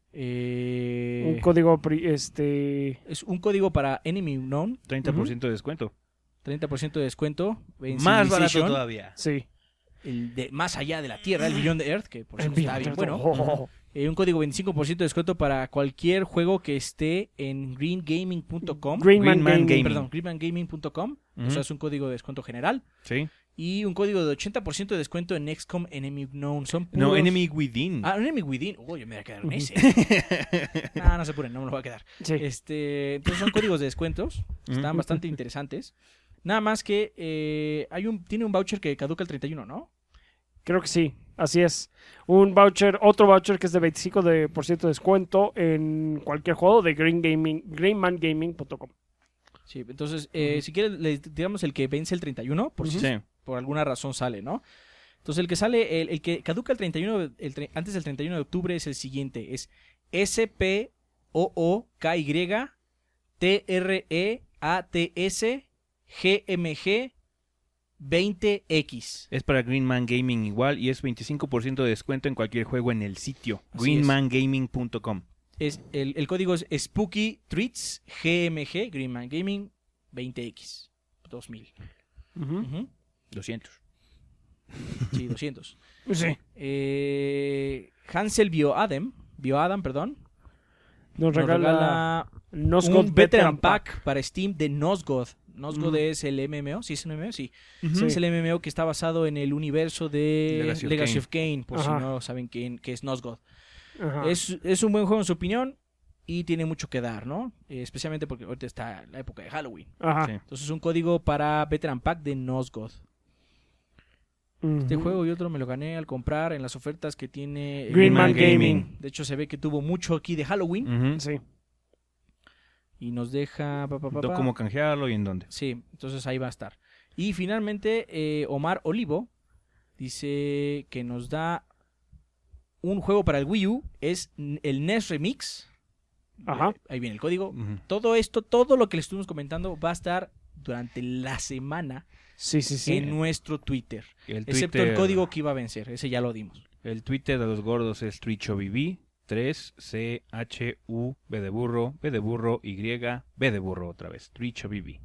Eh, Un código, pri- este... es un código para Enemy Unknown, treinta por ciento de descuento. treinta por ciento de descuento. en Más barato Civilization, todavía. Sí. el de más allá de la Tierra, el Beyond the Earth, que por cierto está bien bueno. Oh. Eh, un código veinticinco por ciento de descuento para cualquier juego que esté en green gaming punto com. Greenman Greenman Gaming. Gaming. Perdón, greenman gaming punto com. Ujú. O sea, es un código de descuento general. Sí. Y un código de ochenta por ciento de descuento en X COM Enemy Unknown. Son No, puros- Enemy Within. Ah, Enemy Within. Uy, yo me voy a quedar en Ujú. ese. No, no se apuren, no me lo voy a quedar. Sí. Este, entonces son códigos de descuentos. Están Ujú. bastante interesantes. Nada más que eh, hay un tiene un voucher que caduca el treinta y uno, ¿no? Creo que sí, así es. Un voucher, otro voucher que es de veinticinco por ciento de descuento en cualquier juego de Green Gaming, greenman gaming punto com. Sí, entonces, eh, si quieres, le digamos el que vence el treinta y uno, por si Sí. por alguna razón sale, ¿no? Entonces, el que sale, el, el que caduca el treinta y uno, el tre- antes del treinta y uno de octubre es el siguiente. Es S P O O K Y T R E A T S G M G veinte X. Es para Greenman Gaming igual y es veinticinco por ciento de descuento en cualquier juego en el sitio. Así greenman gaming punto com. Es, el, el código es Spooky Treats G M G, Greenman Gaming veinte X. dos mil. Ujú. Ujú. doscientos. Sí, doscientos. Sí. Eh, Hansel Bioadam, Bioadam, perdón, Nos nos regala, regala Nosgoth un Veteran Pack para Steam de Nosgoth. Nosgoth Mm. es el M M O, ¿sí es el M M O? Sí. Sí. Es el M M O que está basado en el universo de Legacy of Legacy Kain. of Kain, por Ajá. si no saben quién, qué es Nosgoth. Ajá. Es, es un buen juego en su opinión y tiene mucho que dar, ¿no? Eh, especialmente porque ahorita está la época de Halloween. Ajá. Sí. Entonces un código para Veteran Pack de Nosgoth. Este Ujú. juego y otro me lo gané al comprar en las ofertas que tiene Greenman Gaming. De hecho se ve que tuvo mucho aquí de Halloween Ujú. Sí. y nos deja... pa, pa, pa, pa. ¿Cómo canjearlo y en dónde? Sí, entonces ahí va a estar. Y finalmente eh, Omar Olivo dice que nos da un juego para el Wii U, es n- el N E S Remix. Ajá. Ahí viene el código. Ujú. Todo esto, todo lo que le estuvimos comentando va a estar durante la semana Sí, sí, sí. en nuestro Twitter. El Excepto Twitter- el código que iba a vencer, ese ya lo dimos. El Twitter de los gordos es TrichoBB, tres C H U B de burro, B de burro, Y, B de burro otra vez, TrichoBB.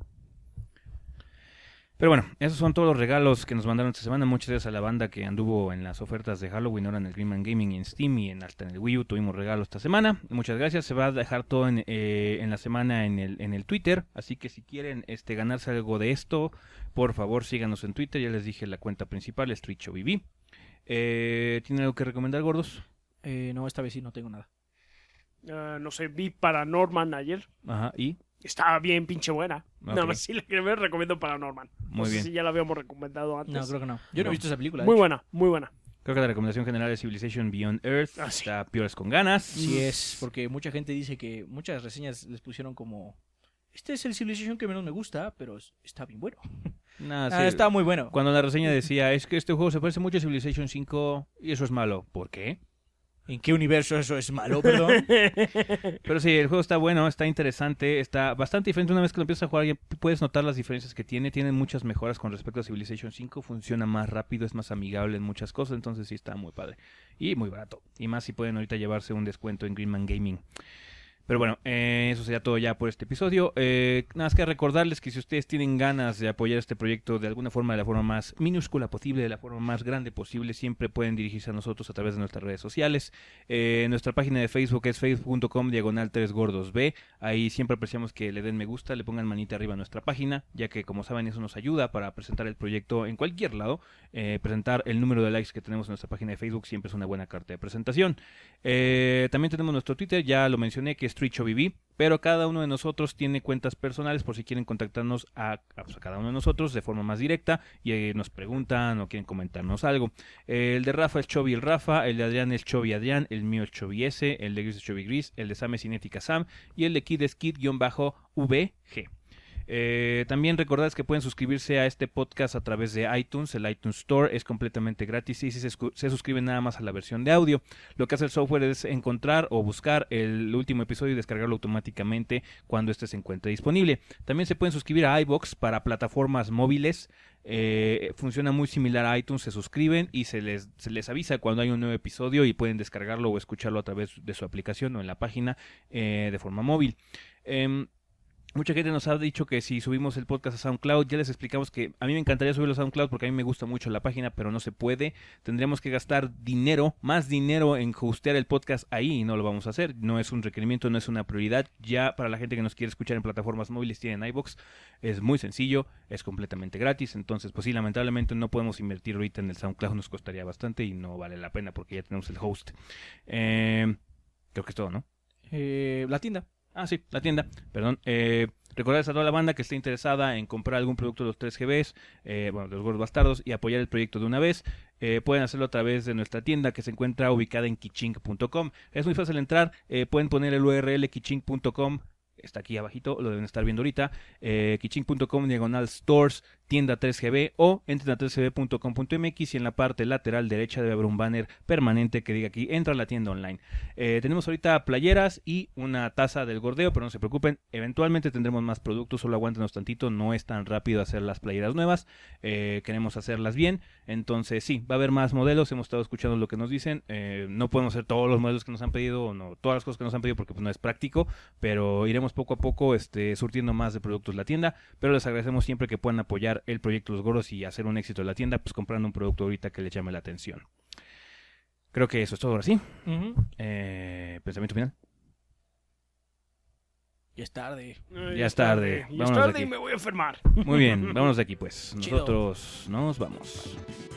Pero bueno, esos son todos los regalos que nos mandaron esta semana. Muchas gracias a la banda que anduvo en las ofertas de Halloween, ahora en el Greenman Gaming y en Steam y en, hasta en el Wii U tuvimos regalos esta semana. Muchas gracias, se va a dejar todo en, eh, en la semana en el, en el Twitter, así que si quieren este, ganarse algo de esto, por favor síganos en Twitter, ya les dije la cuenta principal es TrichoBB. Eh, ¿Tienen algo que recomendar, gordos? Eh, no, esta vez sí no tengo nada. Ah, no sé, vi Paranorman ayer. Ajá, y... Estaba bien pinche buena. Ok. Nada más sí la que me recomiendo Paranorman. Muy no sé bien. si ya la habíamos recomendado antes. No, creo que no. Yo no, No. he visto esa película. de Muy hecho. buena, muy buena. Creo que la recomendación general es Civilization Beyond Earth. Ah, sí. Está Pioras con ganas. Sí es, porque mucha gente dice que muchas reseñas les pusieron como... Este es el Civilization que menos me gusta, pero es- está bien bueno. Nah, Ah, sí. está muy bueno. Cuando la reseña decía, es que este juego se parece mucho a Civilization cinco y eso es malo. ¿Por qué? ¿En qué universo eso es malo, perdón? Pero sí, el juego está bueno, está interesante, está bastante diferente. Una vez que lo empiezas a jugar ya puedes notar las diferencias que tiene. Tiene muchas mejoras con respecto a Civilization cinco. Funciona más rápido, es más amigable en muchas cosas. Entonces sí está muy padre. Y muy barato. Y más si pueden ahorita llevarse un descuento en Greenman Gaming. Pero bueno, eh, eso sería todo ya por este episodio. Eh, nada más que recordarles que si ustedes tienen ganas de apoyar este proyecto de alguna forma, de la forma más minúscula posible, de la forma más grande posible, siempre pueden dirigirse a nosotros a través de nuestras redes sociales. Eh, nuestra página de Facebook es facebook punto com diagonal tres gordos b. Ahí siempre apreciamos que le den me gusta, le pongan manita arriba a nuestra página, ya que como saben eso nos ayuda para presentar el proyecto en cualquier lado. Eh, presentar el número de likes que tenemos en nuestra página de Facebook siempre es una buena carta de presentación. Eh, también tenemos nuestro Twitter, ya lo mencioné, que es TrichoBB, pero cada uno de nosotros tiene cuentas personales por si quieren contactarnos a, a, pues, a cada uno de nosotros de forma más directa y eh, nos preguntan o quieren comentarnos algo. Eh, el de Rafa es Chovy el Rafa, el de Adrián es Chovy Adrián, el mío es Chovy S, el de Gris es Chovy Gris, el de Sam es Cinética Sam y el de Kid es Kid-V G. Eh, también recordarles que pueden suscribirse a este podcast a través de iTunes. El iTunes Store es completamente gratis y si se, se suscriben nada más a la versión de audio, lo que hace el software es encontrar o buscar el último episodio y descargarlo automáticamente cuando este se encuentre disponible. También se pueden suscribir a iVoox para plataformas móviles. Eh, funciona muy similar a iTunes, se suscriben y se les, se les avisa cuando hay un nuevo episodio y pueden descargarlo o escucharlo a través de su aplicación o en la página eh, de forma móvil. Eh, Mucha gente nos ha dicho que si subimos el podcast a SoundCloud, ya les explicamos que a mí me encantaría subirlo a SoundCloud porque a mí me gusta mucho la página, pero no se puede. Tendríamos que gastar dinero, más dinero en hostear el podcast ahí y no lo vamos a hacer. No es un requerimiento, no es una prioridad. Ya para la gente que nos quiere escuchar en plataformas móviles, tienen iVoox. Es muy sencillo, es completamente gratis. Entonces, pues sí, lamentablemente no podemos invertir ahorita en el SoundCloud, nos costaría bastante y no vale la pena porque ya tenemos el host. Eh, creo que es todo, ¿no? Eh, la tienda. Ah, sí, la tienda, perdón. Eh, recordarles a toda la banda que esté interesada en comprar algún producto de los tres G Bs, eh, bueno, de los Gordos Bastardos, y apoyar el proyecto de una vez. Eh, pueden hacerlo a través de nuestra tienda que se encuentra ubicada en kichink punto com. Es muy fácil entrar, eh, pueden poner el U R L kichink punto com. Está aquí abajito, lo deben estar viendo ahorita. Eh, kichink punto com diagonal stores, tienda tres G B, o entren a tres g b punto com punto m x y en la parte lateral derecha debe haber un banner permanente que diga aquí, entra a la tienda online. Eh, tenemos ahorita playeras y una taza del gordeo, pero no se preocupen, eventualmente tendremos más productos, solo aguántenos tantito, no es tan rápido hacer las playeras nuevas, eh, queremos hacerlas bien, entonces sí, va a haber más modelos, hemos estado escuchando lo que nos dicen, eh, no podemos hacer todos los modelos que nos han pedido, o no, todas las cosas que nos han pedido porque pues, no es práctico, pero iremos poco a poco este, surtiendo más de productos la tienda, pero les agradecemos siempre que puedan apoyar el proyecto Los Gordos y hacer un éxito en la tienda, pues comprando un producto ahorita que les llame la atención. Creo que eso es todo ahora sí. Uh-huh. Eh, pensamiento final. Ya es tarde. Eh, Ya es tarde. Ya es Vámonos de tarde y aquí. me voy a enfermar. Muy bien, vámonos de aquí pues. Chido. Nosotros nos vamos.